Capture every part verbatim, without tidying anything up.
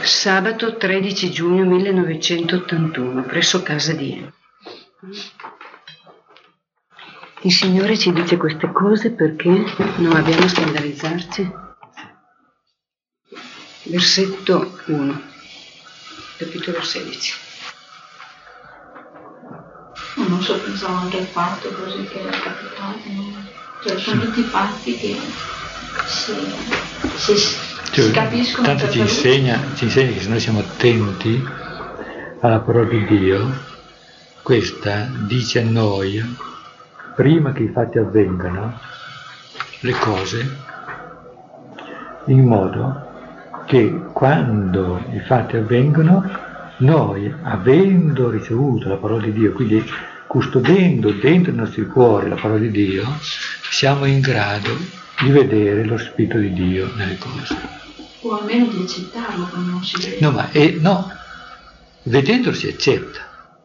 Sabato tredici giugno millenovecentottantuno, presso casa di Eno. Il Signore ci dice queste cose perché non abbiamo a scandalizzarci. Versetto uno, capitolo sedici. Non so, pensavo anche al fatto così che era capitato, no? Cioè sono tutti fatti che si, si, cioè, si capiscono. Tanto ci insegna, ci insegna che se noi siamo attenti alla parola di Dio, questa dice a noi, prima che i fatti avvengano, le cose, in modo che quando i fatti avvengono, noi, avendo ricevuto la parola di Dio, quindi custodendo dentro i nostri cuori la parola di Dio, siamo in grado di vedere lo Spirito di Dio nelle cose. O almeno di accettarlo quando non si vede. No, ma è, no, vedendolo si accetta.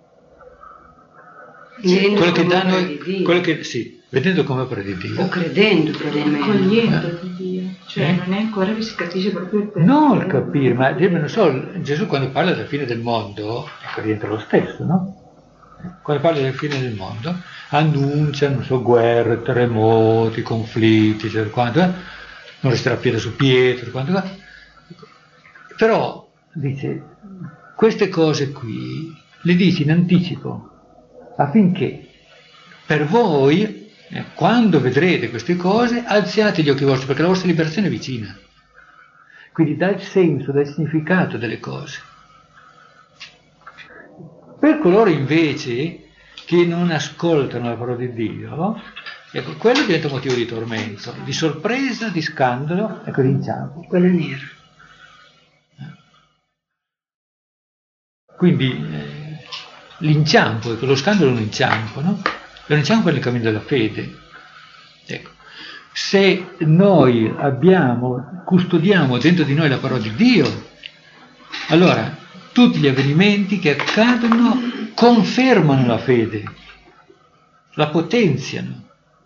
Vedendo Quello che come dà opera noi, di Dio. quello che, sì, vedendo come opera di Dio. O credendo, probabilmente. Accogliendo Eh. di Dio. Cioè Eh? non è ancora che si capisce proprio il perché. Non il capire, ma non so, Gesù quando parla della fine del mondo, ecco, rientra lo stesso, no? Quando parla della fine del mondo, annuncia, non so, guerre, terremoti, conflitti, cioè, quanto, eh? Non resterà piede su pietra, quanto, eh? Però, dice, queste cose qui le dice in anticipo, affinché per voi, eh, quando vedrete queste cose, alziate gli occhi vostri, perché la vostra liberazione è vicina. Quindi dà il senso, dà il significato delle cose. Per coloro invece che non ascoltano la parola di Dio, ecco, quello diventa motivo di tormento, di sorpresa, di scandalo, ecco, di inciampo. Quello è nero. Quindi eh, l'inciampo, ecco, lo scandalo è un inciampo, no? È un inciampo nel cammino della fede. Ecco. Se noi abbiamo, custodiamo dentro di noi la parola di Dio, allora tutti gli avvenimenti che accadono confermano la fede, la potenziano.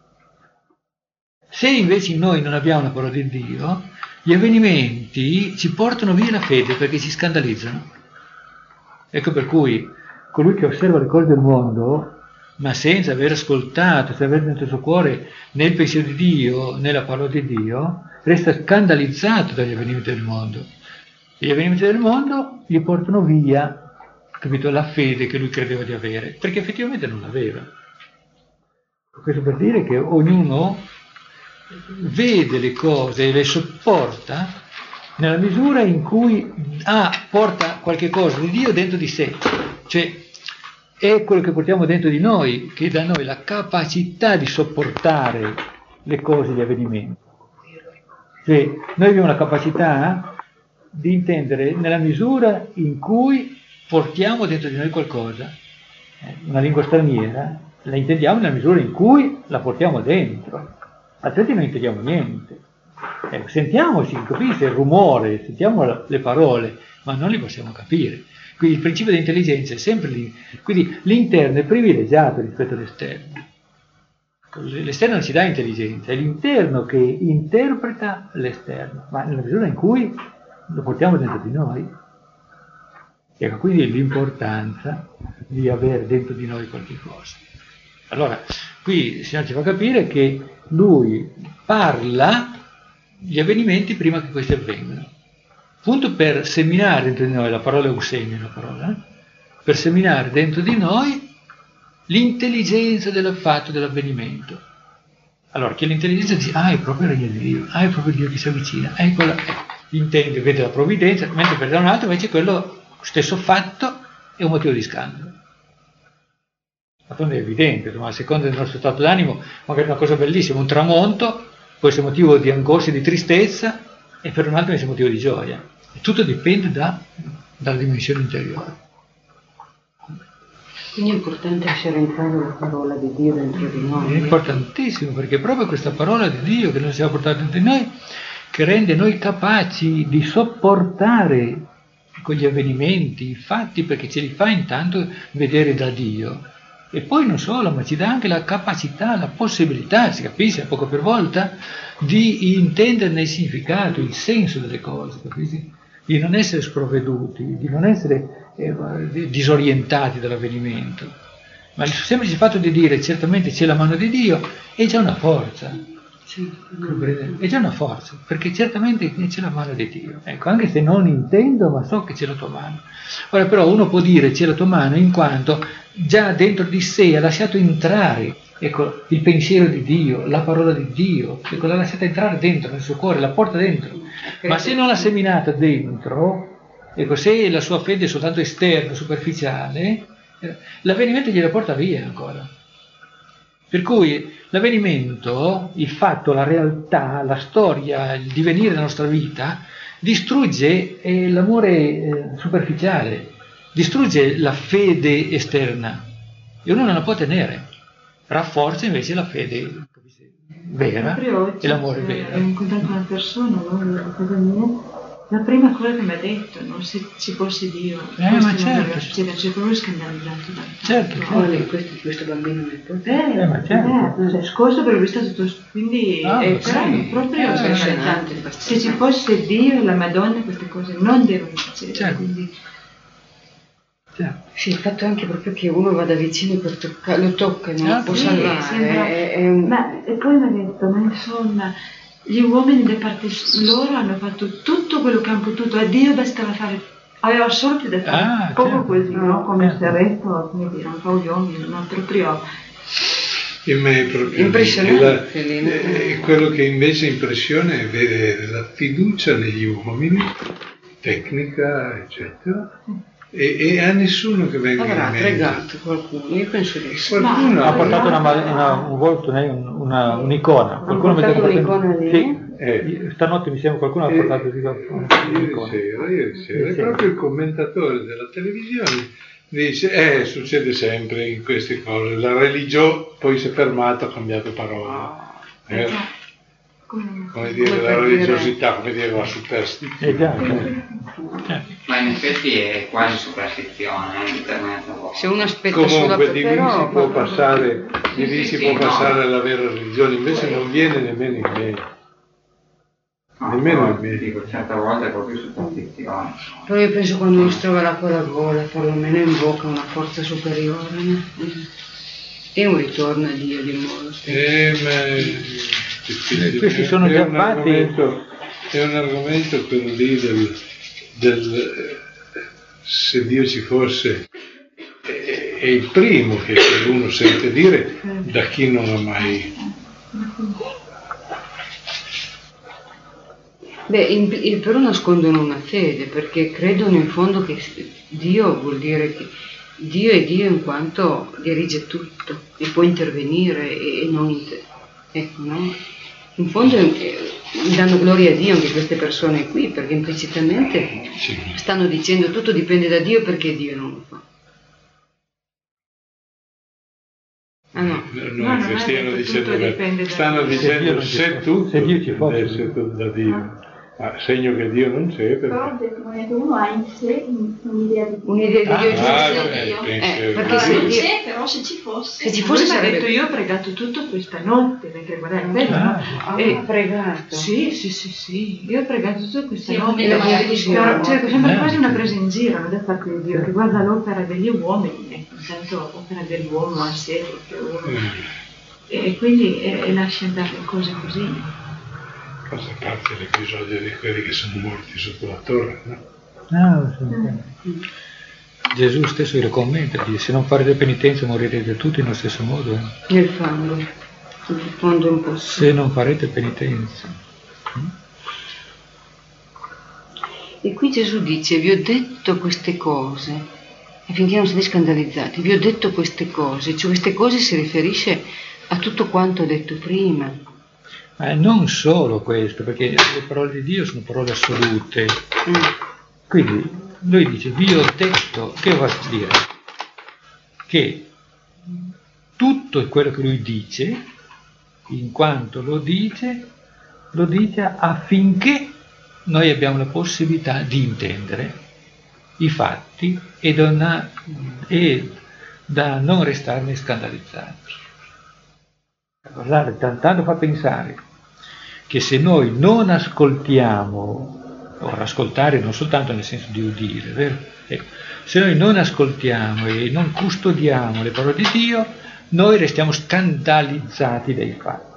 Se invece noi non abbiamo la parola di Dio, gli avvenimenti ci portano via la fede perché ci scandalizzano. Ecco per cui colui che osserva le cose del mondo, ma senza aver ascoltato, senza aver dentro il suo cuore né il pensiero di Dio, né la parola di Dio, resta scandalizzato dagli avvenimenti del mondo. E gli avvenimenti del mondo gli portano via, capito, la fede che lui credeva di avere, perché effettivamente non l'aveva. Questo per dire che ognuno vede le cose e le sopporta nella misura in cui ah, porta qualche cosa di Dio dentro di sé, cioè è quello che portiamo dentro di noi che dà a noi la capacità di sopportare le cose, gli avvenimenti. Cioè noi abbiamo la capacità di intendere nella misura in cui portiamo dentro di noi qualcosa, una lingua straniera, la intendiamo nella misura in cui la portiamo dentro, altrimenti non intendiamo niente. Ecco, sentiamo, si capisce il rumore, sentiamo le parole, ma non li possiamo capire. Quindi il principio di intelligenza è sempre lì. Quindi l'interno è privilegiato rispetto all'esterno. L'esterno non ci dà intelligenza, è l'interno che interpreta l'esterno, ma nella misura in cui lo portiamo dentro di noi. Ecco, quindi l'importanza di avere dentro di noi qualche cosa. Allora, qui il Signore ci fa capire che Lui parla gli avvenimenti prima che questi avvengano. Appunto per seminare dentro di noi, la parola eusemi, la parola, eh? per seminare dentro di noi l'intelligenza del fatto dell'avvenimento. Allora, che l'intelligenza dice, ah, è proprio il regno di Dio, ah, è proprio Dio che si avvicina, ah, è quella, eh, intende, vede la provvidenza, mentre per un altro invece quello stesso fatto è un motivo di scandalo. È evidente, ma a seconda del nostro stato d'animo, magari una cosa bellissima, un tramonto, può essere motivo di angoscia e di tristezza, e per un altro invece motivo di gioia. E tutto dipende da, dalla dimensione interiore. Quindi è importante lasciare entrare la parola di Dio dentro di noi. È importantissimo, perché è proprio questa parola di Dio che noi siamo portati dentro di noi, che rende noi capaci di sopportare quegli avvenimenti, i fatti, perché ce li fa intanto vedere da Dio. E poi non solo, ma ci dà anche la capacità, la possibilità, si capisce a poco per volta, di intenderne il significato, il senso delle cose, capisci? di non essere sprovveduti, di non essere eh, disorientati dall'avvenimento, ma il semplice fatto di dire certamente c'è la mano di Dio è già una forza. Sì. È già una forza, perché certamente c'è la mano di Dio. Ecco, anche se non intendo, ma so che c'è la tua mano. Ora però uno può dire c'è la tua mano in quanto già dentro di sé ha lasciato entrare, ecco, il pensiero di Dio, la parola di Dio, ecco, l'ha lasciata entrare dentro nel suo cuore, la porta dentro. Ma se non l'ha seminata dentro, ecco, se la sua fede è soltanto esterna, superficiale, l'avvenimento gliela porta via ancora. Per cui l'avvenimento, il fatto, la realtà, la storia, il divenire della nostra vita distrugge eh, l'amore eh, superficiale, distrugge la fede esterna e uno non la può tenere, rafforza invece la fede vera e l'amore vero. Ho incontrato una persona, no, a casa mia. La prima cosa che mi ha detto, no? Se ci fosse Dio, eh, questo ma non certo. doveva succedere, cioè proprio scandalizzato da certo, certo. Oh, questo, questo bambino è tutto. Eh, eh, ma certo. eh, cioè, scorso per lui è stato tutto, quindi ah, è sì. però proprio eh, scandalizzante. Se ci fosse Dio e la Madonna queste cose non devono succedere. Certo. Quindi... certo. Sì, il fatto anche proprio che uno vada vicino per toccare, lo tocca, non Ah, lo può sì, salvare. sembra... È, è un... Ma e poi mi ha detto, ma insomma, gli uomini da parte loro hanno fatto tutto quello che hanno potuto, a Dio bastava fare, aveva solo più da fare, Ah, poco certo. così, no? Come Certo. se il resto, come dire, un po' gli uomini, no? Proprio... In me è proprio impressionante, lì. La, eh, quello che invece impressiona è vedere la fiducia negli uomini, tecnica, eccetera, e, e a nessuno che venga Avrà in mente. pregato qualcuno, io penso di sì. Qualcuno Ha portato una, una, un volto, un, una, un'icona. Qualcuno mi portato sembra- un'icona lì? Sì. Eh. Stanotte mi sembra qualcuno ha Eh, portato di Ieri sera, ieri sera, Ieri sera. proprio il commentatore della televisione dice, eh, succede sempre in queste cose, la religione poi si è fermata, ha cambiato parola. Eh, Come... come dire, Come la per religiosità, come dire, la superstizione. Eh già, certo. Ma in effetti è quasi superstizione, eh, determinate volte. Se uno aspetta sulla Comunque di lì però, si può passare, di lì Sì, si sì, può no. passare alla vera religione, invece non viene nemmeno in mente. No, nemmeno però, in mente. dico, certe volte è proprio superstizione. però io penso quando uno si trova l'acqua alla gola, perlomeno invoca una forza superiore, no? E un ritorno a Dio di un modo. Eh, ma Eh, questi sono è già un fatti. argomento, è un argomento quello lì del, del eh, se Dio ci fosse, è, è il primo che, che uno sente dire da chi non ha mai. Beh, in, in- però nascondono una fede, perché credono in fondo che Dio vuol dire che Dio è Dio in quanto dirige tutto e può intervenire e, e non... inter- ecco, no? In fondo eh, danno gloria a Dio anche queste persone qui, perché implicitamente Sì. stanno dicendo tutto dipende da Dio perché Dio non lo fa. Ah no, No, No, i non cristiani è detto dicendo tutto che dipende da stanno Dio. Se Dio dicendo non ci se fosse- tutto se Dio ci fosse. dipende tutto da Dio, ma segno che Dio non c'è Però perché. del momento uno ha in sé un'idea di un'idea di Ah, Dio ah, giusta. beh, Io. penso- Eh, perché Allora, se non Dio- c'è, però se ci fosse. Se ci Poi fosse mi ha sarebbe... detto, io ho pregato tutto questa notte, mentre guardate, bello, Ah, no? Ah, E- ha pregato. Sì, sì, sì, sì, io ho pregato tutto questa Sì, notte, come magari però, dicevano. cioè, sembra Eh. quasi una presa in giro, no, da parte di Dio, che guarda l'opera degli uomini, ecco, intanto l'opera dell'uomo a sé, proprio uno, Eh, e quindi e, e lascia andare le cose così. cosa a parte l'episodio di quelli che sono morti sotto la torre, no? Ah, sì. Gesù stesso lo commenta, dice, se non farete penitenza morirete tutti nello stesso modo. eh. Nel fango, nel fondo un po'. Se non farete penitenza. E qui Gesù dice, vi ho detto queste cose, affinché non siate scandalizzati, vi ho detto queste cose, cioè queste cose si riferisce a tutto quanto ho detto prima. Ma non solo questo, perché le parole di Dio sono parole assolute. Mm. Quindi lui dice, vi ho detto, che vuol dire? Che tutto quello che lui dice, in quanto lo dice, lo dice affinché noi abbiamo la possibilità di intendere i fatti e da, una- e da non restarne scandalizzati. Guardate, tanto fa pensare che se noi non ascoltiamo Ora, ascoltare non soltanto nel senso di udire, vero? Ecco, se noi non ascoltiamo e non custodiamo le parole di Dio, noi restiamo scandalizzati dai fatti.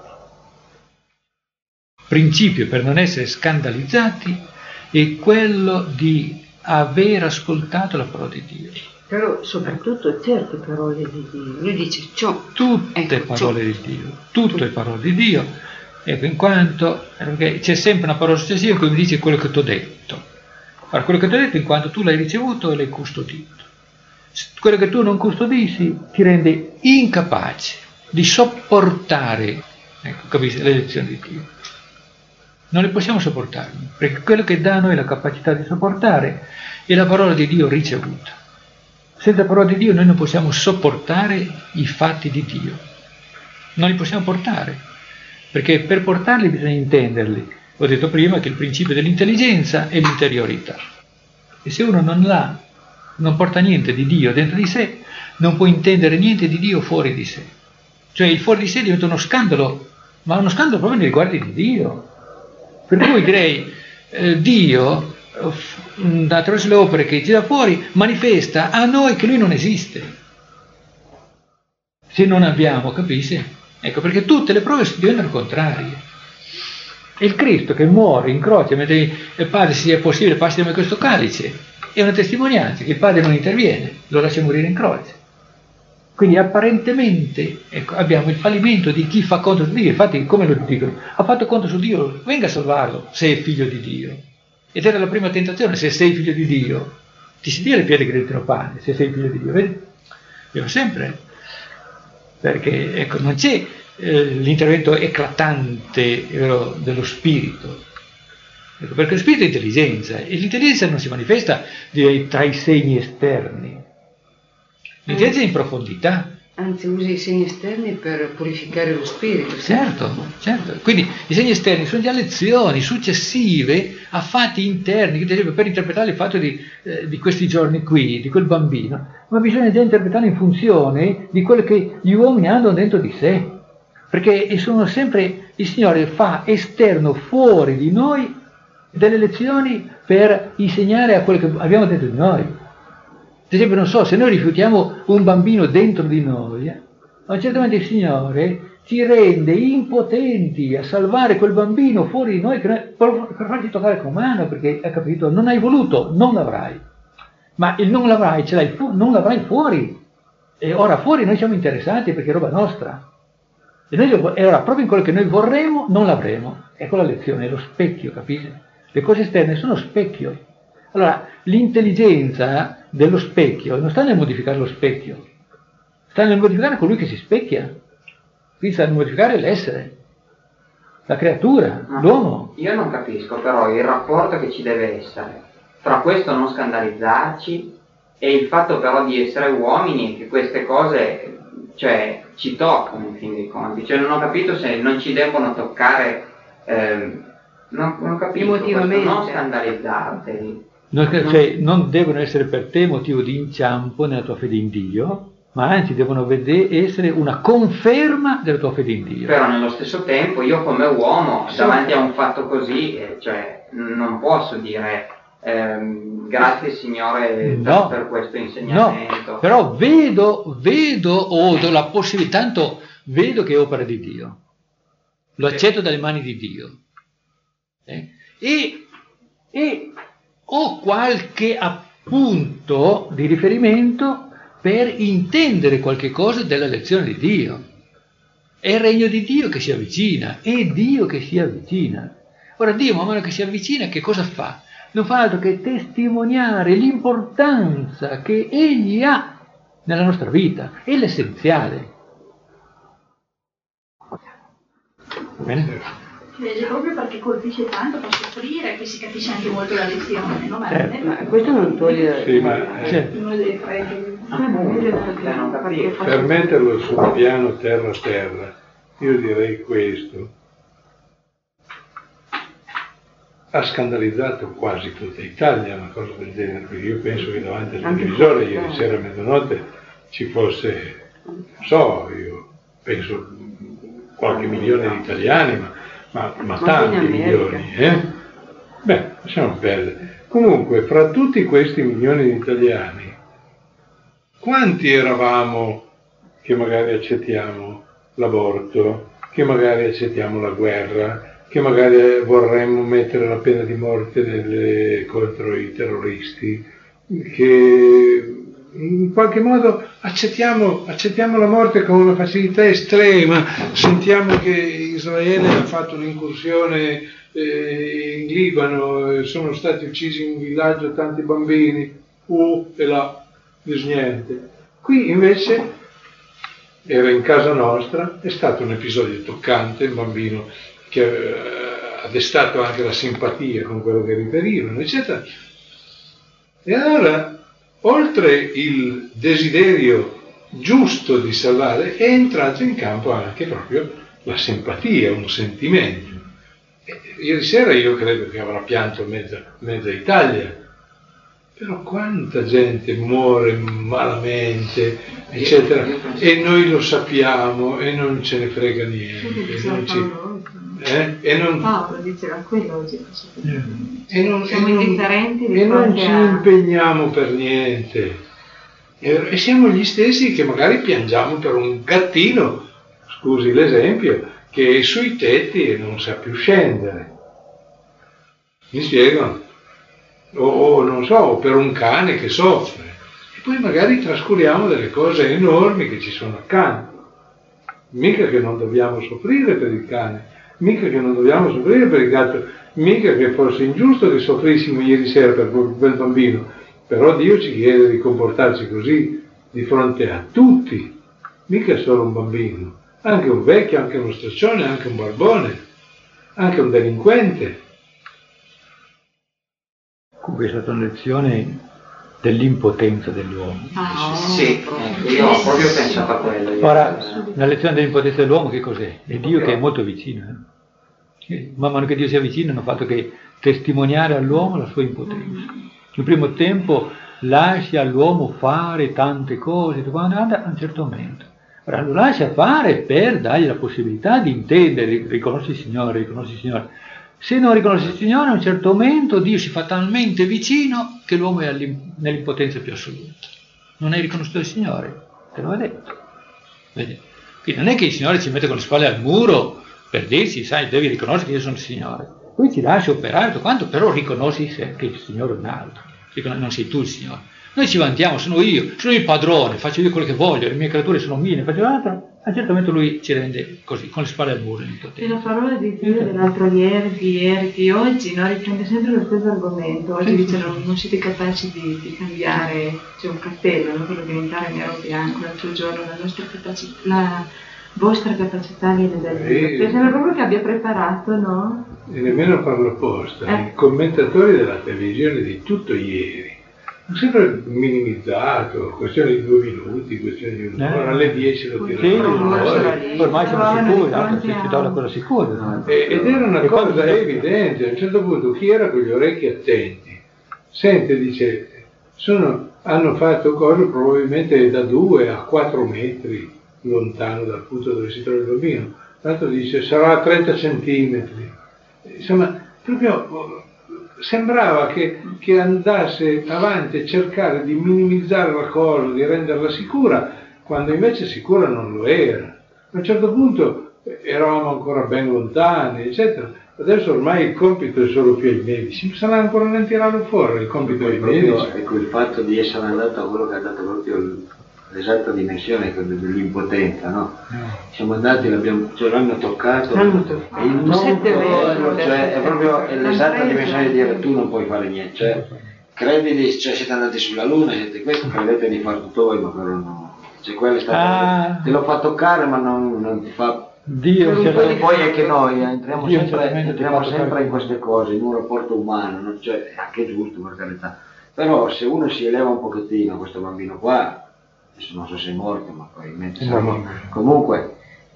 Principio per non essere scandalizzati è quello di aver ascoltato la parola di Dio. Però soprattutto certe parole di Dio. Lui dice ciò. Tutte ecco, parole ciò. di Dio, tutte parole di Dio, ecco, in quanto perché c'è sempre una parola successiva che mi dice quello che ti ho detto. Allora, quello che ti ho detto in quanto tu l'hai ricevuto e l'hai custodito. Quello che tu non custodissi ti rende incapace di sopportare, ecco, capisci, le lezioni di Dio. Non le possiamo sopportare, perché quello che dà a noi la capacità di sopportare è la parola di Dio ricevuta. Senza parola di Dio noi non possiamo sopportare i fatti di Dio. Non li possiamo portare, perché per portarli bisogna intenderli. Ho detto prima che il principio dell'intelligenza è l'interiorità. E se uno non l'ha, non porta niente di Dio dentro di sé, non può intendere niente di Dio fuori di sé. Cioè il fuori di sé diventa uno scandalo, ma uno scandalo proprio nei riguardi di Dio. Per cui direi, eh, Dio, eh, attraverso le opere che ci dà fuori, manifesta a noi che Lui non esiste. Se non abbiamo, capisci? Ecco, perché tutte le prove diventano contrarie. E il Cristo che muore in croce mentre il Padre, se è possibile, passi da me questo calice, è una testimonianza che il Padre non interviene, lo lascia morire in croce. Quindi apparentemente, ecco, abbiamo il fallimento di chi fa conto su Dio. Infatti, come lo dicono? Ha fatto conto su Dio, venga a salvarlo se è figlio di Dio. Ed era la prima tentazione: se sei figlio di Dio, ti si dia le piedi che diventano pane, se sei figlio di Dio. Vedi? Io sempre, perché ecco, non c'è eh, l'intervento eclatante vero, dello spirito. Ecco, perché lo spirito è intelligenza, e l'intelligenza non si manifesta direi, tra i segni esterni. L'intelligenza è in profondità. Anzi, usi i segni esterni per purificare lo spirito. Certo, certo. Quindi i segni esterni sono già lezioni successive a fatti interni, ad esempio per interpretare il fatto di, eh, di questi giorni qui, di quel bambino, ma bisogna già interpretarlo in funzione di quello che gli uomini hanno dentro di sé. Perché sono sempre, il Signore fa esterno, fuori di noi, delle lezioni per insegnare a quello che abbiamo dentro di noi. Ad esempio, non so, se noi rifiutiamo un bambino dentro di noi, eh, a un certo momento il Signore ci rende impotenti a salvare quel bambino fuori di noi, che noi per, per farci toccare con mano, perché ha capito, non hai voluto, non l'avrai. Ma il non l'avrai, ce l'hai fu- non l'avrai fuori. E ora fuori noi siamo interessati perché è roba nostra. E, noi, e ora proprio in quello che noi vorremmo non l'avremo. Ecco la lezione, è lo specchio, capite? Le cose esterne sono specchio. Allora, l'intelligenza dello specchio non sta nel modificare lo specchio, sta nel modificare colui che si specchia, quindi sta nel modificare l'essere, la creatura, no, l'uomo. Io non capisco però il rapporto che ci deve essere tra questo non scandalizzarci e il fatto però di essere uomini, che queste cose cioè ci toccano in fin dei conti. Cioè non ho capito se non ci debbono toccare, ehm, non, non capisco, emotivamente, non scandalizzarti. Non, cioè, non devono essere per te motivo di inciampo nella tua fede in Dio, ma anzi devono vedere, essere una conferma della tua fede in Dio. Però nello stesso tempo io come uomo sì, davanti a un fatto così, eh, cioè non posso dire ehm, grazie Signore no, per questo insegnamento. No, però vedo, vedo o do la possibilità, tanto vedo che è opera di Dio, lo accetto dalle mani di Dio. Eh? E, e ho qualche appunto di riferimento per intendere qualche cosa della lezione di Dio. È il regno di Dio che si avvicina, è Dio che si avvicina. Ora Dio, man mano che si avvicina, che cosa fa? Non fa altro che testimoniare l'importanza che Egli ha nella nostra vita, è l'essenziale. Va bene? Vede, proprio perché colpisce tanto, fa soffrire, che si capisce anche molto la lezione, no? Ma certo. non è questo non toglie sì, ma, eh, certo. uno dei pregi. Per metterlo sul piano terra-terra, io direi questo. Ha scandalizzato quasi tutta Italia una cosa del genere, perché io penso che davanti al televisore ieri sera a mezzanotte ci fosse, non so, io penso qualche milione di italiani, ma Ma, ma tanti milioni, eh? Beh, lasciamo perdere. Comunque, fra tutti questi milioni di italiani, quanti eravamo che magari accettiamo l'aborto, che magari accettiamo la guerra, che magari vorremmo mettere la pena di morte nelle, contro i terroristi, che in qualche modo accettiamo, accettiamo la morte con una facilità estrema, sentiamo che Israele ha fatto un'incursione eh, in Libano, sono stati uccisi in un villaggio tanti bambini, uh, e là, niente. Qui invece era in casa nostra, è stato un episodio toccante, un bambino che eh, ha destato anche la simpatia con quello che riferivano, eccetera. E allora, oltre il desiderio giusto di salvare, è entrato in campo anche proprio la simpatia, un sentimento. E ieri sera io credo che avrà pianto mezza, mezza Italia, però quanta gente muore malamente, eccetera, e noi lo sappiamo e non ce ne frega niente. E non ci, eh? e non, Paolo diceva quello oggi. E non, siamo e non, indifferenti di e non ci a... impegniamo per niente. E, e siamo gli stessi che magari piangiamo per un gattino, scusi l'esempio, che è sui tetti e non sa più scendere. Mi spiegano? O, o non so, per un cane che soffre. E poi magari trascuriamo delle cose enormi che ci sono accanto. Mica che non dobbiamo soffrire per il cane, mica che non dobbiamo soffrire per il gatto, mica che fosse ingiusto che soffrissimo ieri sera per quel bambino, però Dio ci chiede di comportarci così di fronte a tutti, mica solo un bambino, anche un vecchio, anche uno straccione, anche un barbone, anche un delinquente. Comunque è stata una lezione dell'impotenza dell'uomo. Ah, Sì, ecco, io ho proprio pensato a quello. Io. Ora, la lezione dell'impotenza dell'uomo che cos'è? È Dio che è molto vicino. Eh? Man mano che Dio sia vicino hanno fatto che testimoniare all'uomo la sua impotenza. Nel primo tempo lascia all'uomo fare tante cose, anda a un certo momento. Ora lo lascia fare per dargli la possibilità di intendere, riconosce il Signore, riconosce il Signore. Se non riconosce il Signore, a un certo momento Dio si fa talmente vicino che l'uomo è nell'impotenza più assoluta. Non hai riconosciuto il Signore, te lo ha detto. Vedi? Quindi non è che il Signore ci mette con le spalle al muro per dirci, sai, devi riconoscere che io sono il Signore. Poi ti lascia operare tutto quanto, però riconosci che il Signore è un altro. Non sei tu il Signore. Noi ci vantiamo, sono io, sono il padrone, faccio io quello che voglio, le mie creature sono mie, ne faccio l'altro. A un certo momento lui ci rende così, con le spalle al muro. E la parola di Dio dell'altro ieri, di ieri, di oggi, no? Riprende sempre lo stesso argomento. Oggi dice non, non siete capaci di, di cambiare, c'è un cappello, non per diventare nero o bianco, l'altro giorno la nostra capacità, la vostra capacità viene da Dio. E sembra proprio che abbia preparato, no? E nemmeno farlo apposta. Eh. I commentatori della televisione di tutto ieri hanno sempre minimizzato, questione di due minuti, questione di un'ora, eh. alle dieci lo tiravano fuori. Ormai siamo sicuri, no? Si dà una cosa sicura. No? E, ed era una e cosa evidente, a un certo punto chi era con gli orecchi attenti sente, dice, sono, hanno fatto cose probabilmente da due a quattro metri lontano dal punto dove si trova il bambino, l'altro dice sarà a trenta centimetri, insomma proprio sembrava che, che andasse avanti a cercare di minimizzare la cosa, di renderla sicura, quando invece sicura non lo era. A un certo punto eravamo ancora ben lontani, eccetera. Adesso ormai il compito è solo più ai medici, saranno ancora non tirarlo fuori il compito ai medici. Ecco, il fatto di essere andato a quello che ha dato proprio l'esatta dimensione dell'impotenza, no? Siamo andati, l'abbiamo, ce l'hanno toccato, l'hanno toccato. E il non poterlo, cioè è proprio l'esatta dimensione di dire tu non puoi fare niente, cioè credi, cioè siete andati sulla luna, siete questo, credete di fare tutto voi, ma però no, cioè quello è stato, ah. te lo fa toccare ma non, non ti fa. Dio, poi, poi è che noi entriamo Dio sempre, entriamo sempre in queste cose, in un rapporto umano, no? Cioè è anche giusto per carità, però se uno si eleva un pochettino, questo bambino qua, adesso non so se è morto, ma probabilmente sarà morto. Comunque,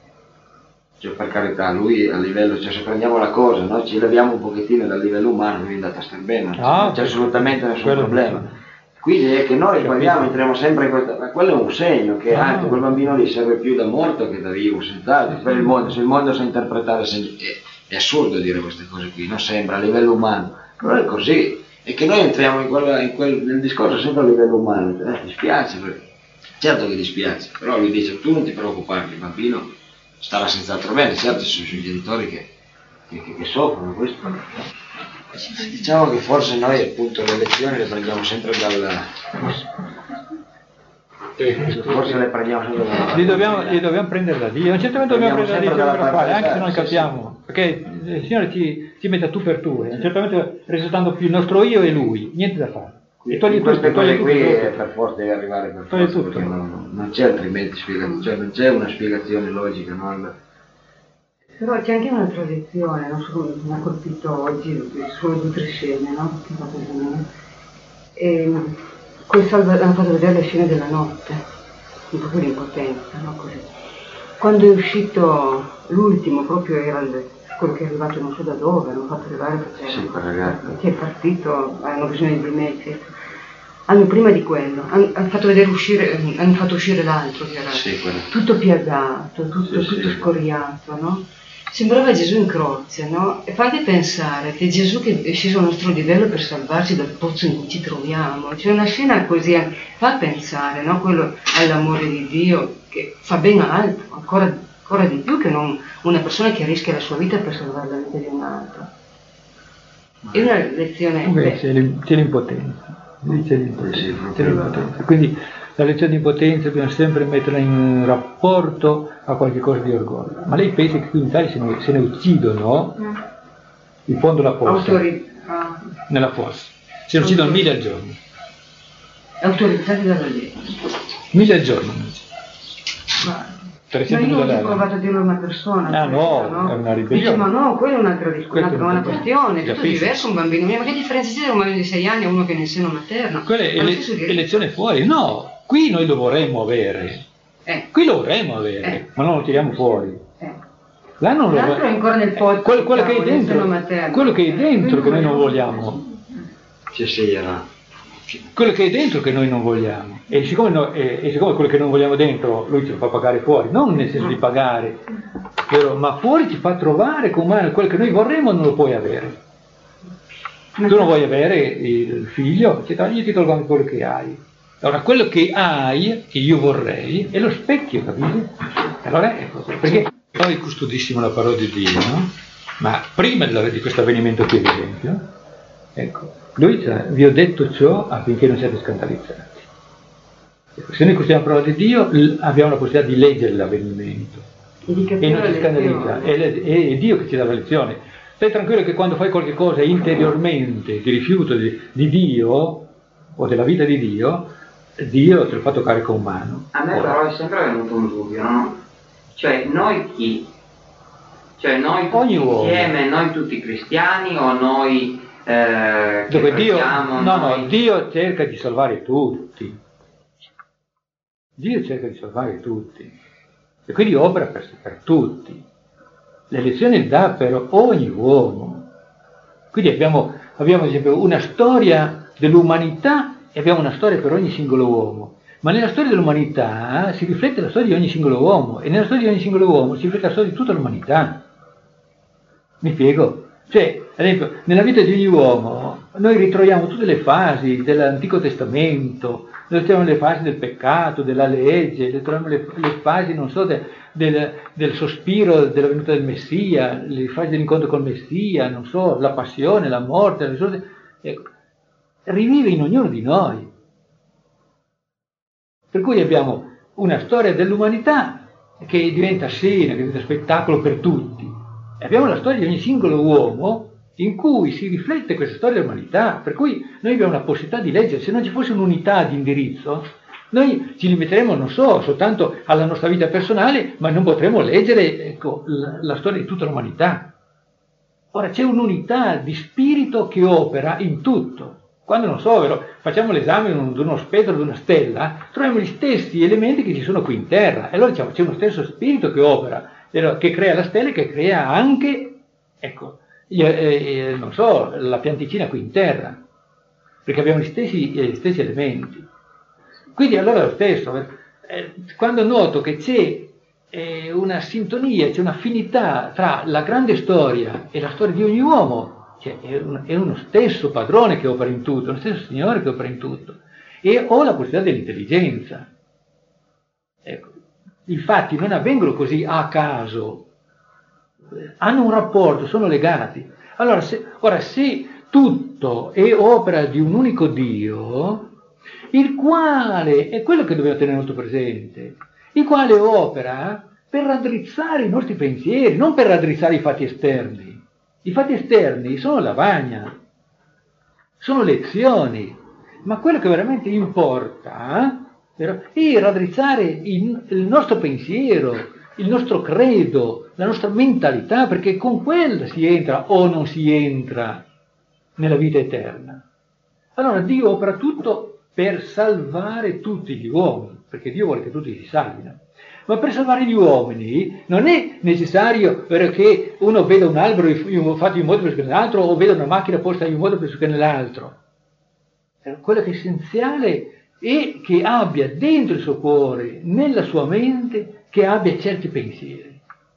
cioè per carità, lui a livello, cioè se prendiamo la cosa, noi ci eleviamo un pochettino dal livello umano, lui è andato a star bene, non ah, c'è assolutamente nessun problema. Quindi è che noi sbagliamo, entriamo sempre in questa, ma quello è un segno che ah, anche quel bambino lì serve più da morto che da vivo, senz'altro. Per il mondo, se il mondo sa interpretare, è, è assurdo dire queste cose qui, non sembra a livello umano, Però è così, è che noi entriamo in quella, in quel, nel discorso sempre a livello umano, eh, dispiace, perché, certo che dispiace, però lui dice tu non ti preoccupare, il bambino starà senz'altro bene, certo ci sono i genitori che, che, che, che soffrono questo. Diciamo che forse noi appunto le lezioni le prendiamo sempre dalla... Forse le prendiamo sempre dalla... Li dobbiamo, li dobbiamo prendere da Dio, a un certo momento dobbiamo prendere da Dio per fare, anche se non capiamo, perché il Signore ci, ci mette a tu per tu, e a un certo momento risultando più il nostro io e lui, niente da fare. E togli tutto, queste cose togli qui tutto, è per forza deve arrivare per togli forza, tutto. perché non, non c'è altrimenti spiegazione, cioè non c'è una spiegazione logica, no? Però c'è anche un'altra lezione, non so come mi ha colpito oggi, solo due o tre scene, no? Che ho fatto vedere. E quel salva, hanno fatto vedere le scene della notte, un po' di impotenza, no? Così. Quando è uscito l'ultimo, proprio era il, quello che è arrivato non so da dove, hanno fatto arrivare perché Sì, ragazzi. che è partito, hanno bisogno di mezzi. Hanno prima di quello, hanno, hanno fatto vedere uscire, hanno fatto uscire l'altro che era Sì, tutto piagato, tutto, sì, tutto sì. scoriato, no? Sembrava Gesù in croce, no? E fate pensare che Gesù che è sceso al nostro livello per salvarci dal pozzo in cui ci troviamo. C'è una scena così, fa pensare, no? Quello all'amore di Dio, che fa ben altro, ancora, ancora di più che non una persona che rischia la sua vita per salvare la vita di un altro. È una lezione... Comunque c'è l'im- c'è l'impotenza. Lì c'è l'impotenza, c'è l'impotenza. Quindi la lezione di impotenza bisogna sempre metterla in rapporto a qualche cosa di orgoglio. Ma lei pensa che qui in Italia se ne, se ne uccidono, in fondo la fossa, Autori... ah, nella fossa, se ne uccidono mille al giorno, autorizzati dalla legge. mille al giorno, Ma trecento io ho mila provato a dirlo a una persona. Ah, questo, no, è una ribellione. Dice, ma no, quella è un'altra dis- Questa è una, una una questione, è tutto capisci? diverso un bambino mio, ma che differenza c'è tra un bambino di sei anni e uno che è nel seno materno? Quella è Ha lo ele- stesso diritto. elezione fuori, no, qui noi lo vorremmo avere, Eh, qui lo vorremmo avere, Eh. ma non lo tiriamo fuori. eh. Là non lo L'altro è ancora nel pozzo, quello, quello che è diciamo, nel dentro, seno materno. quello che è dentro Eh, che noi non vogliamo. Sì, sì, era... Quello che è dentro che noi non vogliamo, e siccome, no- e, e siccome quello che non vogliamo dentro lui ce lo fa pagare fuori, non nel senso di pagare, però, ma fuori ci fa trovare con mano quello che noi vorremmo non lo puoi avere. Tu non vuoi avere il figlio, io ti tolgo anche quello che hai. Allora quello che hai, che io vorrei, è lo specchio, capisci? Allora ecco, perché noi custodissimo la parola di Dio, no? Ma prima della- di questo avvenimento qui, ad esempio, ecco, lui dice, vi ho detto ciò affinché non siate scandalizzati. Ecco, se noi custodiamo la parola di Dio, l- abbiamo la possibilità di leggere l'avvenimento E di e capire non la ci scandalizza, lezione. è, le- è- è Dio che ci dà la lezione. Stai tranquillo che quando fai qualche cosa interiormente di rifiuto di, di Dio o della vita di Dio, Dio te lo fa toccare con mano. A me Ora, però è sempre venuto un dubbio, no? Cioè noi chi? Cioè noi tutti Ogni uomo. insieme, noi tutti cristiani o noi eh, che dove Dio, preghiamo, no, noi... no, Dio cerca di salvare tutti. Dio cerca di salvare tutti. E quindi opera per, per tutti. Le lezioni dà per ogni uomo. Quindi abbiamo, abbiamo ad esempio una storia dell'umanità e abbiamo una storia per ogni singolo uomo. Ma nella storia dell'umanità si riflette la storia di ogni singolo uomo e nella storia di ogni singolo uomo si riflette la storia di tutta l'umanità. Mi spiego? Cioè, ad esempio, nella vita di ogni uomo noi ritroviamo tutte le fasi dell'Antico Testamento, noi troviamo le fasi del peccato, della legge, le troviamo le, le fasi, non so, de, del, del sospiro della venuta del Messia, le fasi dell'incontro col Messia, non so, la passione, la morte, la risorte. Ecco, rivive in ognuno di noi. Per cui abbiamo una storia dell'umanità che diventa scena, che diventa spettacolo per tutti. E abbiamo la storia di ogni singolo uomo in cui si riflette questa storia dell'umanità. Per cui noi abbiamo la possibilità di leggere. Se non ci fosse un'unità di indirizzo, noi ci limiteremo, non so, soltanto alla nostra vita personale, ma non potremo leggere, ecco, la, la storia di tutta l'umanità. Ora c'è un'unità di spirito che opera in tutto. Quando, non so, vero, facciamo l'esame di uno spettro, di una stella, troviamo gli stessi elementi che ci sono qui in terra. E allora diciamo c'è uno stesso spirito che opera, che crea la stella e che crea anche, ecco, eh, eh, non so, la pianticina qui in terra. Perché abbiamo gli stessi, eh, gli stessi elementi. Quindi allora è lo stesso. Eh, quando noto che c'è eh, una sintonia, c'è un'affinità tra la grande storia e la storia di ogni uomo, Cioè, è, un, è uno stesso padrone che opera in tutto, uno stesso Signore che opera in tutto. E ho la possibilità dell'intelligenza. Ecco, i fatti non avvengono così a caso, hanno un rapporto, sono legati. Allora, se, ora, se tutto è opera di un unico Dio, il quale è quello che dobbiamo tenere molto presente, il quale opera per raddrizzare i nostri pensieri, non per raddrizzare i fatti esterni. I fatti esterni sono lavagna, sono lezioni, ma quello che veramente importa è raddrizzare il, il nostro pensiero, il nostro credo, la nostra mentalità, perché con quella si entra o non si entra nella vita eterna. Allora Dio opera tutto per salvare tutti gli uomini, perché Dio vuole che tutti si salvino. Ma per salvare gli uomini non è necessario che uno veda un albero fatto in un modo più che nell'altro o veda una macchina posta in un modo più che nell'altro. Quello che è essenziale è che abbia dentro il suo cuore, nella sua mente, che abbia certi pensieri,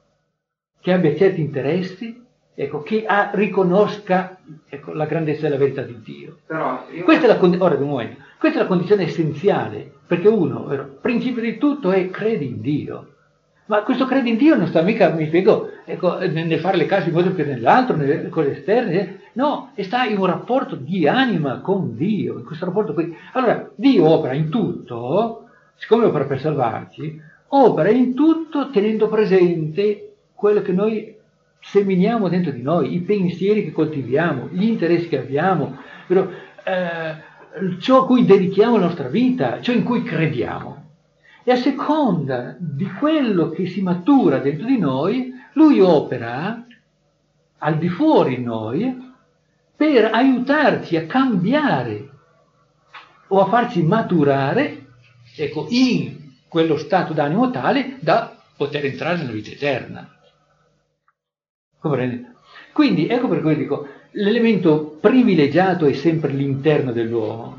che abbia certi interessi, ecco, che ha, riconosca ecco, la grandezza e la verità di Dio. Però io... Questa, è la, ora, un momento, questa è la condizione essenziale, perché uno, il principio di tutto è credi in Dio. Ma questo credi in Dio non sta mica, mi spiego, ecco, nel fare le cose in modo più che nell'altro, nelle cose esterne, no, e sta in un rapporto di anima con Dio, in questo rapporto qui. Allora, Dio opera in tutto, siccome opera per salvarci, opera in tutto tenendo presente quello che noi seminiamo dentro di noi, i pensieri che coltiviamo, gli interessi che abbiamo, però, eh, ciò a cui dedichiamo la nostra vita, ciò in cui crediamo. E a seconda di quello che si matura dentro di noi, lui opera al di fuori di noi per aiutarci a cambiare o a farci maturare, ecco, in quello stato d'animo tale da poter entrare nella vita eterna. Comprendete? Quindi ecco per cui dico, l'elemento privilegiato è sempre l'interno dell'uomo,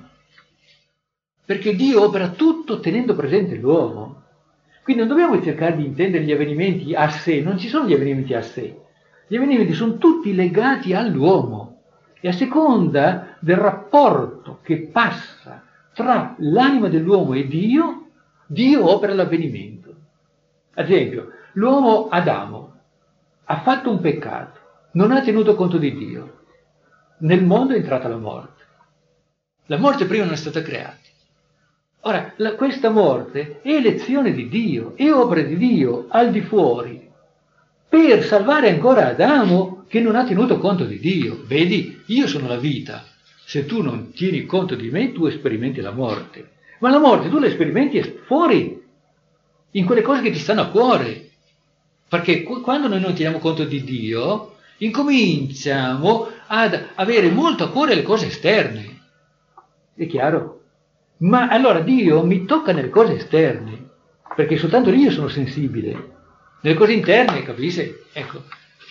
perché Dio opera tutto tenendo presente l'uomo. Quindi non dobbiamo cercare di intendere gli avvenimenti a sé, non ci sono gli avvenimenti a sé. Gli avvenimenti sono tutti legati all'uomo e a seconda del rapporto che passa tra l'anima dell'uomo e Dio, Dio opera l'avvenimento. Ad esempio, l'uomo Adamo ha fatto un peccato, non ha tenuto conto di Dio. Nel mondo è entrata la morte. La morte prima non è stata creata. Ora, la, questa morte è elezione di Dio, è opera di Dio al di fuori, per salvare ancora Adamo che non ha tenuto conto di Dio. Vedi, io sono la vita, se tu non tieni conto di me tu sperimenti la morte, ma la morte tu la sperimenti fuori, in quelle cose che ti stanno a cuore, perché quando noi non teniamo conto di Dio incominciamo ad avere molto a cuore le cose esterne, è chiaro? Ma allora Dio mi tocca nelle cose esterne, perché soltanto lì io sono sensibile. Nelle cose interne, capisci? Ecco.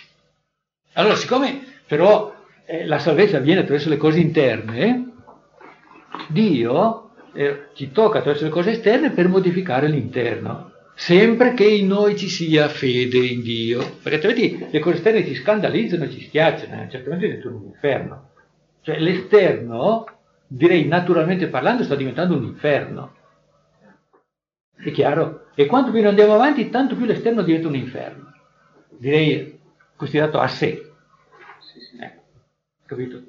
Allora, siccome però eh, la salvezza avviene attraverso le cose interne, Dio eh, ci tocca attraverso le cose esterne per modificare l'interno, sempre che in noi ci sia fede in Dio, perché altrimenti le cose esterne ci scandalizzano, ci schiacciano, eh, certamente dentro un inferno. Cioè l'esterno, direi naturalmente parlando, sta diventando un inferno. È chiaro? E quanto più andiamo avanti, tanto più l'esterno diventa un inferno. Direi considerato a sé. Sì, sì. Eh, capito?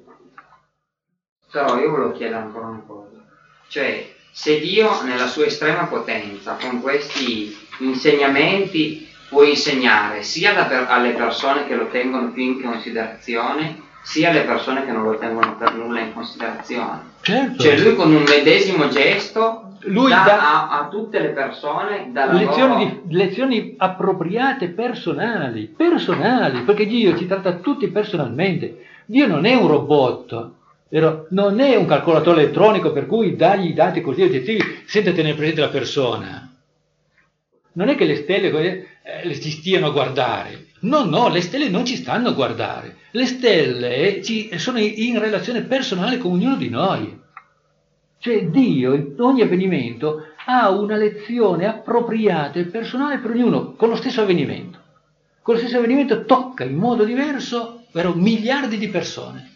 Però io volevo chiedere ancora una cosa. Cioè, se Dio nella sua estrema potenza, con questi insegnamenti, può insegnare sia da per, alle persone che lo tengono più in considerazione, sia alle persone che non lo tengono per nulla in considerazione. Certo. Cioè lui con un medesimo gesto lui dà, dà a, a tutte le persone dalla lezioni, loro... di, lezioni appropriate personali, personali, perché Dio ci tratta tutti personalmente. Dio non è un robot, vero? Non è un calcolatore elettronico per cui dagli i dati così oggettivi senza tenere presente la persona. Non è che le stelle eh, le ci stiano a guardare. No, no, le stelle non ci stanno a guardare. Le stelle ci, sono in relazione personale con ognuno di noi. Cioè Dio in ogni avvenimento ha una lezione appropriata e personale per ognuno, con lo stesso avvenimento. Con lo stesso avvenimento tocca in modo diverso vero, miliardi di persone.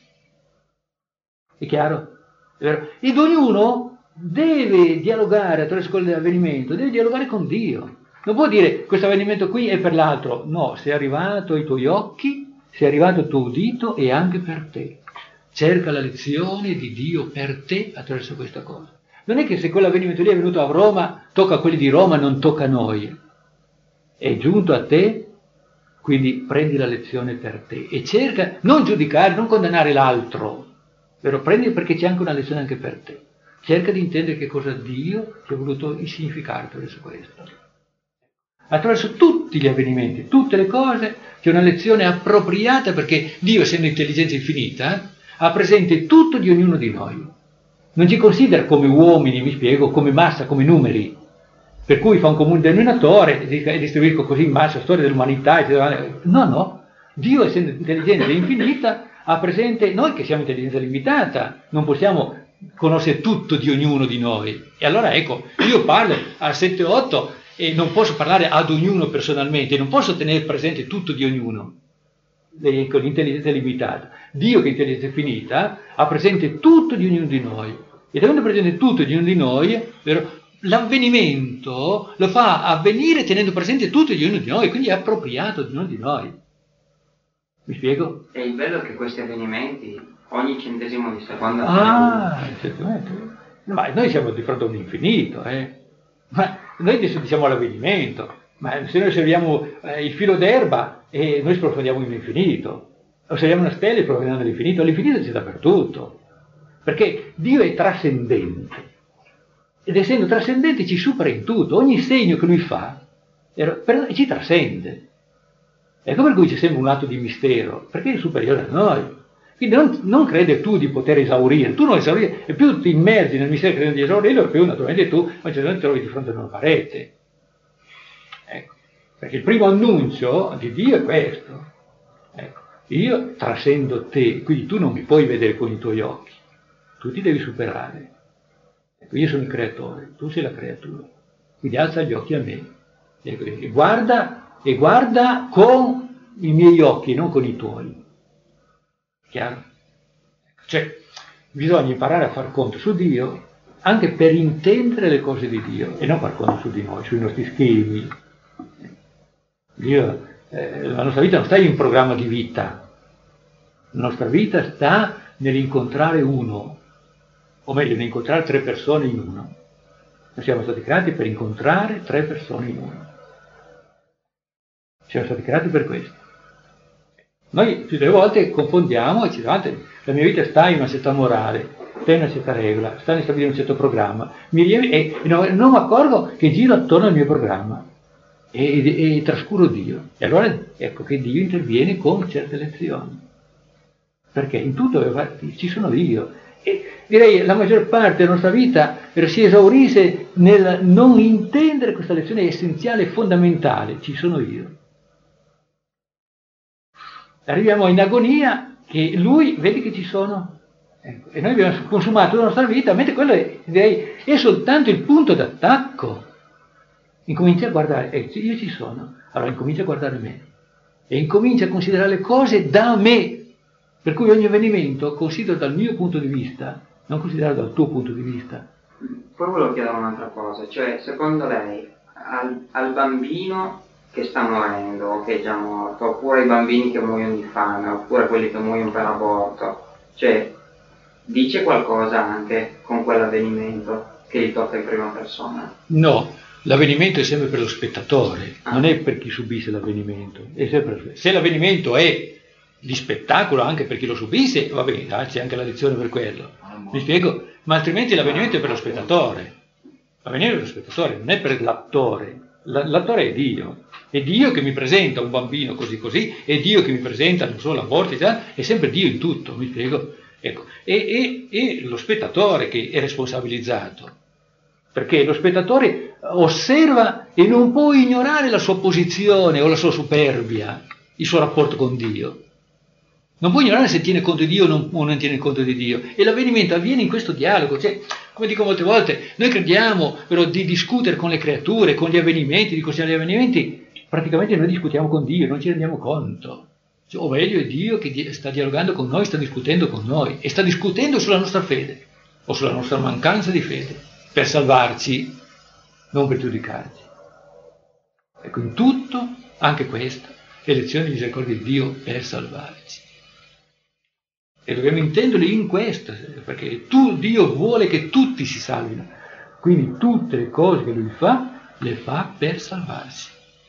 È chiaro? È vero? Ed ognuno deve dialogare attraverso quell'avvenimento, deve dialogare con Dio. Non può dire questo avvenimento qui è per l'altro. No, sei arrivato ai tuoi occhi, sei arrivato al tuo udito e anche per te. Cerca la lezione di Dio per te attraverso questa cosa. Non è che se quell'avvenimento lì è venuto a Roma, tocca a quelli di Roma, non tocca a noi. È giunto a te, quindi prendi la lezione per te e cerca, non giudicare, non condannare l'altro, però prendi perché c'è anche una lezione anche per te. Cerca di intendere che cosa Dio ti ha voluto significare attraverso questo. Attraverso tutti gli avvenimenti, tutte le cose, c'è una lezione appropriata perché Dio, essendo intelligenza infinita, ha presente tutto di ognuno di noi. Non ci considera come uomini, mi spiego, come massa, come numeri. Per cui fa un comune denominatore e distribuisco così in massa la storia dell'umanità. Eccetera. No, no. Dio, essendo intelligenza infinita, ha presente noi che siamo intelligenza limitata. Non possiamo conoscere tutto di ognuno di noi. E allora ecco, io parlo a sette otto e non posso parlare ad ognuno personalmente, non posso tenere presente tutto di ognuno. Con l'intelligenza limitata. Dio, che è intelligenza infinita, ha presente tutto di ognuno di noi. Ed avendo presente tutto di ognuno di noi, vero, l'avvenimento lo fa avvenire tenendo presente tutto di ognuno di noi, quindi è appropriato di ognuno di noi. Mi spiego? E il bello è che questi avvenimenti, ogni centesimo di secondo... Ah, certamente. Ma noi siamo di fronte a un infinito, eh. Ma noi adesso diciamo l'avvenimento, ma se noi osserviamo eh, il filo d'erba e noi sprofondiamo in infinito, osserviamo una stella e sprofondiamo nell'infinito, l'infinito c'è dappertutto, perché Dio è trascendente. Ed essendo trascendente ci supera in tutto, ogni segno che lui fa ci trascende. Ecco per cui c'è sempre un atto di mistero, perché è superiore a noi. Quindi non, non crede tu di poter esaurire, tu non esaurire, e più ti immergi nel mistero credendo di esaurirlo, più naturalmente tu a un certo punto ti trovi di fronte a una parete. Ecco, perché il primo annuncio di Dio è questo. Ecco, io trascendo te, quindi tu non mi puoi vedere con i tuoi occhi, tu ti devi superare. Ecco, io sono il creatore, tu sei la creatura, quindi alza gli occhi a me. Ecco, e guarda, e guarda con i miei occhi, non con i tuoi. Chiaro? Cioè, bisogna imparare a far conto su Dio anche per intendere le cose di Dio e non far conto su di noi, sui nostri schemi. Dio, eh, la nostra vita non sta in un programma di vita, la nostra vita sta nell'incontrare uno, o meglio, nell'incontrare tre persone in uno. Noi siamo stati creati per incontrare tre persone in uno. Siamo stati creati per questo. Noi più delle volte confondiamo e ci diciamo, la mia vita sta in una certa morale, sta in una certa regola, sta in stabilire un certo programma, mi riempie, e non, non mi accorgo che giro attorno al mio programma e, e, e trascuro Dio. E allora ecco che Dio interviene con certe lezioni, perché in tutto ci sono io. E direi la maggior parte della nostra vita si esaurisce nel non intendere questa lezione essenziale e fondamentale, ci sono io. Arriviamo in agonia che lui vede che ci sono, ecco, e noi abbiamo consumato la nostra vita, mentre quello è, direi, è soltanto il punto d'attacco. Incomincia a guardare, eh, io ci sono, allora incomincia a guardare me e incomincia a considerare le cose da me, per cui ogni avvenimento considero dal mio punto di vista, non considero dal tuo punto di vista. Poi volevo chiedere un'altra cosa, cioè secondo lei al, al bambino che sta morendo o che è già morto, oppure ai bambini che muoiono di fame, oppure quelli che muoiono per aborto, cioè dice qualcosa anche con quell'avvenimento che gli tocca in prima persona? No, l'avvenimento è sempre per lo spettatore, ah. non è per chi subisce l'avvenimento. È sempre, se l'avvenimento è di spettacolo anche per chi lo subisce, va bene, c'è anche la lezione per quello. Mi spiego? Ma altrimenti l'avvenimento è per lo spettatore. L'avvenimento è per lo spettatore, non è per l'attore. L'attore è Dio. È Dio che mi presenta un bambino così così, è Dio che mi presenta non solo l'aborto, è sempre Dio in tutto, mi spiego? Ecco, è, è, è lo spettatore che è responsabilizzato, perché lo spettatore osserva e non può ignorare la sua posizione o la sua superbia, il suo rapporto con Dio. Non può ignorare se tiene conto di Dio o non, o non tiene conto di Dio. E l'avvenimento avviene in questo dialogo. Cioè, come dico molte volte, noi crediamo però di discutere con le creature, con gli avvenimenti, di considerare gli avvenimenti, praticamente noi discutiamo con Dio, non ci rendiamo conto. Cioè, o meglio è Dio che di- sta dialogando con noi, sta discutendo con noi e sta discutendo sulla nostra fede o sulla nostra mancanza di fede per salvarci, non per giudicarci. Ecco, in tutto, anche questa, è lezione di misericordia di Dio per salvarci. E dobbiamo intenderlo in questo, perché tu, Dio vuole che tutti si salvino. Quindi tutte le cose che Lui fa, le fa per salvarsi.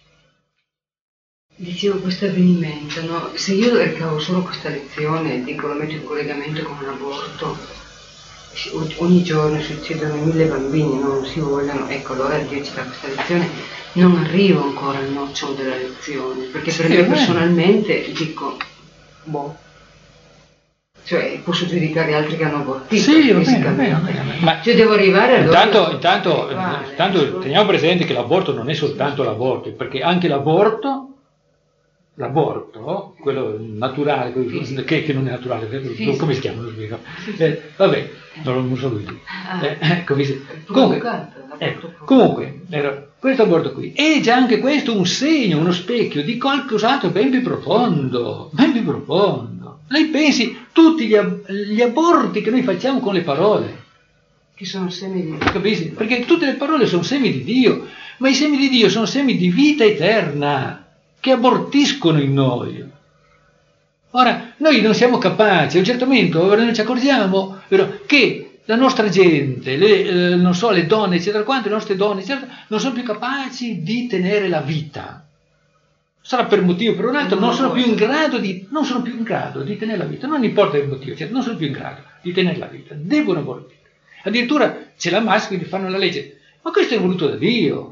Dicevo, questo avvenimento, no? Se io ricavo solo questa lezione e dico lo metto in collegamento con l'aborto, ogni giorno succedono mille bambini, non si vogliono, ecco, allora Dio ci dà questa lezione, non arrivo ancora al nocciolo della lezione, perché per Sì, me beh. personalmente dico, boh, cioè posso giudicare gli altri che hanno abortito, Sì, va bene, fisicamente. va bene, va bene. Ma Cioè devo arrivare allora... intanto, intanto, Vale, intanto ecco. teniamo presente che l'aborto non è soltanto l'aborto, perché anche l'aborto, l'aborto, quello naturale, quello Sì. che, che non è naturale, quello- Sì, come sì. si chiama? Non so. Eh, vabbè, non lo so lui. Ah. Eh, eh, come si- Comunque, Provocato, l'aborto ecco, provocato. comunque era questo aborto qui è già anche questo un segno, uno specchio di qualcos'altro ben più profondo, ben più profondo. Lei pensi tutti gli, ab- gli aborti che noi facciamo con le parole, Che sono semi di... capisci? Perché tutte le parole sono semi di Dio, ma i semi di Dio sono semi di vita eterna che abortiscono in noi. Ora, noi non siamo capaci, a un certo momento ora noi ci accorgiamo vero, che la nostra gente, le, eh, non so, le donne, eccetera, quante, le nostre donne, eccetera, non sono più capaci di tenere la vita. Sarà per un motivo o per un altro, non sono più in grado di, non sono più in grado di tenere la vita, non importa il motivo, cioè, non sono più in grado di tenere la vita, devono abortire. Addirittura c'è la massa, quindi fanno la legge. Ma questo è voluto da Dio.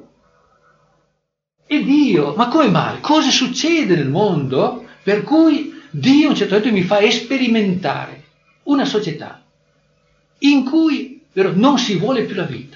E Dio, ma come mai? Cosa succede nel mondo per cui Dio a un certo punto mi fa sperimentare una società in cui vero, non si vuole più la vita,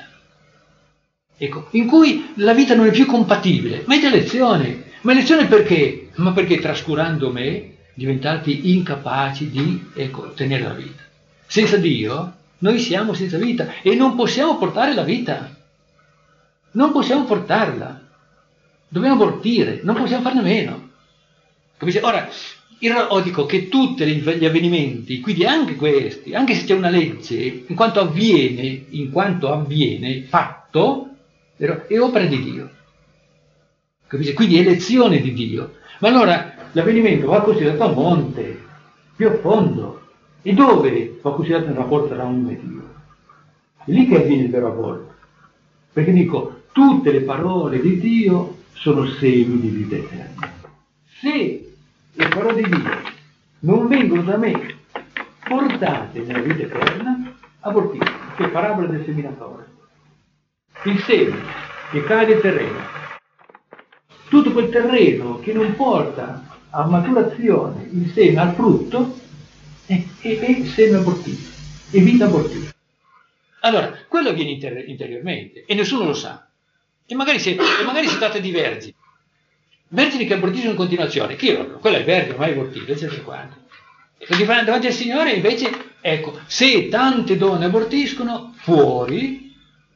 ecco, in cui la vita non è più compatibile, ma è già lezione. Ma è lezione perché? Ma perché trascurando me diventati incapaci di ecco, tenere la vita. Senza Dio noi siamo senza vita e non possiamo portare la vita, non possiamo portarla. Dobbiamo abortire, non possiamo farne meno. Capisci? Ora, io dico che tutti gli avvenimenti, quindi anche questi, anche se c'è una legge, in quanto avviene, in quanto avviene, fatto, vero, è opera di Dio. Capisci? Quindi è lezione di Dio. Ma allora l'avvenimento va considerato a monte, più a fondo. E dove va considerato il rapporto tra uomo e Dio? È lì che avviene il vero aborto. Perché dico, tutte le parole di Dio sono semi di vita eterna. Se le parole di Dio non vengono da me portate nella vita eterna, abortite, che è parabola del seminatore. Il seme che cade in terreno, tutto quel terreno che non porta a maturazione il seme al frutto, è, è, è seme abortito, è vita abortita. Allora, quello avviene inter- interiormente e nessuno lo sa. E magari, se, e magari si tratta di vergini, vergini che abortiscono in continuazione, chi lo quello è vergine, mai abortito, eccetera quanto. E davanti al Signore invece, ecco, se tante donne abortiscono fuori,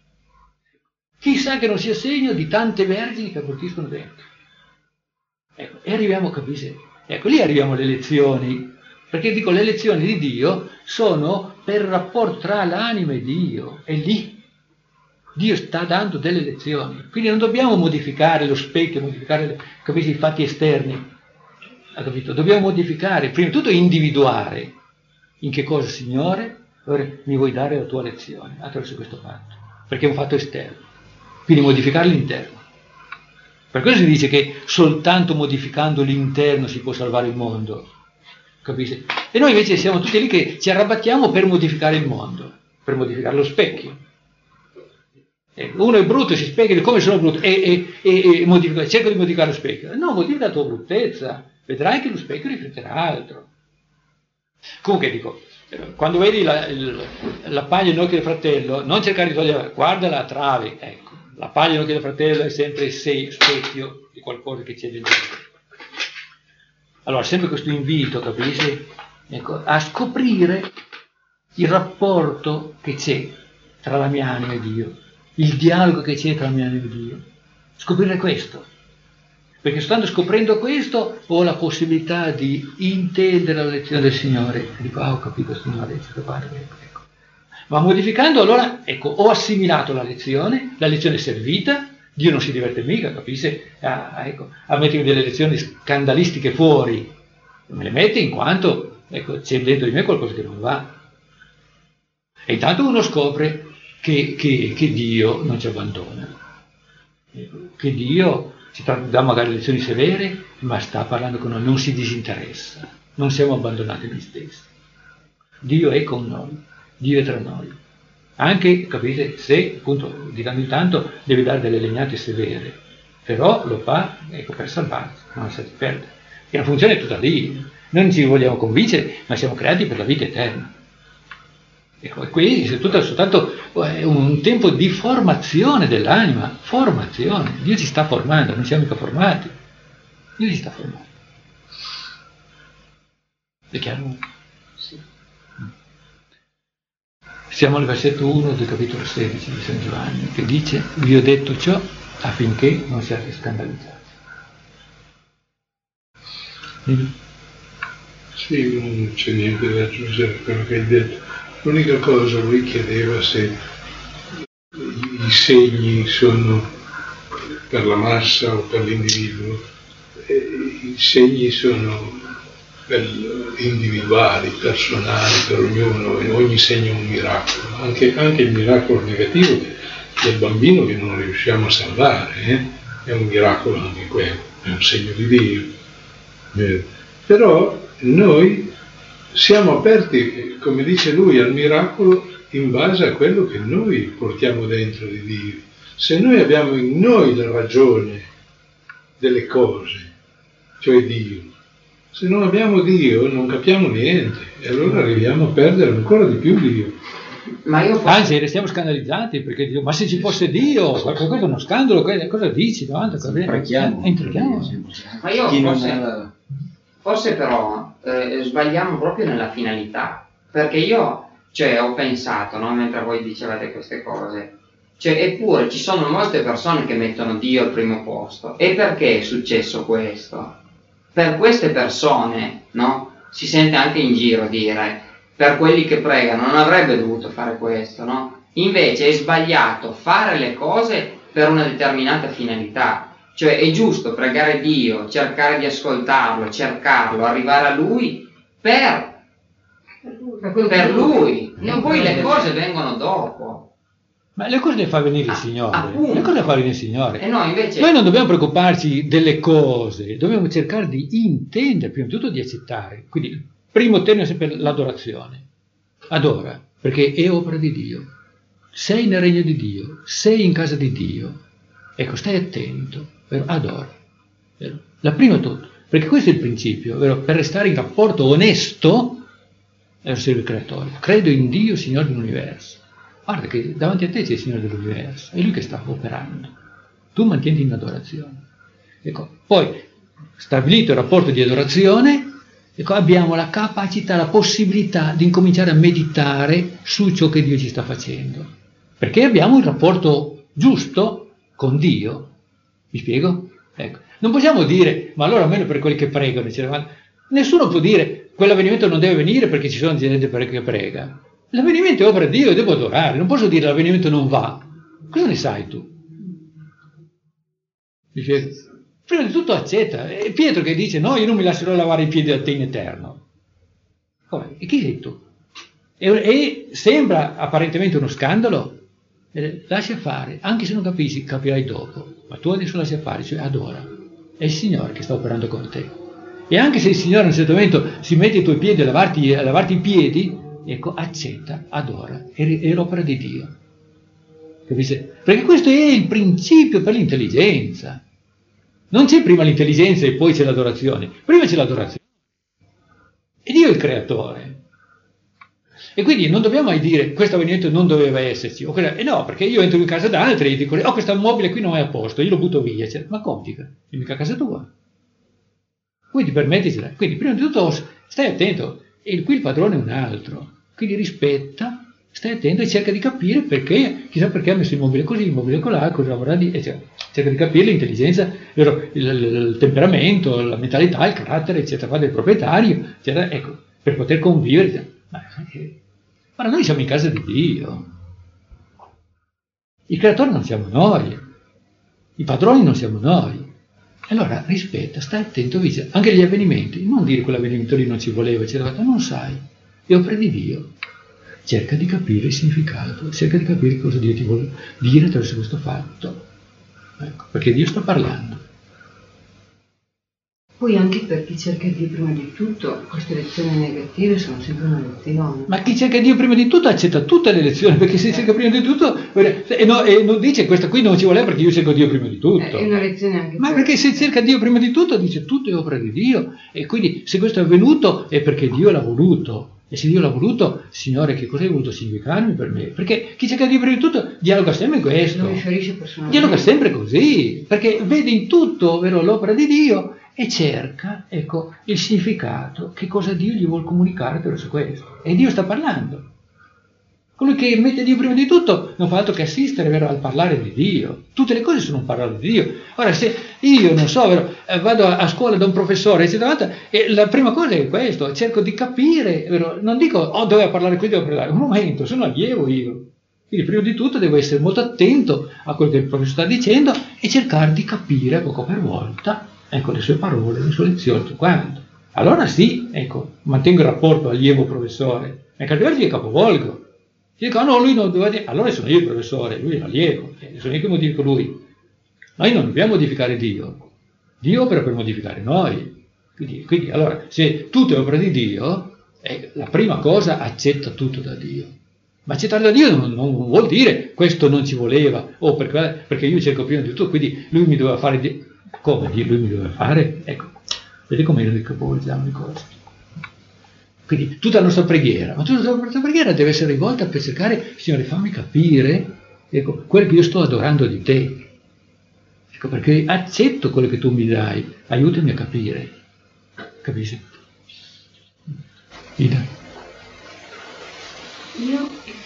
chissà che non sia segno di tante vergini che abortiscono dentro. Ecco, e arriviamo, capisci? Ecco, lì arriviamo alle lezioni, perché dico, le lezioni di Dio sono per rapporto tra l'anima e Dio, è lì. Dio sta dando delle lezioni, quindi non dobbiamo modificare lo specchio, modificare le, capisci, i fatti esterni, ha capito? Dobbiamo modificare, prima di tutto individuare in che cosa, Signore, ora mi vuoi dare la tua lezione attraverso questo fatto, perché è un fatto esterno, quindi modificare l'interno. Per questo si dice che soltanto modificando l'interno si può salvare il mondo, capisci? E noi invece siamo tutti lì che ci arrabattiamo per modificare il mondo, per modificare lo specchio. Uno è brutto, si spiega come sono brutto e, e, e, e modifica, cerca di modificare lo specchio. No, modifica la tua bruttezza, vedrai che lo specchio rifletterà altro. Comunque dico, quando vedi la, il, la paglia nell'occhio del fratello, non cercare di togliere, guarda la trave, ecco, la paglia nell'occhio del fratello è sempre il specchio di qualcosa che c'è dentro. Allora, sempre questo invito, capisci? Ecco, a scoprire il rapporto che c'è tra la mia anima e Dio. Il dialogo che c'è tra la mia anima e Dio. Scoprire questo. Perché stando scoprendo questo ho la possibilità di intendere la lezione del Signore. E dico, ah, ho capito Signore, ecco, ecco. Ma modificando allora, ecco, ho assimilato la lezione, la lezione è servita, Dio non si diverte mica, capisce? A, ecco, a mettermi delle lezioni scandalistiche fuori, me le mette in quanto, ecco, c'è dentro di me qualcosa che non va. E intanto uno scopre che, che, che Dio non ci abbandona, che Dio ci dà magari lezioni severe, ma sta parlando con noi, non si disinteressa, non siamo abbandonati noi stessi. Dio è con noi, Dio è tra noi. Anche, capite, se appunto di tanto in tanto deve dare delle legnate severe, però lo fa, ecco, per salvarci, non lasciarci perdere. E la funzione è tutta lì, noi non ci vogliamo convincere, ma siamo creati per la vita eterna. Ecco, e qui è tutto soltanto un tempo di formazione dell'anima, formazione. Dio ci sta formando, non siamo mica formati. Dio ci sta formando. È chiaro? Sì. Siamo al versetto uno del capitolo sedici di San Giovanni, che dice: vi ho detto ciò affinché non siate scandalizzati. Sì, non c'è niente da aggiungere a quello che hai detto. L'unica cosa, lui chiedeva se i segni sono per la massa o per l'individuo. I segni sono per individuali, personali, per ognuno, e ogni segno è un miracolo, anche, anche il miracolo negativo del bambino che non riusciamo a salvare, eh? È un miracolo anche quello, è un segno di Dio. Eh. Però noi siamo aperti, come dice lui, al miracolo in base a quello che noi portiamo dentro di Dio. Se noi abbiamo in noi la ragione delle cose, cioè Dio, se non abbiamo Dio non capiamo niente e allora arriviamo a perdere ancora di più Dio. Ma io posso... Anzi, restiamo scandalizzati perché dico, ma se ci fosse Dio, questo è uno scandalo, cosa dici? Davanti, Imprechiamo. Imprechiamo. Ma io Chi forse, non ha... forse però eh, sbagliamo proprio nella finalità, perché io cioè, ho pensato, no, mentre voi dicevate queste cose, cioè, eppure ci sono molte persone che mettono Dio al primo posto. E perché è successo questo? Per queste persone, no, si sente anche in giro dire, per quelli che pregano non avrebbe dovuto fare questo, no? Invece è sbagliato fare le cose per una determinata finalità. Cioè è giusto pregare Dio, cercare di ascoltarlo, cercarlo, arrivare a Lui per, per Lui, e poi le cose vengono dopo. Ma le cose le fa venire il Ah, Signore, appunto. le cose le fa venire il Signore. E no, invece... Noi non dobbiamo preoccuparci delle cose, dobbiamo cercare di intendere, prima di tutto di accettare. Quindi il primo termine è sempre l'adorazione. Adora, perché è opera di Dio. Sei nel regno di Dio, sei in casa di Dio. Ecco, stai attento, vero? Adora. Vero? La prima tutto, perché questo è il principio, vero? Per restare in rapporto onesto verso il Creatore. Credo in Dio, Signore dell'universo. Guarda che davanti a te c'è il Signore dell'universo, è Lui che sta operando. Tu mantieni in adorazione. Ecco, poi, stabilito il rapporto di adorazione, ecco, abbiamo la capacità, la possibilità di incominciare a meditare su ciò che Dio ci sta facendo. Perché abbiamo un rapporto giusto con Dio. Mi spiego? Ecco. Non possiamo dire, ma allora almeno per quelli che pregano, nessuno può dire, quell'avvenimento non deve venire perché ci sono gente che prega. L'avvenimento è opera di Dio, devo adorare, non posso dire l'avvenimento non va. Cosa ne sai tu? Dice, prima di tutto accetta. È Pietro che dice, no, io non mi lascerò lavare i piedi a te in eterno. Come? E chi sei tu? E, e sembra apparentemente uno scandalo, eh, lascia fare, anche se non capisci, capirai dopo. Ma tu adesso lascia fare, cioè adora. È il Signore che sta operando con te. E anche se il Signore in un certo momento si mette i tuoi piedi a lavarti, a lavarti i piedi, ecco, accetta, adora, è, è l'opera di Dio. Capisce? Perché questo è il principio per l'intelligenza. Non c'è prima l'intelligenza e poi c'è l'adorazione. Prima c'è l'adorazione. E Dio è il creatore. E quindi non dobbiamo mai dire questo avvenimento non doveva esserci. O quella, e no, perché io entro in casa da altri e dico, oh, questo mobile qui non è a posto, io lo butto via. Cioè, ma come dica? È mica casa tua. Quindi permettitela. Quindi prima di tutto stai attento. E qui il padrone è un altro. Quindi rispetta, stai attento e cerca di capire perché, chissà perché ha messo il mobile così, il mobile colà, cosa avrà di... Cioè, cerca di capire l'intelligenza vero, il, il, il temperamento, la mentalità, il carattere, eccetera, del proprietario, eccetera, ecco, per poter convivere. Ma, eh, ma noi siamo in casa di Dio. Il creatore non siamo noi, i padroni non siamo noi. Allora rispetta, stai attento, vigila. Anche gli avvenimenti, non dire quell'avvenimento lì non ci voleva, eccetera, non sai, è opera di Dio. Cerca di capire il significato, cerca di capire cosa Dio ti vuole dire attraverso questo fatto. Ecco, perché Dio sta parlando. Poi anche per chi cerca Dio prima di tutto, queste lezioni negative sono sempre una lezione. Ma chi cerca Dio prima di tutto accetta tutte le lezioni, perché se cerca prima di tutto e, no, e non dice questa qui non ci vuole perché io cerco Dio prima di tutto. È una lezione anche Ma per... perché se cerca Dio prima di tutto dice tutto è opera di Dio, e quindi se questo è avvenuto è perché Dio l'ha voluto. E se Dio l'ha voluto, Signore, che cosa hai voluto significarmi per me? Perché chi cerca Dio prima di tutto dialoga sempre questo. Non mi ferisce personalmente. Dialoga sempre così, perché vede in tutto, vero, l'opera di Dio e cerca, ecco, il significato, che cosa Dio gli vuole comunicare attraverso questo. E Dio sta parlando. Colui che mette Dio prima di tutto non fa altro che assistere, vero, al parlare di Dio. Tutte le cose sono un parlare di Dio. Ora, se io, non so, vero, vado a scuola da un professore, eccetera, e la prima cosa è questo, cerco di capire, vero, non dico, oh, doveva parlare qui, devo parlare, un momento, sono allievo io. Quindi prima di tutto devo essere molto attento a quello che il professore sta dicendo e cercare di capire poco per volta, ecco, le sue parole, le sue lezioni, tutto quanto. Allora sì, ecco, mantengo il rapporto allievo-professore, ecco, altrimenti capovolgo. Si dico, no, lui non doveva dire, allora sono io il professore, lui è l'allievo, sono io che modifico lui. Noi non dobbiamo modificare Dio, Dio opera per modificare noi. Quindi, quindi allora, se tutto è opera di Dio, eh, la prima cosa, accetta tutto da Dio. Ma accettare da Dio non, non vuol dire questo non ci voleva, o perché, perché io cerco prima di tutto, quindi lui mi doveva fare, di... come lui mi doveva fare? Ecco, vedete come noi capovolgiamo le cose. Quindi tutta la nostra preghiera, ma tutta la nostra preghiera deve essere rivolta per cercare, Signore, fammi capire, ecco, quello che io sto adorando di te. Ecco, perché accetto quello che tu mi dai, aiutami a capire. Capisci? Ida. Io...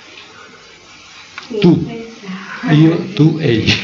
Tu. Io, tu e io.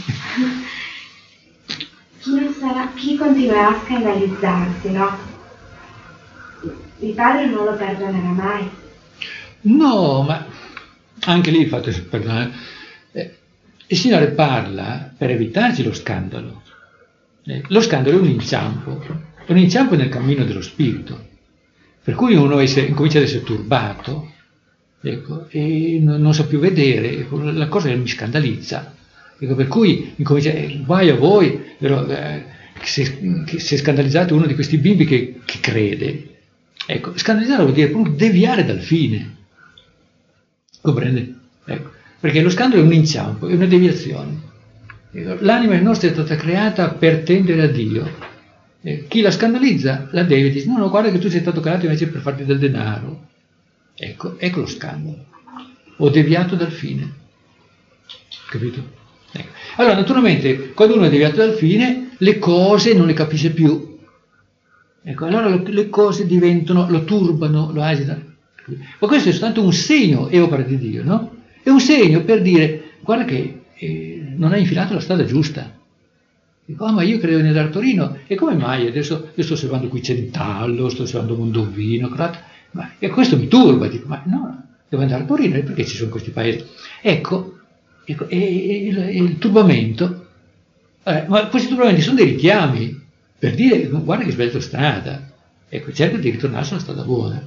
Chi non sarà, chi continuerà a scandalizzarsi, no? Il padre non lo perdonerà mai. No, ma anche lì il fatto è perdonare. Eh, il Signore parla per evitarci lo scandalo. Eh, lo scandalo è un inciampo, è un inciampo nel cammino dello spirito. Per cui uno essere, incomincia ad essere turbato, ecco, e non, non sa più vedere, ecco, la cosa mi scandalizza. Ecco, per cui incomincia, eh, guai a voi, però, eh, se, che se scandalizzate uno di questi bimbi che, che crede. Ecco, scandalizzare vuol dire proprio deviare dal fine, comprende? Ecco, perché lo scandalo è un inciampo, è una deviazione. Ecco, l'anima nostra è stata creata per tendere a Dio. Ecco, chi la scandalizza la deve dire, no, no, guarda che tu sei stato creato invece per farti del denaro. Ecco, ecco lo scandalo. Ho deviato dal fine. Capito? Ecco. Allora, naturalmente, quando uno è deviato dal fine, le cose non le capisce più. Ecco, allora le cose diventano, lo turbano, lo agitano. Ma questo è soltanto un segno, è opera di Dio, no? È un segno per dire, guarda che eh, non hai infilato la strada giusta. Dico, oh, ma io credo nell'Ar Torino, e come mai adesso io sto osservando qui Centallo, sto osservando Mondovino, ma e questo mi turba, dico, ma no, devo andare a Torino, e perché ci sono questi paesi? Ecco, ecco è, è, è, è il turbamento, eh, ma questi turbamenti sono dei richiami, per dire, guarda che hai sbagliato strada, ecco, cerca di ritornare sulla strada buona.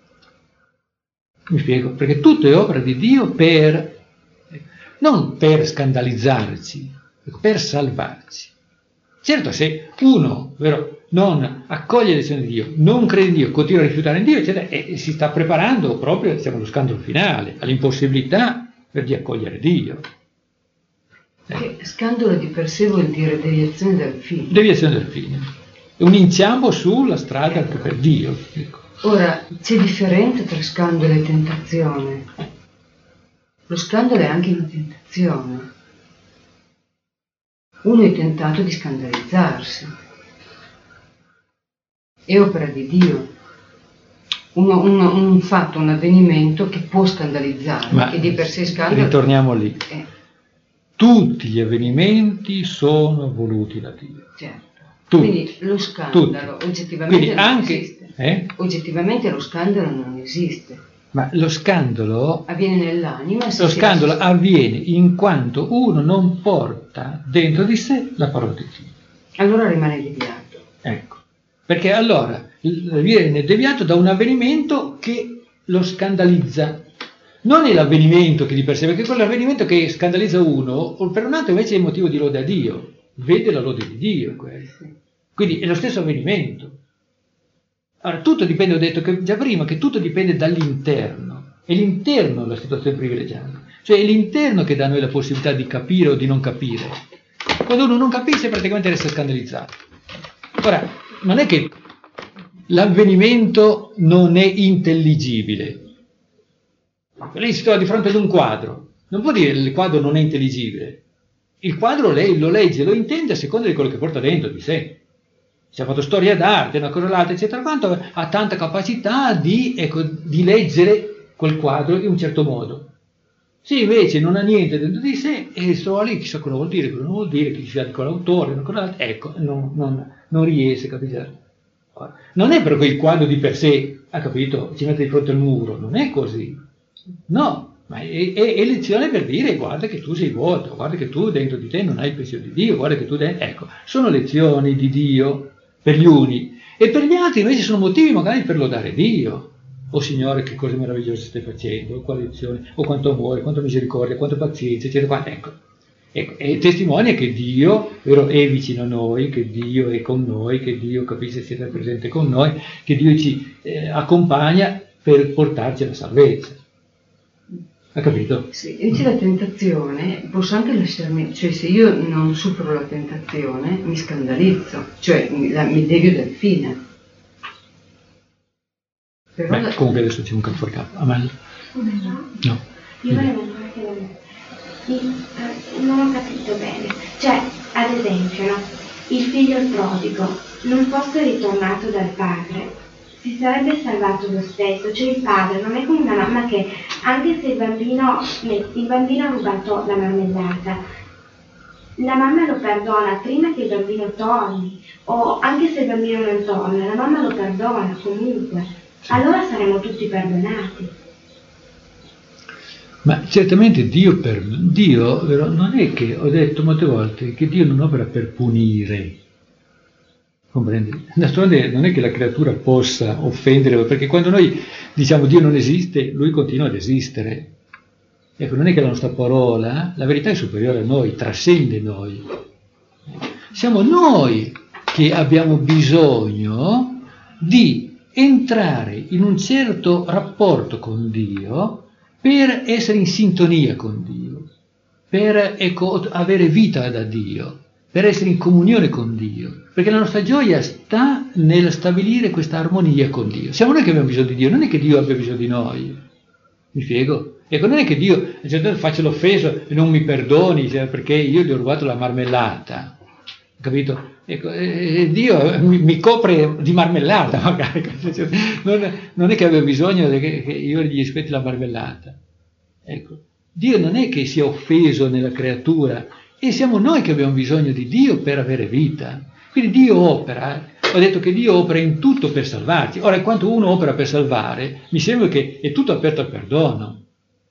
Mi spiego? Perché tutto è opera di Dio per, non per scandalizzarci, per salvarci. Certo, se uno, vero, non accoglie le lezioni di Dio, non crede in Dio, continua a rifiutare in Dio, eccetera, e si sta preparando proprio, siamo allo scandalo finale, all'impossibilità per di accogliere Dio. Che scandalo di per sé vuol dire deviazione dal fine. Deviazione dal fine. È un inciampo sulla strada ecco. per Dio. Ecco. Ora, c'è differenza tra scandalo e tentazione. Lo scandalo è anche una tentazione. Uno è tentato di scandalizzarsi. È opera di Dio. Uno, uno, un fatto, un avvenimento che può scandalizzare, Ma che di per sé scandalo. Ritorniamo lì. Eh. tutti gli avvenimenti sono voluti da Dio. Certo. Tutti. Quindi lo scandalo Tutti. oggettivamente Quindi non anche, esiste. eh? Oggettivamente lo scandalo non esiste. Ma lo scandalo, Avviene nell'anima. Se lo si scandalo lascia- avviene in quanto uno non porta dentro di sé la parola di Dio. Allora rimane deviato. Ecco. Perché allora viene deviato da un avvenimento che lo scandalizza. Non è l'avvenimento che di per sé, perché quell'avvenimento che scandalizza uno, o per un altro invece è motivo di lode a Dio. Vede la lode di Dio in quello. Quindi è lo stesso avvenimento. Allora, tutto dipende, ho detto che già prima, che tutto dipende dall'interno. È l'interno la situazione privilegiata. Cioè è l'interno che dà a noi la possibilità di capire o di non capire. Quando uno non capisce praticamente resta scandalizzato. Ora, non è che l'avvenimento non è intelligibile. Lei si trova di fronte ad un quadro. Non può dire che il quadro non è intelligibile. Il quadro lei lo legge, lo intende a seconda di quello che porta dentro di sé. Se ha fatto storia d'arte, una cosa o l'altra, eccetera, quanto ha tanta capacità di, ecco, di leggere quel quadro in un certo modo. Se invece non ha niente dentro di sé e si trova lì, chissà cosa vuol dire, cosa non vuol dire, chi si con l'autore, una cosa o l'altra, ecco, non, non, non riesce a capire. Non è perché il quadro di per sé, ha capito, ci mette di fronte al muro, non è così. No, ma è, è, è lezione per dire guarda che tu sei vuoto, guarda che tu dentro di te non hai il pensiero di Dio, guarda che tu dentro... Ecco, sono lezioni di Dio per gli uni e per gli altri invece sono motivi magari per lodare Dio. Oh Signore, che cose meravigliose stai facendo, oh, quale lezione, oh quanto amore, quanto misericordia, quanto pazienza, eccetera. Ecco, ecco, e testimonia che Dio vero, è vicino a noi, che Dio è con noi, che Dio capisce sia presente con noi, che Dio ci eh, accompagna per portarci alla salvezza. Ha capito? Sì, invece la tentazione posso anche lasciarmi, cioè se io non supero la tentazione mi scandalizzo, cioè mi, la, mi devio del fine. Però Beh, la... comunque adesso c'è un capo fuori capo. Amal? No. Io volevo ancora chiedere, non ho capito bene, cioè ad esempio no, il figlio prodigo non fosse ritornato dal padre, si sarebbe salvato lo stesso, cioè il padre non è come una mamma che anche se il bambino, il bambino ha rubato la marmellata, la mamma lo perdona prima che il bambino torni, o anche se il bambino non torna, la mamma lo perdona comunque, allora saremo tutti perdonati. Ma certamente Dio, per, Dio vero, non è che, ho detto molte volte, che Dio non opera per punire. Comprendi? D'altronde non è che la creatura possa offendere, perché quando noi diciamo Dio non esiste, Lui continua ad esistere. Ecco, non è che la nostra parola, la verità è superiore a noi, trascende noi. Siamo noi che abbiamo bisogno di entrare in un certo rapporto con Dio per essere in sintonia con Dio, per ecco, avere vita da Dio, per essere in comunione con Dio, perché la nostra gioia sta nel stabilire questa armonia con Dio. Siamo noi che abbiamo bisogno di Dio, non è che Dio abbia bisogno di noi. Mi spiego? Ecco, non è che Dio, a un certo punto faccio l'offeso e non mi perdoni cioè, perché io gli ho rubato la marmellata, capito? Ecco, eh, Dio mi, mi copre di marmellata magari, non, non è che abbia bisogno che, che io gli aspetti la marmellata. Ecco, Dio non è che sia offeso nella creatura, e siamo noi che abbiamo bisogno di Dio per avere vita. Quindi Dio opera, ho detto che Dio opera in tutto per salvarci. Ora, quando uno opera per salvare, mi sembra che è tutto aperto al perdono.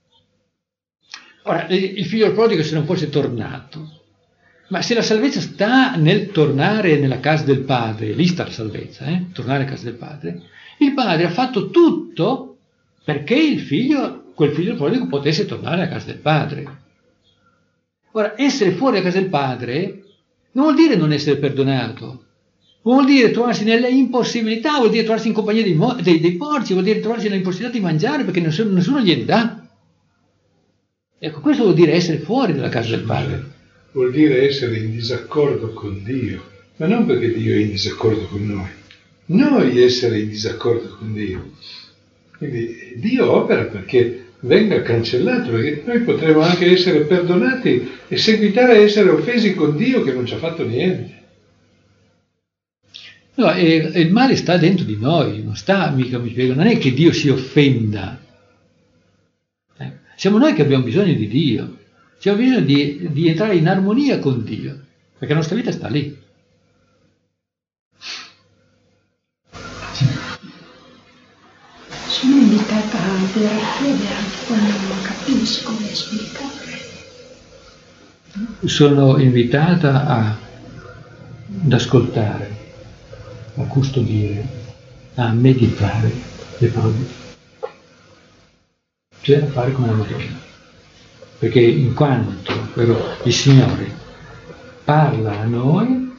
Ora, il figlio prodigo se non fosse tornato, ma se la salvezza sta nel tornare nella casa del padre, lì sta la salvezza, eh? Tornare a casa del padre, il padre ha fatto tutto perché il figlio, quel figlio prodigo potesse tornare a casa del padre. Ora, essere fuori a casa del padre non vuol dire non essere perdonato, non vuol dire trovarsi nelle impossibilità, vuol dire trovarsi in compagnia dei, mo- dei, dei porci, vuol dire trovarsi nell'impossibilità di mangiare perché nessuno, nessuno gliene dà. Ecco, questo vuol dire essere fuori dalla casa del padre. Vuol dire essere in disaccordo con Dio, ma non perché Dio è in disaccordo con noi, noi essere in disaccordo con Dio. Quindi Dio opera perché venga cancellato, perché noi potremo anche essere perdonati e seguitare a essere offesi con Dio che non ci ha fatto niente. No, e, e il male sta dentro di noi, non sta mica, mi spiego, non è che Dio si offenda. Eh, siamo noi che abbiamo bisogno di Dio. C'è bisogno di, di entrare in armonia con Dio, perché la nostra vita sta lì. Sono invitata a avere fede anche quando non capisco come spiegare. Sono invitata a, ad ascoltare, a custodire, a meditare le parole di Dio. C'è da fare come la Madonna. Perché in quanto però, il Signore parla a noi,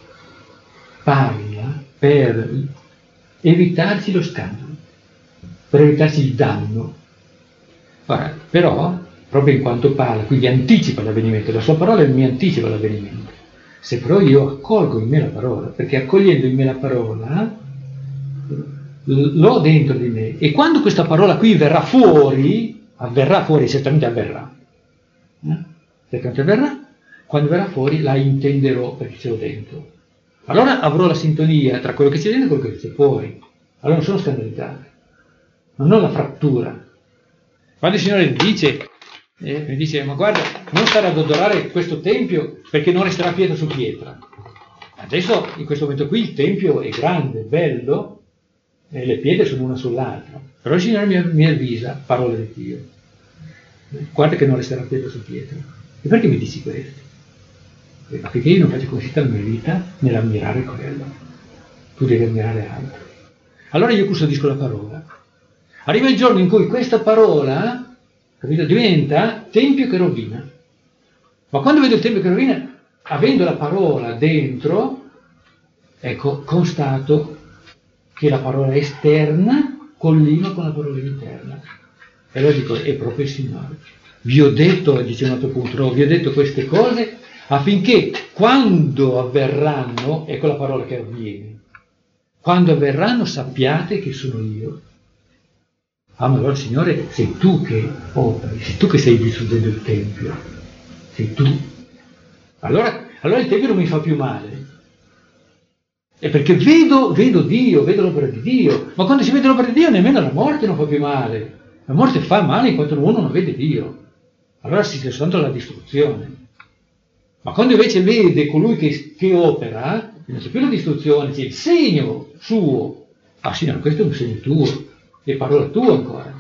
parla per evitarci lo scandalo, per evitarci il danno. Ora, però, proprio in quanto parla, quindi anticipa l'avvenimento, la sua parola mi anticipa l'avvenimento. Se però io accolgo in me la parola, perché accogliendo in me la parola, l'ho dentro di me, e quando questa parola qui verrà fuori, avverrà fuori, certamente avverrà, eh? certamente avverrà, quando verrà fuori la intenderò perché ce l'ho dentro. Allora avrò la sintonia tra quello che c'è dentro e quello che c'è fuori. Allora non sono scandalizzato, non ho la frattura. Quando il Signore dice, eh, mi dice, ma guarda, non stare ad adorare questo tempio perché non resterà pietra su pietra. Adesso, in questo momento qui, il tempio è grande, bello, e le pietre sono una sull'altra. Però il Signore mi, mi avvisa, parola di Dio, guarda che non resterà pietra su pietra. E perché mi dici questo? Perché io non faccio consistere la mia vita nell'ammirare quello. Tu devi ammirare altro. Allora io custodisco la parola. Arriva il giorno in cui questa parola, capito, diventa tempio che rovina. Ma quando vedo il tempio che rovina, avendo la parola dentro, ecco, constato che la parola esterna collima con la parola interna. E allora dico, è proprio il Signore. Vi ho detto, dice un altro punto, no, vi ho detto queste cose affinché quando avverranno, ecco la parola che avviene, quando avverranno sappiate che sono io. Ah, ma allora Signore, sei tu che operi, sei tu che stai distruggendo il Tempio, sei tu. Allora, allora il Tempio non mi fa più male. È perché vedo, vedo Dio, vedo l'opera di Dio. Ma quando si vede l'opera di Dio nemmeno la morte non fa più male. La morte fa male in quanto uno non vede Dio. Allora si sta soltanto la distruzione. Ma quando invece vede colui che, che opera, non c'è più la distruzione, c'è il segno suo. Ah Signore, questo è un segno tuo, è parola tua ancora.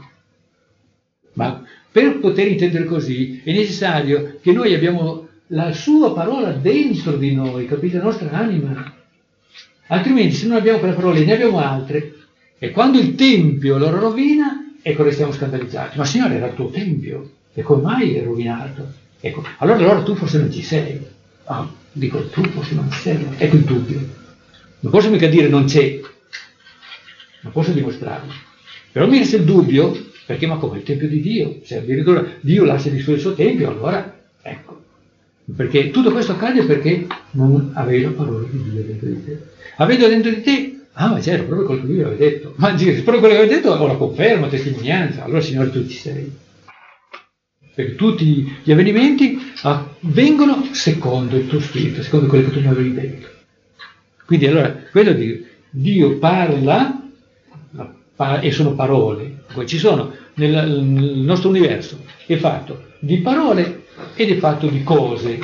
Ma per poter intendere così è necessario che noi abbiamo la sua parola dentro di noi, capite? La nostra anima. Altrimenti se non abbiamo quella parola e ne abbiamo altre, e quando il Tempio lo rovina, ecco restiamo scandalizzati. Ma Signore, era il tuo Tempio, e come mai è rovinato? Ecco, allora, allora tu forse non ci sei. Ah, dico, tu forse non ci sei. Ecco il dubbio. Non posso mica dire non c'è, non posso dimostrarlo. Però mi resta il dubbio, perché ma come il Tempio di Dio? Se addirittura Dio lascia distruggere il suo Tempio, allora, ecco. Perché tutto questo accade perché non avevi la parola di Dio dentro di te. Avendo dentro di te, ah ma c'era proprio quello che lui aveva detto. Ma proprio quello che aveva detto ho la conferma, testimonianza. Allora Signore tu ci sei. Perché tutti gli avvenimenti avvengono secondo il tuo spirito, secondo quello che tu mi avevi detto. Quindi allora, quello di Dio parla, e sono parole, ci sono nel, nel nostro universo, è fatto di parole ed è fatto di cose.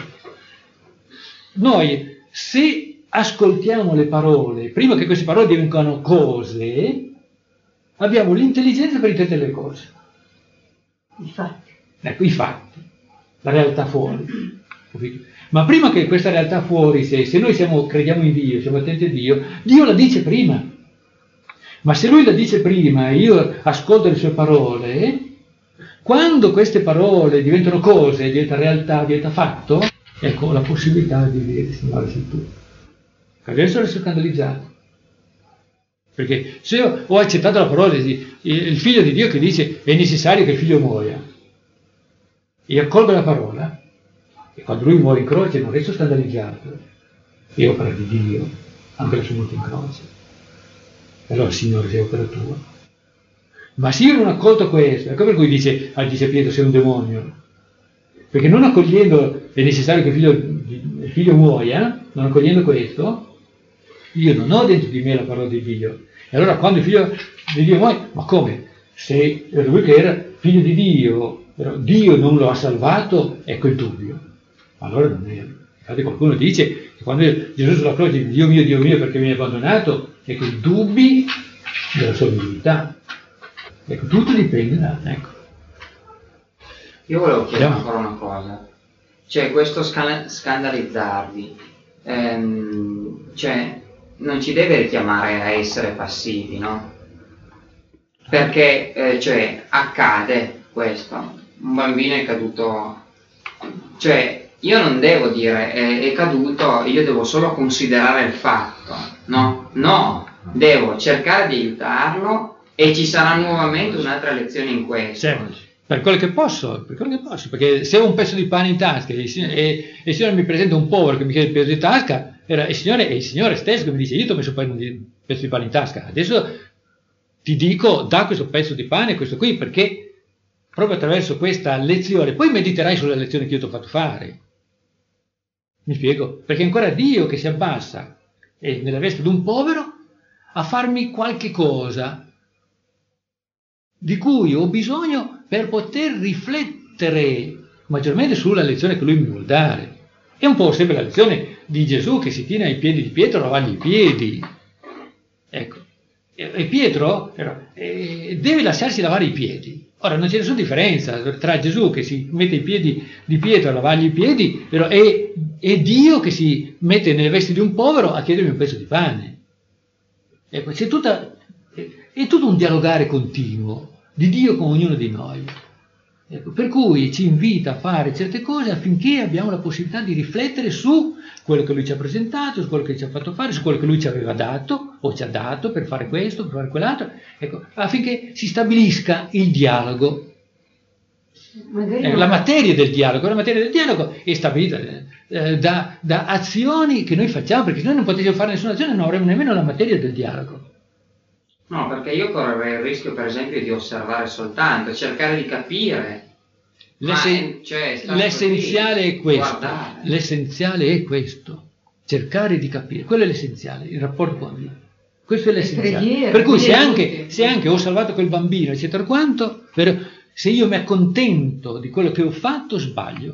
Noi, se ascoltiamo le parole, prima che queste parole diventano cose, abbiamo l'intelligenza per intendere le cose. Infatti. Ecco, i fatti, la realtà fuori. Capito? Ma prima che questa realtà fuori, se, se noi siamo, crediamo in Dio, siamo attenti a Dio, Dio la dice prima. Ma se Lui la dice prima e io ascolto le sue parole, quando queste parole diventano cose, diventa realtà, diventa fatto, ecco la possibilità di dire, Signore, sei tu. Adesso resto scandalizzato. Perché se io ho accettato la parola di il figlio di Dio che dice è necessario che il figlio muoia, e accolgo la parola, e quando lui muore in croce non resto scandalizzato, è opera di Dio, anche la sua morte in croce. E allora Signore sei opera tua. Ma se io non accolgo questo, ecco per cui dice, ah, dice Pietro sei un demonio, perché non accogliendo è necessario che il figlio, il figlio muoia, non accogliendo questo, io non ho dentro di me la parola di Dio. E allora quando il figlio di Dio muore, ma come? Se lui che era figlio di Dio però Dio non lo ha salvato, ecco il dubbio. Allora non è. Infatti qualcuno dice che quando Gesù sulla croce dice Dio mio, Dio mio, perché mi hai abbandonato, ecco i dubbi della sua divinità. Ecco, tutto dipende da... Ecco. Io volevo chiedere ancora una cosa. Cioè, questo scal- scandalizzarvi, ehm, cioè, non ci deve richiamare a essere passivi, no? Perché, eh, cioè, accade questo. Un bambino è caduto... Cioè, io non devo dire è, è caduto, io devo solo considerare il fatto, no? No, devo cercare di aiutarlo e ci sarà nuovamente un'altra lezione in questo. Certo. Per quello che posso, per quello che posso, perché se ho un pezzo di pane in tasca e il Signore, e, e il Signore mi presenta un povero che mi chiede il pezzo di tasca, era il Signore, è il Signore stesso che mi dice io ti ho messo un pezzo di pane in tasca, adesso ti dico da questo pezzo di pane, questo qui, perché proprio attraverso questa lezione, poi mediterai sulla lezione che io ti ho fatto fare. Mi spiego? Perché è ancora Dio che si abbassa e nella veste di un povero a farmi qualche cosa di cui ho bisogno per poter riflettere maggiormente sulla lezione che lui mi vuol dare. È un po' sempre la lezione di Gesù che si tiene ai piedi di Pietro, lavagli i piedi. Ecco. E Pietro eh, deve lasciarsi lavare i piedi. Ora non c'è nessuna differenza tra Gesù che si mette ai piedi di Pietro a lavargli i piedi però, e, e Dio che si mette nelle vesti di un povero a chiedermi un pezzo di pane. Ecco, c'è tutta... È tutto un dialogare continuo di Dio con ognuno di noi. Ecco, per cui ci invita a fare certe cose affinché abbiamo la possibilità di riflettere su quello che Lui ci ha presentato, su quello che ci ha fatto fare, su quello che Lui ci aveva dato o ci ha dato per fare questo, per fare quell'altro, ecco, affinché si stabilisca il dialogo. Eh, la materia del dialogo, la materia del dialogo è stabilita eh, da, da azioni che noi facciamo, perché se noi non potessimo fare nessuna azione non avremmo nemmeno la materia del dialogo. No, perché io correrei il rischio, per esempio, di osservare soltanto, cercare di capire. L'essen- Ma, cioè, l'essenziale qui, è questo. Guardare. L'essenziale è questo. Cercare di capire. Quello è l'essenziale, il rapporto con Dio. Questo è l'essenziale. Preghiera, per cui se preghiera anche, tutti. se anche ho salvato quel bambino, eccetera quanto, per, se io mi accontento di quello che ho fatto, sbaglio.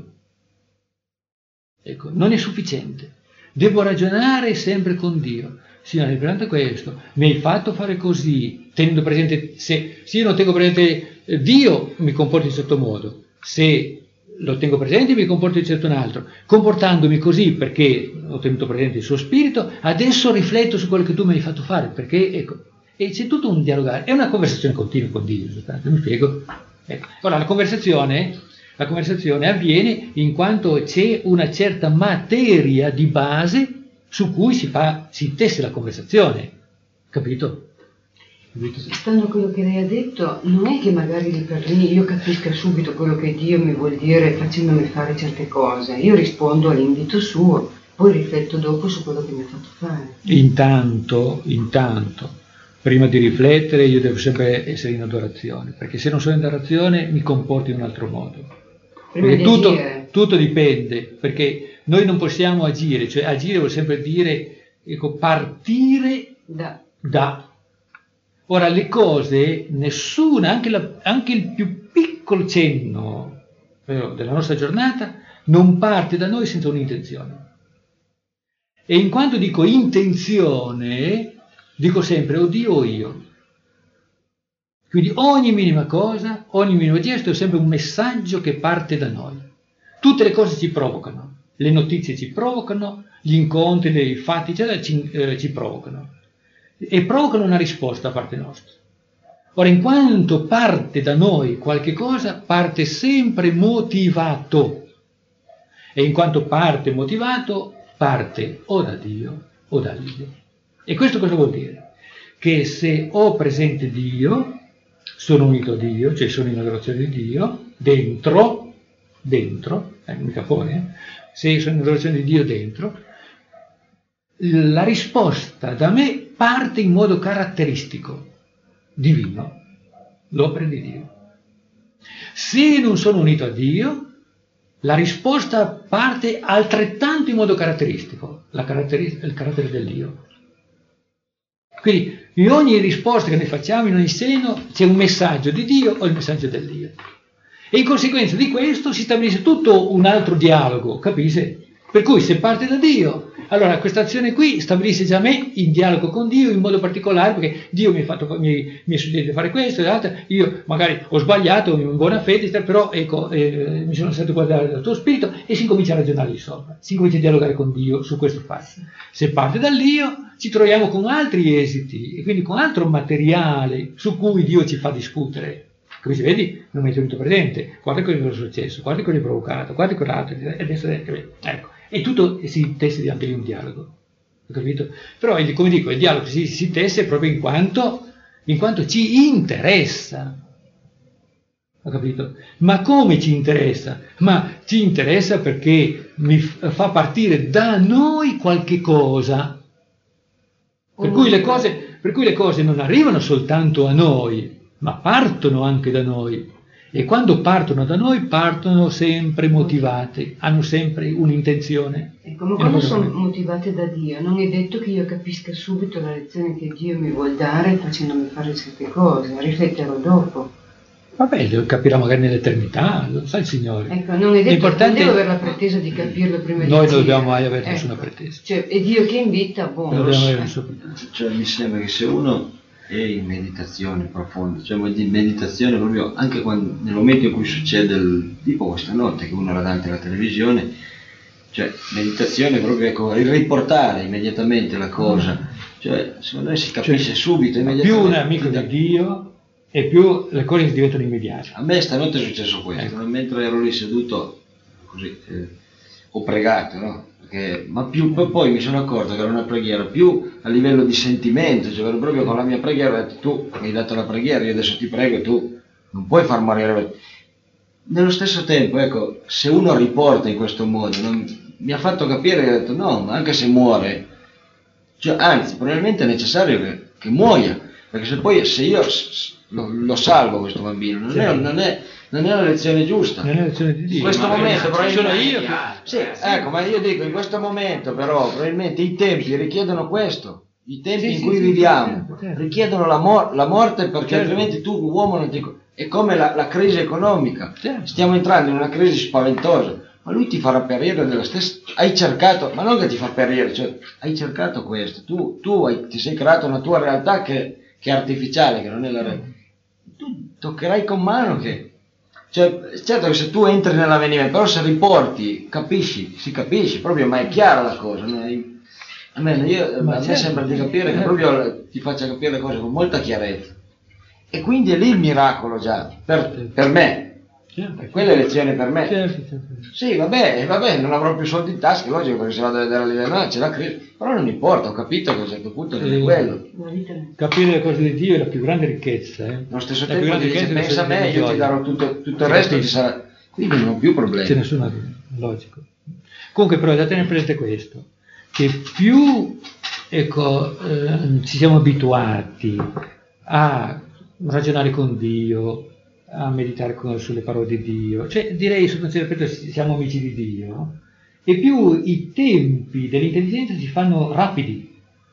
Ecco, non è sufficiente. Devo ragionare sempre con Dio. Signore, mi presenta questo, mi hai fatto fare così, tenendo presente, se, se io non tengo presente eh, Dio, mi comporto in un certo modo, se lo tengo presente mi comporto in un certo un altro, comportandomi così perché ho tenuto presente il suo spirito, adesso rifletto su quello che tu mi hai fatto fare, perché, ecco, e c'è tutto un dialogare, è una conversazione continua con Dio, mi spiego? Ecco. Ora, la conversazione, la conversazione avviene in quanto c'è una certa materia di base su cui si fa, si tesse la conversazione, capito? capito? Stando a quello che lei ha detto, non è che magari lì per lì io capisca subito quello che Dio mi vuol dire facendomi fare certe cose, io rispondo all'invito suo, poi rifletto dopo su quello che mi ha fatto fare. Intanto, intanto, prima di riflettere io devo sempre essere in adorazione, perché se non sono in adorazione mi comporto in un altro modo. Prima Perché di tutto, agire. tutto dipende, perché noi non possiamo agire, cioè agire vuol sempre dire ecco, partire Da. da. Ora le cose, nessuna, anche, la, anche il più piccolo cenno eh, della nostra giornata, non parte da noi senza un'intenzione. E in quanto dico intenzione, dico sempre o Dio o io. Quindi ogni minima cosa, ogni minimo gesto è sempre un messaggio che parte da noi. Tutte le cose ci provocano, le notizie ci provocano, gli incontri, i fatti eccetera, ci, eh, ci provocano e provocano una risposta da parte nostra. Ora, in quanto parte da noi qualche cosa, parte sempre motivato e in quanto parte motivato, parte o da Dio o da Dio. E questo cosa vuol dire? Che se ho presente Dio, sono unito a Dio, cioè sono in adorazione di Dio, dentro, dentro, eh, mica fuori, eh? Se sono in adorazione di Dio dentro, la risposta da me parte in modo caratteristico, divino, l'opera di Dio. Se non sono unito a Dio, la risposta parte altrettanto in modo caratteristico, la caratteri- il carattere del Dio. Quindi in ogni risposta che noi facciamo, in ogni segno, c'è un messaggio di Dio o il messaggio del Dio. E in conseguenza di questo si stabilisce tutto un altro dialogo, capisce? Per cui se parte da Dio, allora questa azione qui stabilisce già me in dialogo con Dio in modo particolare, perché Dio mi ha, fatto, mi, mi ha suggerito di fare questo e l'altro, io magari ho sbagliato in buona fede, però ecco, eh, mi sono stato guardare dal tuo spirito e si incomincia a ragionare di sopra, si incomincia a dialogare con Dio su questo fatto. Se parte dal Dio ci troviamo con altri esiti e quindi con altro materiale su cui Dio ci fa discutere. Come si vedi, non mi è tenuto presente, guarda cosa è successo, guarda cosa è provocato, guarda quell'altro, e adesso, ecco, e tutto si tesse anche lì un dialogo, capito? Però, come dico, il dialogo si, si tesse proprio in quanto, in quanto ci interessa, ho capito? Ma come ci interessa? Ma ci interessa perché mi fa partire da noi qualche cosa, per cui le cose, per cui le cose non arrivano soltanto a noi, ma partono anche da noi, e quando partono da noi partono sempre motivate, hanno sempre un'intenzione. Ecco, ma quando sono motivate da Dio non è detto che io capisca subito la lezione che Dio mi vuol dare facendomi fare certe cose, rifletterò dopo. Vabbè, lo capirà magari nell'eternità, lo sa il Signore. Ecco, non è detto, L'importante... non devo avere la pretesa di capirlo prima di Noi non dobbiamo mai avere nessuna ecco. pretesa. Cioè, è Dio che invita, buono. Non dobbiamo avere nessuna pretesa. Cioè, mi sembra che se uno è in meditazione profonda, cioè in meditazione proprio anche quando, nel momento in cui succede il, tipo questa notte che uno era davanti alla televisione, cioè meditazione proprio, ecco, il riportare immediatamente la cosa, cioè secondo me si capisce cioè, subito immediatamente. Più un amico di Dio e più le cose diventano immediate. A me stanotte è successo questo, ecco. Mentre ero lì seduto così eh, ho pregato, no? Perché, ma più poi mi sono accorto che era una preghiera più a livello di sentimento, cioè proprio con la mia preghiera ho detto: tu mi hai dato la preghiera, io adesso ti prego e tu non puoi far morire. Nello stesso tempo, ecco, se uno riporta in questo modo, non, mi ha fatto capire che ho detto no, ma anche se muore, cioè, anzi probabilmente è necessario che, che muoia, perché se poi se io lo, lo salvo questo bambino non, sì. è, non, è, non è una lezione giusta, non è una lezione di Dio. In questo ma momento sono io che... sì, ecco, ma io dico in questo momento però probabilmente i tempi richiedono questo, i tempi sì, in sì, cui sì, viviamo certo, certo. richiedono la, mor- la morte, perché certo. altrimenti tu uomo non ti... è come la, la crisi economica, certo. Stiamo entrando in una crisi spaventosa, ma lui ti farà perire della stessa, hai cercato, ma non che ti fa perire, cioè hai cercato questo, tu, tu hai, ti sei creato una tua realtà che, che è artificiale, che non è la realtà, tu toccherai con mano che, cioè certo che se tu entri nell'avvenimento, però se riporti, capisci, si capisce proprio, ma è chiara la cosa, no? A me, io, a me certo. sembra di capire che proprio ti faccia capire le cose con molta chiarezza. E quindi è lì il miracolo già, per, per me, certo. Quella è lezione per me. Certo, certo. Sì, vabbè, vabbè, non avrò più soldi in tasca, logico, perché se vado a vedere a livello, no, c'è la crisi, però non importa, ho capito che a un certo punto non è quello. Capire le cose di Dio è la più grande ricchezza. Eh? Allo stesso la tempo dice, pensa a me, io ti darò tutto, tutto il resto, ti sarà... quindi non ho più problemi. C'è nessuna, logico. Comunque però è da tenere presente questo, che più, ecco, eh, ci siamo abituati a ragionare con Dio, a meditare con, sulle parole di Dio, cioè direi sostanzialmente siamo amici di Dio, e più i tempi dell'intelligenza si fanno rapidi.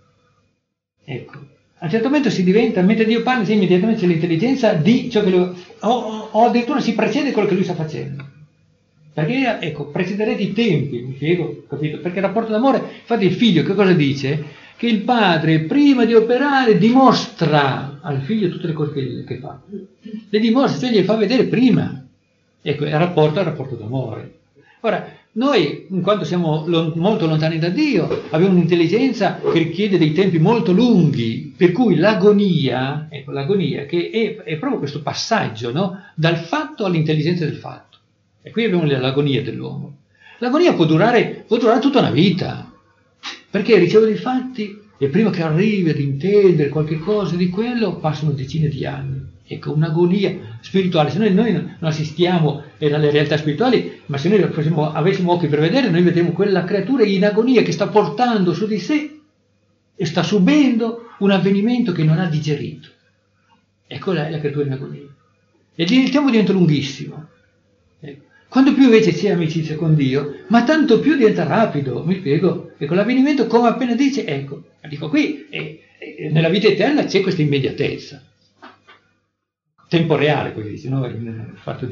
Ecco, a un certo momento si diventa, mentre Dio parla, sì, immediatamente c'è l'intelligenza di ciò che lo, o, o addirittura si precede quello che lui sta facendo. Perché, ecco, precederete i tempi, mi spiego, capito? Perché il rapporto d'amore, infatti il figlio che cosa dice? Che il padre prima di operare dimostra al figlio tutte le cose che, che fa, le dimostra, cioè gli fa vedere prima. Ecco, il rapporto è il rapporto d'amore. Ora, noi, in quanto siamo lo, molto lontani da Dio, abbiamo un'intelligenza che richiede dei tempi molto lunghi, per cui l'agonia, ecco, l'agonia che è, è proprio questo passaggio, no? Dal fatto all'intelligenza del fatto. E qui abbiamo l'agonia dell'uomo. L'agonia può durare, può durare tutta una vita, perché riceve dei fatti e prima che arrivi ad intendere qualche cosa di quello passano decine di anni. Ecco, un'agonia spirituale. Se noi, noi non assistiamo alle realtà spirituali, ma se noi fossimo, avessimo occhi per vedere, noi vedremo quella creatura in agonia che sta portando su di sé e sta subendo un avvenimento che non ha digerito. Ecco la, la creatura in agonia. E il tempo diventa lunghissimo. Ecco. Quando più invece c'è amicizia con Dio, ma tanto più diventa rapido, mi spiego. Ecco, l'avvenimento, come appena dice, ecco, dico qui, eh, eh, nella vita eterna c'è questa immediatezza. Tempo reale, come dice, no? Il fatto di,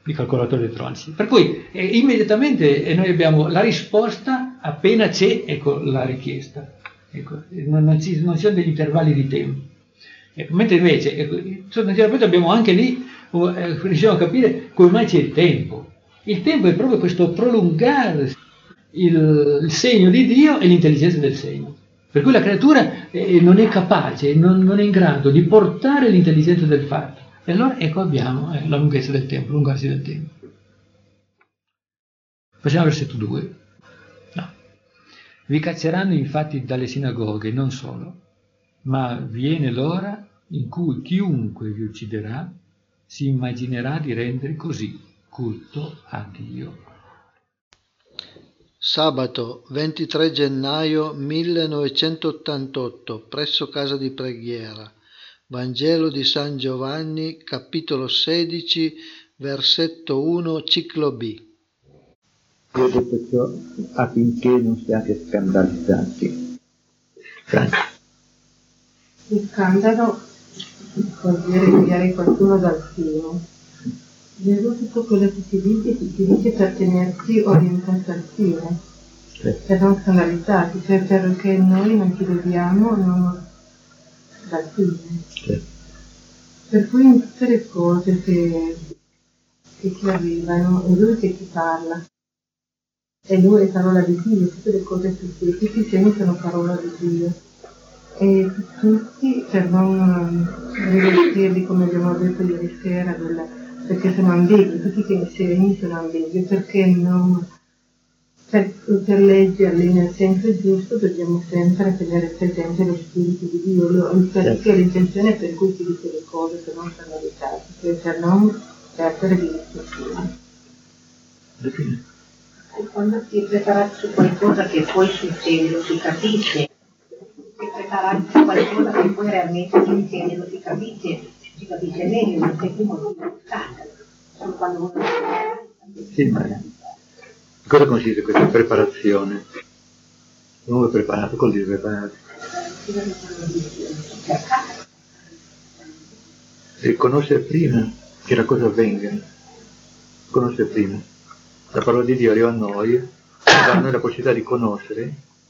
i calcolatori elettronici. Per cui eh, immediatamente eh, noi abbiamo la risposta appena c'è, ecco, la richiesta. Ecco, non, non, ci, non ci sono degli intervalli di tempo. Ecco, mentre invece, ecco, sostanzialmente abbiamo anche lì, eh, riusciamo a capire come mai c'è il tempo. Il tempo è proprio questo prolungare il, il segno di Dio e l'intelligenza del segno. Per cui la creatura eh, non è capace, non, non è in grado di portare l'intelligenza del fatto. E allora ecco abbiamo eh, la lunghezza del tempo, l'allungarsi del tempo. Passiamo al versetto due. No. Vi cacceranno infatti dalle sinagoghe, non solo, ma viene l'ora in cui chiunque vi ucciderà si immaginerà di rendere così culto a Dio. Sabato ventitré gennaio millenovecentottantotto, presso casa di preghiera. Vangelo di San Giovanni, capitolo sedici, versetto uno, ciclo B. Io ho detto ciò affinché non siate scandalizzati. Grazie. Il scandalo vuol dire inviare qualcuno dal fine. Gesù tutto quello che si dice, si dice per tenersi orientati al fine, sì. Per non scandalizzati, cioè perché noi non ci dobbiamo non dal fine. Sì. Per cui in tutte le cose che, che ci arrivano è Lui che ci parla. E Lui è parola di Dio, tutte le cose tutti, tutti i segni sono parola di Dio. E tutti, per non rivestirli come abbiamo detto ieri sera, della, perché sono ambigui, tutti i segni sono ambigui, perché non, per, per leggerli nel senso giusto dobbiamo sempre tenere presente lo spirito di Dio, lo, perché è l'intenzione per cui si dice le cose, per non scandalizzarsi, cioè per non perdere di vista. E quando si è preparati su qualcosa che poi succede, lo si capisce, si è preparati su qualcosa che poi realmente succede, lo si capisce, si capisce meglio, perché prima non è scandalo. Solo quando uno sì, ma cosa consiste questa preparazione? Non è preparato, cosa dire preparato? E conoscere prima che la cosa avvenga, conoscere prima. La parola di Dio arriva a noi, dà a noi la possibilità di conoscere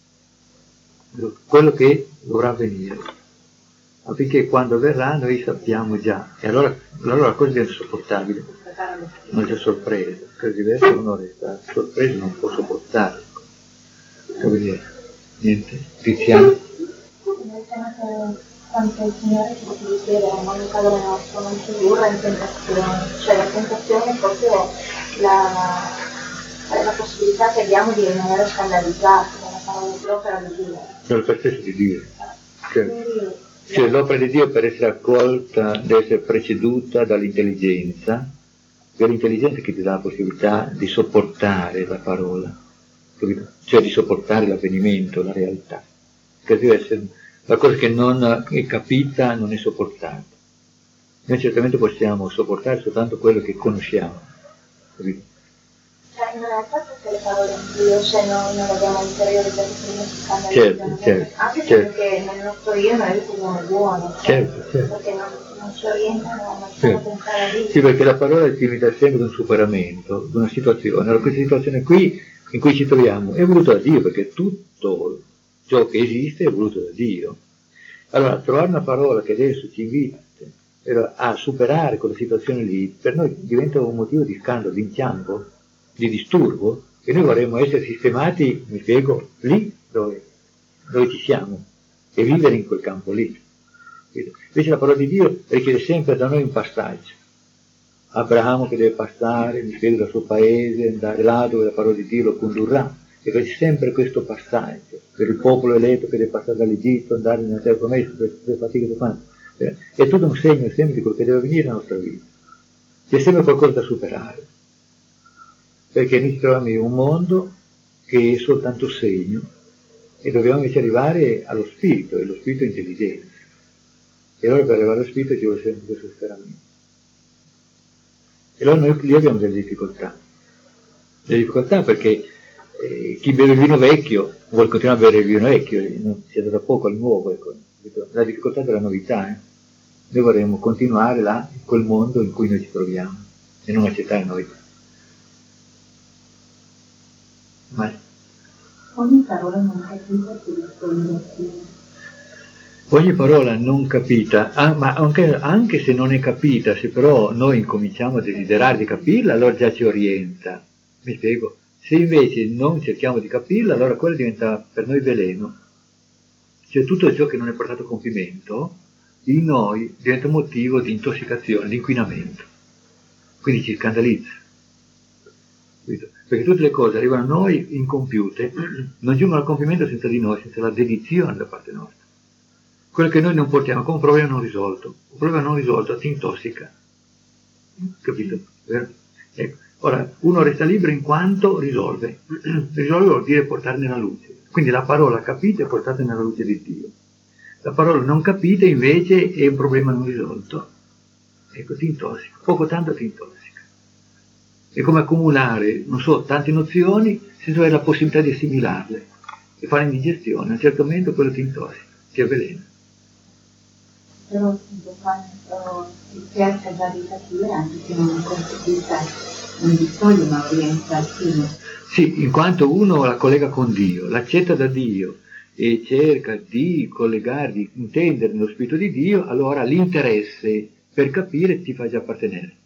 quello che dovrà avvenire, affinché quando avverrà noi sappiamo già, e allora, allora la cosa diventa sopportabile, non c'è sorpresa, per diverso uno resta sorpreso, non può sopportarlo. Come dire, niente, Tiziano? Nel senso, quando il Signore ci chiede a ogni padre nostro non ci indurre in tentazione, cioè la tentazione è proprio la, la possibilità che abbiamo di rimanere scandalizzati dalla parola dell'opera di Dio. Dal stesso di Dio. Cioè, cioè l'opera di Dio per essere accolta deve essere preceduta dall'intelligenza, è l'intelligenza che ti dà la possibilità di sopportare la parola, capito? Cioè di sopportare l'avvenimento, la realtà. Che deve essere la cosa che non è capita, non è sopportata. Noi certamente possiamo sopportare soltanto quello che conosciamo, capito? Cioè, in realtà tutte le parole di Dio, se noi non abbiamo interiorizzate prima si scandalizzano, certo, certo, anche certo. Perché nel nostro io noi riteniamo buono, certo, certo. Perché non, non si orientano, non sanno Sì. pensare a Dio. Sì, perché la parola ti invita sempre ad un superamento, di una situazione. Allora questa situazione qui, in cui ci troviamo, è voluta da Dio, perché tutto ciò che esiste è voluto da Dio. Allora, trovare una parola che adesso ci invita a superare quella situazione lì, per noi diventa un motivo di scandalo, di inciampo, di disturbo, e noi vorremmo essere sistemati, mi spiego, lì dove, dove ci siamo, e vivere in quel campo lì. Invece la parola di Dio richiede sempre da noi un passaggio. Abramo che deve passare, mi spiego, dal suo paese, andare là dove la parola di Dio lo condurrà, e c'è sempre questo passaggio, per il popolo eletto che deve passare dall'Egitto, andare nella terra promessa, per tutte le fatiche che fanno. È tutto un segno sempre di quello che deve avvenire nella nostra vita. C'è sempre qualcosa da superare, perché noi ci troviamo in un mondo che è soltanto segno, e dobbiamo invece arrivare allo spirito, e lo spirito è intelligenza. E allora per arrivare allo spirito ci vuole sempre questo superamento. E allora noi lì abbiamo delle difficoltà. Delle difficoltà perché eh, chi beve il vino vecchio vuole continuare a bere il vino vecchio, non si è da poco al nuovo, ecco. La difficoltà della novità, eh. Noi vorremmo continuare là, in quel mondo in cui noi ci troviamo. e non accettare noi. Ma ogni parola non capita si risponde. Ogni parola non capita, ah, ma anche, anche se non è capita, se però noi incominciamo a desiderare di capirla, allora già ci orienta. Mi spiego? Se invece non cerchiamo di capirla, allora quello diventa per noi veleno. Cioè tutto ciò che non è portato a compimento, in noi diventa motivo di intossicazione, di inquinamento. Quindi ci scandalizza. Perché tutte le cose arrivano a noi incompiute, non giungono al compimento senza di noi, senza la dedizione da parte nostra. Quello che noi non portiamo con un problema non risolto. Un problema non risolto ti intossica. Capito? Vero? Ecco. Ora, uno resta libero in quanto risolve. Risolve vuol dire portare nella luce. Quindi la parola capita è portata nella luce di Dio. La parola non capita invece è un problema non risolto. Ecco, ti intossica. Poco tanto ti intossica. È come accumulare, non so, tante nozioni senza avere la possibilità di assimilarle e fare indigestione. A un certo momento quello ti intossica, ti avvelena. Però quando si cerca già di capire, anche se non è conseguita, non distoglie ma orienta al fine. Sì, in quanto uno la collega con Dio, l'accetta da Dio e cerca di collegare, di intendere nello spirito di Dio, allora l'interesse per capire ti fa già appartenere.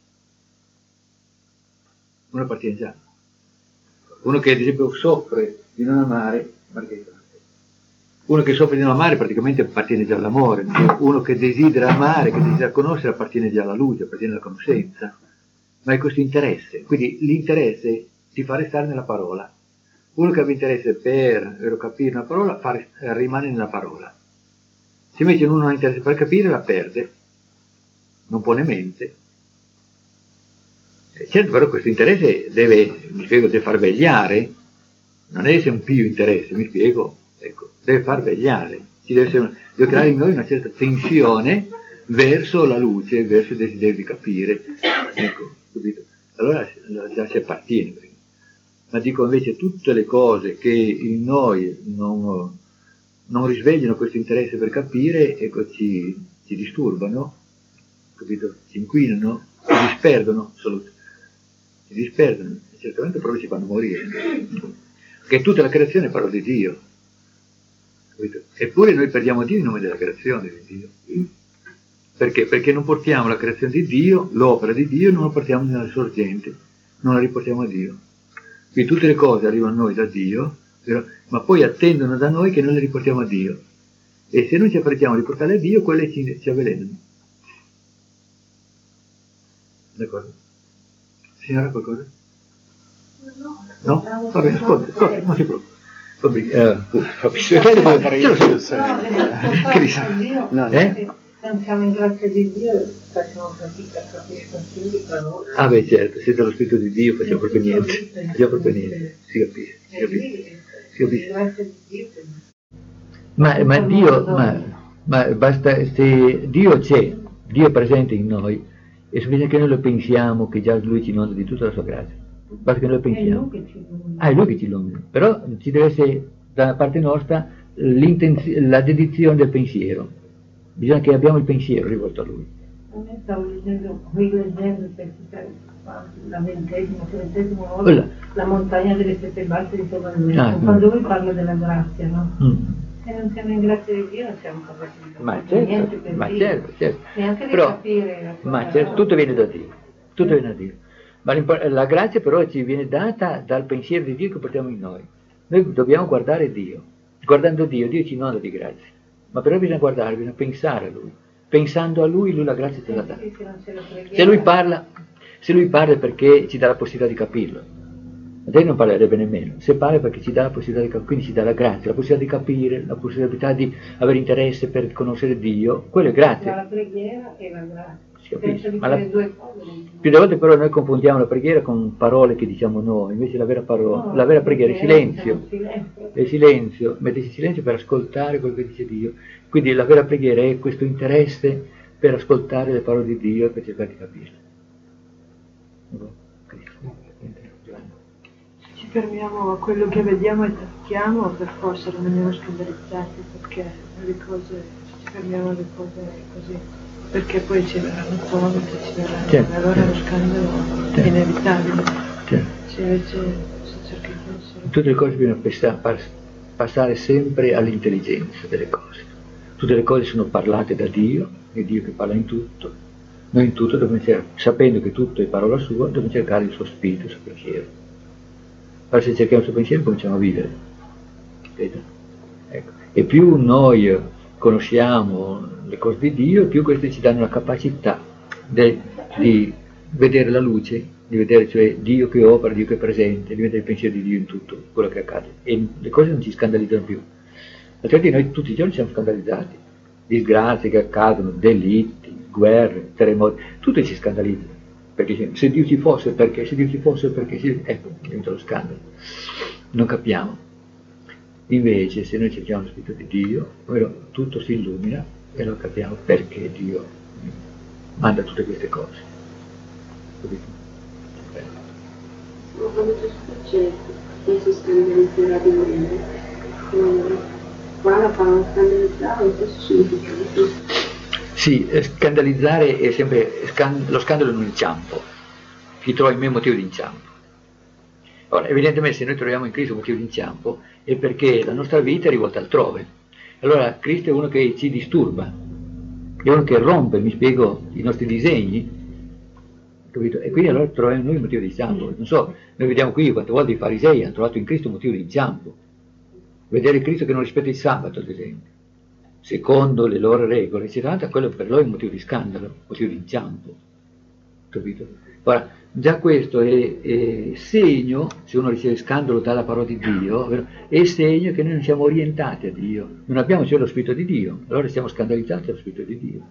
Uno appartiene già. Uno che ad esempio soffre di non amare, Margherita. Uno che soffre di non amare praticamente appartiene già all'amore, uno che desidera amare, che desidera conoscere appartiene già alla luce, appartiene alla conoscenza, ma è questo interesse, quindi l'interesse ti fa restare nella parola. Uno che ha interesse per, per capire una parola fa, rimane nella parola, se invece uno non ha interesse per capire la perde, non pone mente. Certo, però questo interesse deve, mi spiego, deve far vegliare, non è essere un pio interesse, mi spiego. Ecco, deve far vegliare, ci deve, essere, deve creare in noi una certa tensione verso la luce, verso il desiderio di capire. Ecco, capito? Allora già si appartiene. Ma dico invece tutte le cose che in noi non, non risvegliano questo interesse per capire, ecco, ci, ci disturbano, capito? Ci inquinano, ci disperdono, solo, ci disperdono, e certamente proprio ci fanno morire. Che tutta la creazione è parola di Dio. Eppure noi perdiamo Dio in nome della creazione di Dio. Perché? Perché non portiamo la creazione di Dio, l'opera di Dio, non la portiamo nella sorgente, non la riportiamo a Dio. Quindi tutte le cose arrivano a noi da Dio, però, ma poi attendono da noi che noi le riportiamo a Dio. E se non ci apprezziamo a riportarle a Dio, quelle ci, ci avvelenano. D'accordo? Signora, qualcosa? No? No? Va bene, ascolta, ascolta, non si preoccupi. Vabbè, eh, non siamo in grazia di Dio, facciamo fatica a capire consigli per noi. Ah beh certo, senza lo spirito di Dio facciamo proprio niente, facciamo proprio niente, si capisce, si capisce, si capisce. Ma, ma Dio, ma, ma basta, se Dio c'è, Dio è presente in noi, è sufficiente che noi lo pensiamo, che già Lui ci inonda di tutta la sua grazia. Basta che noi pensiamo. Ah, è Lui che ci illumina. Però ci deve essere da parte nostra la dedizione del pensiero. Bisogna che abbiamo il pensiero rivolto a Lui. A me stavo dicendo, rileggendo la ventesima, trentesima volta, la montagna delle sette basse di Tobalmeno, ah, quando lui parla della grazia, no? Mm. Se non siamo in grazia di Dio non siamo capaci di capire ma certo, niente per ma Dio. certo, certo. Neanche di però, capire la sua ma certo, tutto viene da Dio, tutto viene da Dio. Ma la grazia però ci viene data dal pensiero di Dio che portiamo in noi. Noi dobbiamo guardare Dio. Guardando Dio, Dio ci inonda di grazia. Ma però bisogna guardare, bisogna pensare a Lui. Pensando a Lui, Lui la grazia ce la dà. Se Lui parla, se Lui parla è perché ci dà la possibilità di capirlo. A te non parlerebbe nemmeno. Se parla è perché ci dà la possibilità di capire, quindi ci dà la grazia, la possibilità di capire, la possibilità di avere interesse per conoscere Dio. Quello è grazia. La preghiera e la grazia. Ma la, due cose. Più delle volte però noi confondiamo la preghiera con parole che diciamo noi, invece la vera, parola, no, la vera preghiera è silenzio, silenzio. È silenzio, mettersi in silenzio per ascoltare quello che dice Dio. Quindi la vera preghiera è questo interesse per ascoltare le parole di Dio e per cercare di capirle. Ci fermiamo a quello che vediamo e tocchiamo, per forza rimaniamo scandalizzati perché le cose, ci fermiamo alle cose così. perché poi ci verranno cose, ci verranno, certo, allora certo, lo scandalo certo, è inevitabile. certo. Cioè, invece si cerca di essere... In tutte le cose bisogna passa- passare sempre all'intelligenza delle cose. Tutte le cose sono parlate da Dio, è Dio che parla in tutto. Noi in tutto dobbiamo cercare, sapendo che tutto è parola sua, dobbiamo cercare il suo spirito, il suo pensiero. Allora se cerchiamo il suo pensiero cominciamo a vivere. Ecco. E più noi conosciamo le cose di Dio, più queste ci danno la capacità de, di vedere la luce, di vedere cioè Dio che opera, Dio che è presente, di vedere il pensiero di Dio in tutto quello che accade. E le cose non ci scandalizzano più. Altrimenti noi tutti i giorni siamo scandalizzati. Disgrazie che accadono, delitti, guerre, terremoti, tutto ci scandalizza. Perché se Dio ci fosse, perché? Se Dio ci fosse, perché? Se... Ecco, diventa lo scandalo. Non capiamo. Invece, se noi cerchiamo lo Spirito di Dio, tutto si illumina e allora capiamo perché Dio manda tutte queste cose. Ma quando Gesù dice che si scandalizzerà di me, qua la parola scandalizzare questo significa? Sì, scandalizzare è sempre, scan- lo scandalo è un inciampo, chi trova in me un motivo di inciampo. Ora, evidentemente se noi troviamo in Cristo un motivo di inciampo è perché la nostra vita è rivolta altrove. Allora Cristo è uno che ci disturba, è uno che rompe, mi spiego, i nostri disegni, capito? E quindi allora troviamo noi un motivo di inciampo. Non so, noi vediamo qui quante volte i farisei hanno trovato in Cristo un motivo di inciampo. Vedere Cristo che non rispetta il sabato, ad esempio, secondo le loro regole, eccetera, quello per loro è un motivo di scandalo, un motivo di inciampo, capito? Ora, già questo è, è segno, se uno riceve scandalo dalla parola di Dio, è segno che noi non siamo orientati a Dio, non abbiamo cioè lo Spirito di Dio, allora siamo scandalizzati dallo Spirito di Dio.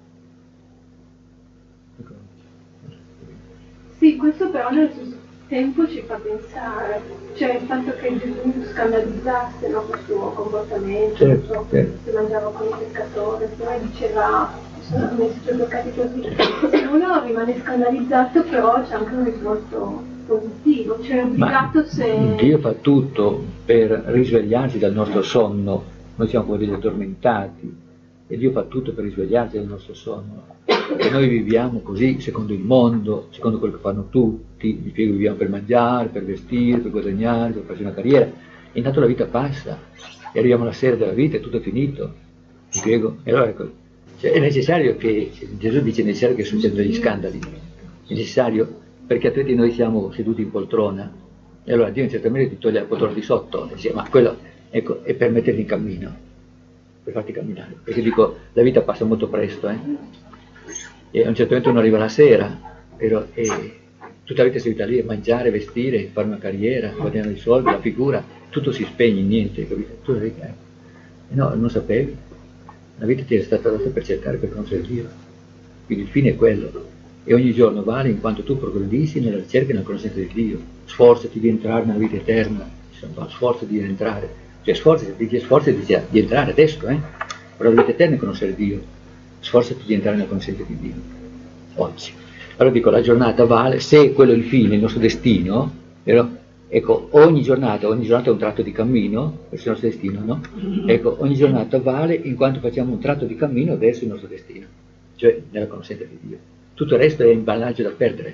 Sì, questo però nello stesso tempo ci fa pensare, cioè il fatto che Gesù scandalizzasse, no, questo suo comportamento, certo, so, certo. se mangiava con i pescatori, poi diceva sono messi i tuoi peccati così, se uno rimane scandalizzato però c'è anche un risvolto positivo, cioè è obbligato se... Dio fa tutto per risvegliarci dal nostro sonno, noi siamo come degli addormentati e Dio fa tutto per risvegliarci dal nostro sonno. E noi viviamo così, secondo il mondo, secondo quello che fanno tutti, vi spiego, viviamo per mangiare, per vestire, per guadagnare, per farci una carriera, e intanto la vita passa, e arriviamo alla sera della vita, è tutto finito, vi spiego, e allora ecco, cioè, è necessario che, Gesù dice è necessario che succedano degli scandali, è necessario, perché altrimenti noi siamo seduti in poltrona, e allora Dio in certa maniera ti toglie la poltrona di sotto, e dice, ma quello, ecco, è per metterti in cammino, per farti camminare, perché dico, la vita passa molto presto, eh. E a un certo punto uno arriva la sera, però e tutta la vita si vita lì a mangiare, vestire, fare una carriera, guadagnare i soldi, la figura, tutto si spegne, niente, capito? Tu dici, eh, no, non sapevi, la vita ti è stata data per cercare, per conoscere Dio, quindi il fine è quello, e ogni giorno vale in quanto tu progredissi nella ricerca e nella conoscenza di Dio, sforzati di entrare nella vita eterna, sforzati di entrare, cioè sforzati, dice sforzati di, di entrare adesso, eh? Però la vita eterna è conoscere Dio. Sforzati di entrare nella conoscenza di Dio, oggi. Allora dico, la giornata vale, se quello è il fine, il nostro destino, vero? Ecco, ogni giornata, ogni giornata è un tratto di cammino verso il nostro destino, no? Ecco, ogni giornata vale in quanto facciamo un tratto di cammino verso il nostro destino, cioè nella conoscenza di Dio. Tutto il resto è imballaggio da perdere.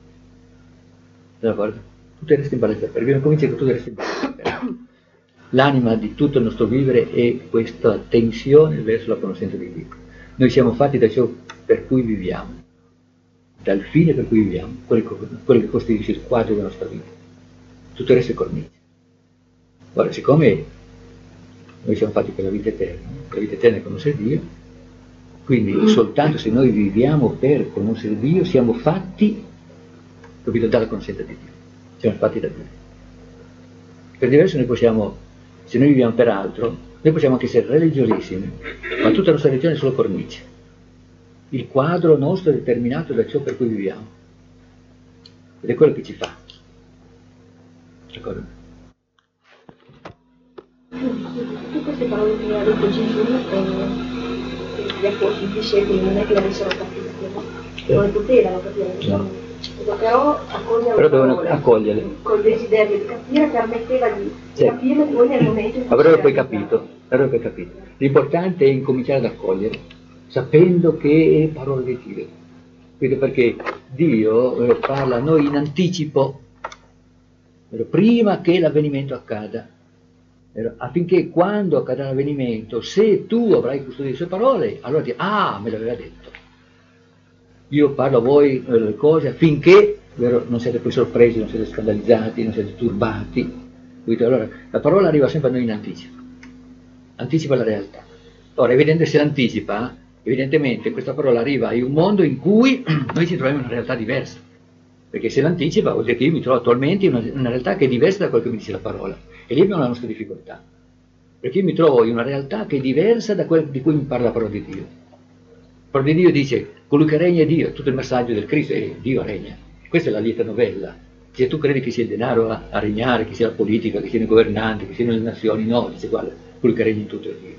D'accordo? Tutto il resto è imballaggio da perdere, bisogna cominciare che tutto il resto è imballaggio da perdere. L'anima di tutto il nostro vivere è questa tensione verso la conoscenza di Dio. Noi siamo fatti da ciò per cui viviamo, dal fine per cui viviamo, quello che costituisce il quadro della nostra vita. Tutto il resto è cornice. Ora, siccome noi siamo fatti per la vita eterna, la vita eterna è conoscere Dio, quindi soltanto se noi viviamo per conoscere Dio, siamo fatti, capito, dalla conoscenza di Dio. Siamo fatti da Dio. Per diverso noi possiamo, se noi viviamo per altro, noi possiamo anche essere religiosissimi, ma tutta la nostra religione è solo cornice. Il quadro nostro è determinato da ciò per cui viviamo. Ed è quello che ci fa. D'accordo? Tutte queste parole che ha detto Gesù, eh, gli apostoli, i discepoli, non è che le avessero capite, non le potevano capire. No. Però accogliere Però dovevano accoglierle. Col desiderio di capire permetteva di Sì. capire poi nel momento in cui Avrebbero si poi realizzava. capito, avrebbero poi capito. L'importante è incominciare ad accogliere. sapendo che è parola di Dio. Quindi perché Dio eh, parla a noi in anticipo, eh, prima che l'avvenimento accada, eh, affinché quando accadrà l'avvenimento, se tu avrai custodito le sue parole, allora ti ah, me l'aveva detto. Io parlo a voi eh, le cose affinché vero, non siete poi sorpresi, non siete scandalizzati, non siete turbati. Quindi, allora, la parola arriva sempre a noi in anticipo, anticipa la realtà. Ora, evidente se l'anticipa, evidentemente questa parola arriva in un mondo in cui noi ci troviamo in una realtà diversa, perché se l'anticipa vuol dire che io mi trovo attualmente in una, una realtà che è diversa da quello che mi dice la parola, e lì abbiamo la nostra difficoltà, perché io mi trovo in una realtà che è diversa da quella di cui mi parla la parola di Dio. La parola di Dio dice, colui che regna è Dio, tutto il messaggio del Cristo è Dio regna. Questa è la lieta novella. Se tu credi che sia il denaro a, a regnare, che sia la politica, che siano i governanti, che siano le nazioni, no, dice guarda, colui che regna in tutto è Dio.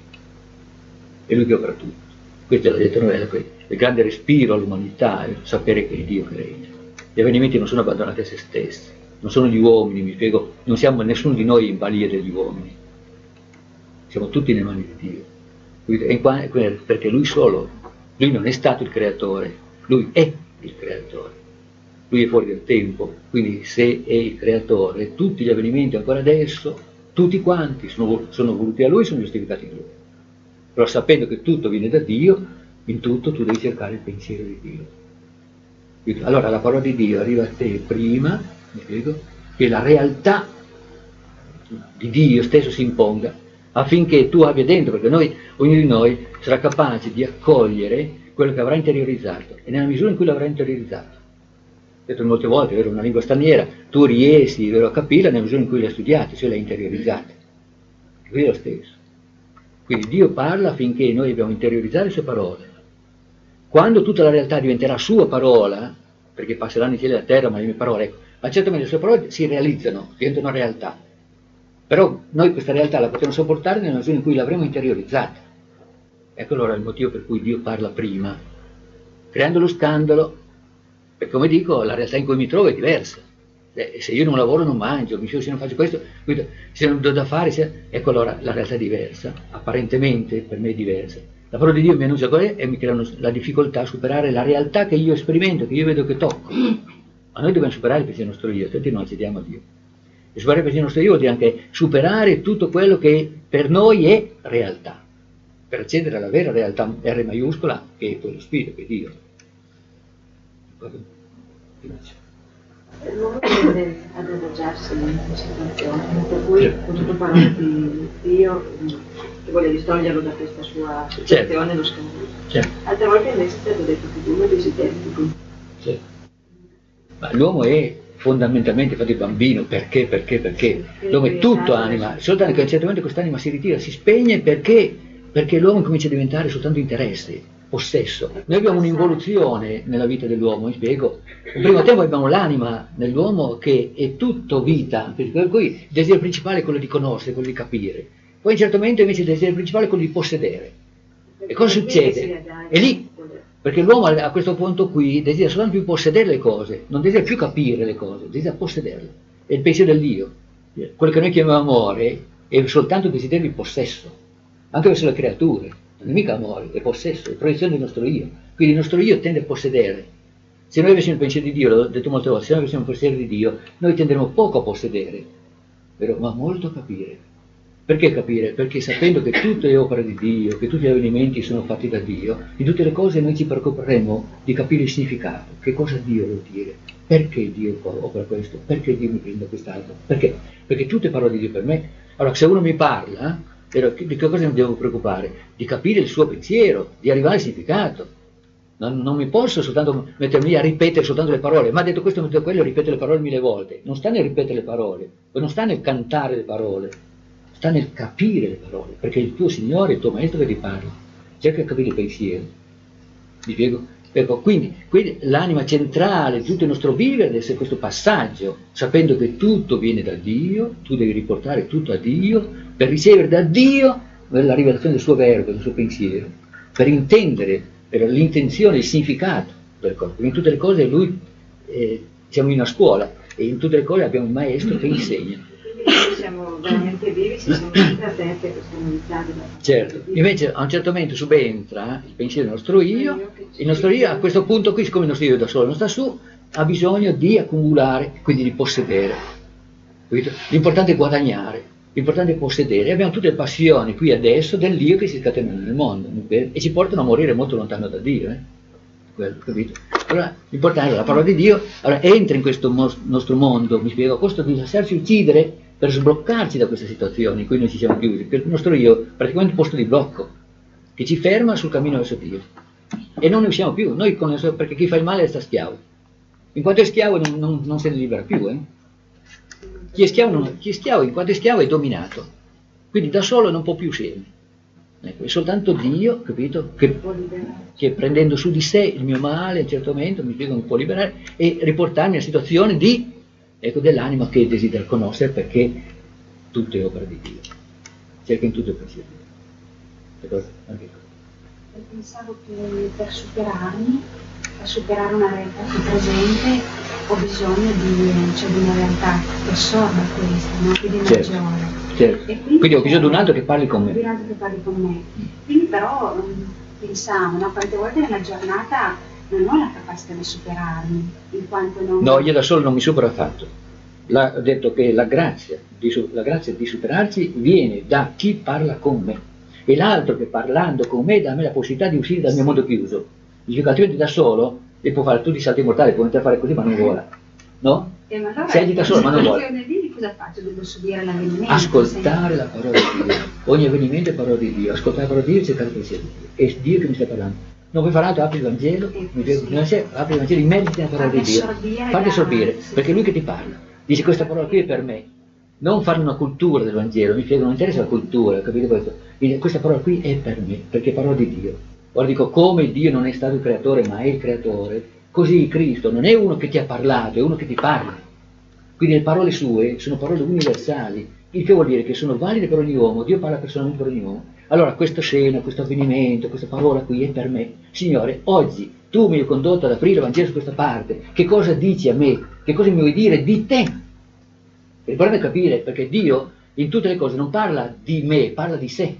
È lui che opera tutto. Questa è la lieta novella, il grande respiro all'umanità, è sapere che è Dio che regna. Gli avvenimenti non sono abbandonati a se stessi, non sono gli uomini, mi spiego, non siamo nessuno di noi in balia degli uomini. Siamo tutti nelle mani di Dio. Perché lui solo, lui non è stato il creatore, lui è il creatore. Lui è fuori del tempo, quindi se è il creatore, tutti gli avvenimenti ancora adesso, tutti quanti sono, sono voluti a lui, sono giustificati in lui. Però sapendo che tutto viene da Dio, in tutto tu devi cercare il pensiero di Dio. Quindi, allora la parola di Dio arriva a te prima, mi spiego, che la realtà di Dio stesso si imponga, affinché tu abbia dentro, perché noi, ognuno di noi sarà capace di accogliere quello che avrà interiorizzato, e nella misura in cui l'avrà interiorizzato. Detto molte volte, vero, una lingua straniera, tu riesci vero, a capirla nella misura in cui l'hai studiata, cioè l'hai interiorizzata. Qui è lo stesso. Quindi Dio parla affinché noi abbiamo interiorizzato le sue parole. Quando tutta la realtà diventerà sua parola, perché passeranno i cieli e la terra, ma le mie parole, ecco, ma certamente le sue parole si realizzano, diventano realtà. Però noi questa realtà la possiamo sopportare nella misura in cui l'avremo interiorizzata. Ecco allora il motivo per cui Dio parla prima, creando lo scandalo. E come dico, la realtà in cui mi trovo è diversa. Eh, se io non lavoro non mangio, mi se non faccio questo, se non do da fare, se... ecco allora la realtà è diversa, apparentemente per me è diversa. La parola di Dio mi annuncia qual è e mi crea la difficoltà a superare la realtà che io sperimento, che io vedo, che tocco. Ma noi dobbiamo superare il pensiero nostro io, altrimenti non accediamo a Dio. E superare il pensiero nostro io vuol dire anche superare tutto quello che per noi è realtà, per accedere alla vera realtà R maiuscola, che è quello spirito, che è Dio. L'uomo tende ad adagiarsi in questa situazione, per cui ho potuto parlare di Dio che vuole distoglierlo da questa sua situazione, certo, lo scandalo. Certo. Altre volte invece ti hanno detto che l'uomo è desiderico. Certo. Ma l'uomo è fondamentalmente fatto il bambino, perché, perché, perché? L'uomo è tutto anima, soltanto che a un certo momento quest'anima si ritira, si spegne perché, perché l'uomo comincia a diventare soltanto interesse. Possesso. Noi abbiamo un'involuzione nella vita dell'uomo, mi spiego. Al primo tempo abbiamo l'anima nell'uomo che è tutto vita, per cui il desiderio principale è quello di conoscere, quello di capire. Poi a un certo momento invece il desiderio principale è quello di possedere. E cosa succede? È lì, perché l'uomo a questo punto qui desidera soltanto più possedere le cose, non desidera più capire le cose, desidera possederle. È il pensiero del Dio. Quello che noi chiamiamo amore è soltanto il desiderio di possesso, anche verso le creature. Non è mica amore, è possesso, è proiezione del nostro io. Quindi il nostro io tende a possedere. Se noi avessimo il pensiero di Dio, l'ho detto molte volte, se noi avessimo il pensiero di Dio, noi tenderemo poco a possedere, vero? Ma molto a capire. Perché capire? Perché sapendo che tutto è opera di Dio, che tutti gli avvenimenti sono fatti da Dio, di tutte le cose noi ci preoccuperemo di capire il significato. Che cosa Dio vuol dire? Perché Dio opera questo? Perché Dio mi prende quest'altro? Perché? Perché tutto è parola di Dio per me. Allora se uno mi parla, di che cosa mi devo preoccupare? Di capire il suo pensiero, di arrivare al significato. Non, non mi posso soltanto mettermi a ripetere soltanto le parole, ma ha detto questo, ha detto quello, ripeto le parole mille volte. Non sta nel ripetere le parole, non sta nel cantare le parole, sta nel capire le parole, perché è il tuo Signore, il tuo Maestro che ti parla. Cerca di capire il pensiero. Mi spiego? Ecco, quindi, quindi l'anima centrale di tutto il nostro vivere deve essere questo passaggio, sapendo che tutto viene da Dio, tu devi riportare tutto a Dio, per ricevere da Dio la rivelazione del suo verbo, del suo pensiero, per intendere per l'intenzione, il significato delle cose. Perché in tutte le cose lui, eh, siamo in una scuola, e in tutte le cose abbiamo un maestro che insegna. siamo veramente vivi se siamo sempre aperti a queste novità. Certo, invece a un certo momento subentra il pensiero del nostro io, il nostro io a questo punto qui, siccome il nostro io da solo non sta su, ha bisogno di accumulare, quindi di possedere. Capito? L'importante è guadagnare, l'importante è possedere. E abbiamo tutte le passioni qui adesso dell'io che si scatenano nel mondo e ci portano a morire molto lontano da Dio. Eh? Quello, capito? Allora l'importante è la parola di Dio, allora entra in questo mo- nostro mondo, mi spiego, a costo di lasciarci uccidere per sbloccarci da questa situazione in cui noi ci siamo chiusi, perché il nostro io è praticamente un posto di blocco che ci ferma sul cammino verso Dio e non ne usciamo più, noi con le, perché chi fa il male resta schiavo, in quanto è schiavo non, non, non se ne libera più, eh? chi, è schiavo non, chi è schiavo in quanto è schiavo è dominato, quindi da solo non può più uscirne. Ecco, è soltanto Dio, capito, che, che prendendo su di sé il mio male a un certo momento mi spiego, mi può liberare e riportarmi a situazione di, ecco, dell'anima che desidera conoscere, perché tutto è opera di Dio, cerca in tutto il pensiero di Dio. Anche pensavo che per superarmi, per superare una realtà più presente, ho bisogno di, cioè, di una realtà che assorba questa, no? Più di certo. maggiore. Certo. Quindi, quindi ho bisogno di un altro che parli con me. Di un altro che parli con me. Quindi però pensavo, no? Quante volte nella giornata non ho la capacità di superarmi, in quanto non... No, io da solo non mi supero affatto. La, ho detto che la grazia, di, la grazia di superarci viene da chi parla con me. E l'altro che parlando con me dà a me la possibilità di uscire dal mio mondo chiuso. Dice che altrimenti da solo e può fare tutti i salti mortali, può iniziare a fare così ma non vola. No? E ma allora, si agita solo ma non vuole. Cosa faccio? Devo subire l'avvenimento? Ascoltare la parola di Dio. Ogni avvenimento è parola di Dio. Ascoltare la parola di Dio e cercare il pensiero di Dio. È Dio che mi sta parlando. Non puoi fare altro, apri il Vangelo, mi piace, non c'è, apri il Vangelo, immergiti nella parola di Dio. Fatti assorbire, perché è Lui che ti parla. Dice questa parola qui è per me. Non fare una cultura del Vangelo, mi spiego, non interessa la cultura, capite questo? Dice, questa parola qui è per me, perché è parola di Dio. Ora dico, come Dio non è stato il creatore, ma è il creatore, così Cristo non è uno che ti ha parlato, è uno che ti parla. Quindi le parole sue sono parole universali, il che vuol dire che sono valide per ogni uomo, Dio parla personalmente per ogni uomo. Allora questa scena, questo avvenimento, questa parola qui è per me. Signore, oggi tu mi hai condotto ad aprire il Vangelo su questa parte, che cosa dici a me? Che cosa mi vuoi dire di te? E il problema è capire, perché Dio in tutte le cose non parla di me, parla di sé.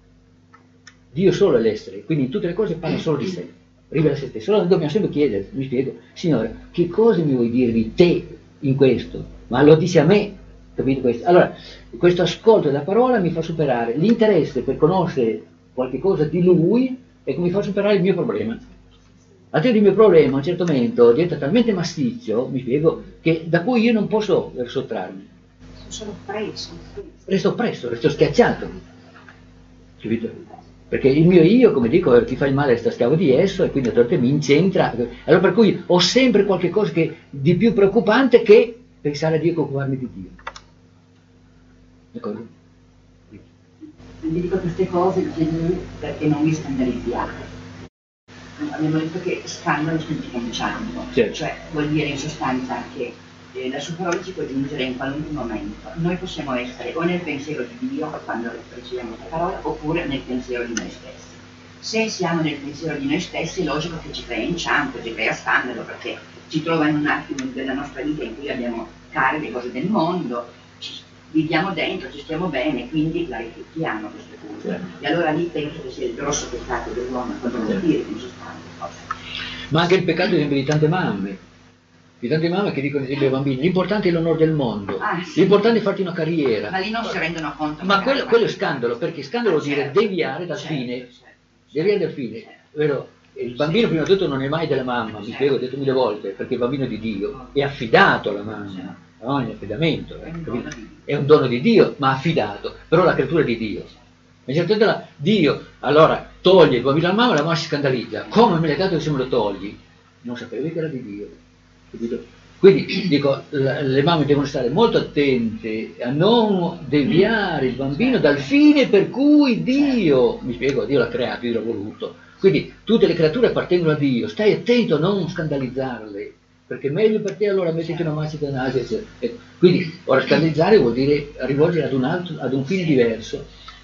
Dio solo è l'essere, quindi in tutte le cose parla solo di sé, rivela se stesso. Allora dobbiamo sempre chiedere, mi spiego, Signore, che cosa mi vuoi dire di te in questo? Ma lo dice a me, capito questo? Allora, questo ascolto della parola mi fa superare l'interesse per conoscere qualche cosa di Lui e che mi fa superare il mio problema. Altrimenti il mio problema a un certo momento diventa talmente massiccio, mi spiego, che da cui io non posso sottrarmi. Sono preso. Resto oppresso, resto schiacciato, capito? Perché il mio io, come dico, chi fa il male resta schiavo di esso e quindi a mi incentra. Allora per cui ho sempre qualche cosa che, di più preoccupante che pensare a Dio e occuparmi di Dio. D'accordo? Vi dico queste cose perché non vi scandalizziate. Abbiamo detto che scandalo significa diciamo, certo. Cioè vuol dire in sostanza che eh, la sua parola ci può giungere in qualunque momento. Noi possiamo essere o nel pensiero di Dio quando riceviamo questa parola oppure nel pensiero di noi stessi. Se siamo nel pensiero di noi stessi è logico che ci crea inciampo, ci crea scandalo, perché ci trova in un attimo della nostra vita in cui abbiamo care le cose del mondo, ci viviamo dentro, ci stiamo bene, quindi la riflettiamo queste cose. Certo. E allora lì penso che sia il grosso peccato dell'uomo quando non dire in sostanza. Ma anche il peccato esempio di tante mamme, di tante mamme che dicono ai bambini, l'importante è l'onore del mondo, ah, sì. L'importante è farti una carriera. Ma lì non si rendono conto. Ma quello, quello è scandalo, perché scandalo vuol dire deviare dal fine, certo. Deviare dal fine, vero? Il bambino prima di tutto non è mai della mamma, mi spiego, ho detto mille volte, perché il bambino è di Dio, è affidato alla mamma, la mamma è in affidamento, eh, è un dono di Dio, ma affidato, però la creatura è di Dio. E certo la, Dio allora toglie il bambino alla mamma e la mamma si scandalizza, come me l'hai dato che se me lo togli? Non sapevi che era di Dio, capito? Quindi dico, le mamme devono stare molto attente a non deviare il bambino dal fine per cui Dio, mi spiego, Dio l'ha creato, Dio l'ha voluto. Quindi tutte le creature appartengono a Dio, stai attento a non scandalizzarle, perché è meglio per te allora mettiti una macita in Asia, eccetera. Quindi ora scandalizzare vuol dire rivolgere ad un altro, ad un fine diverso.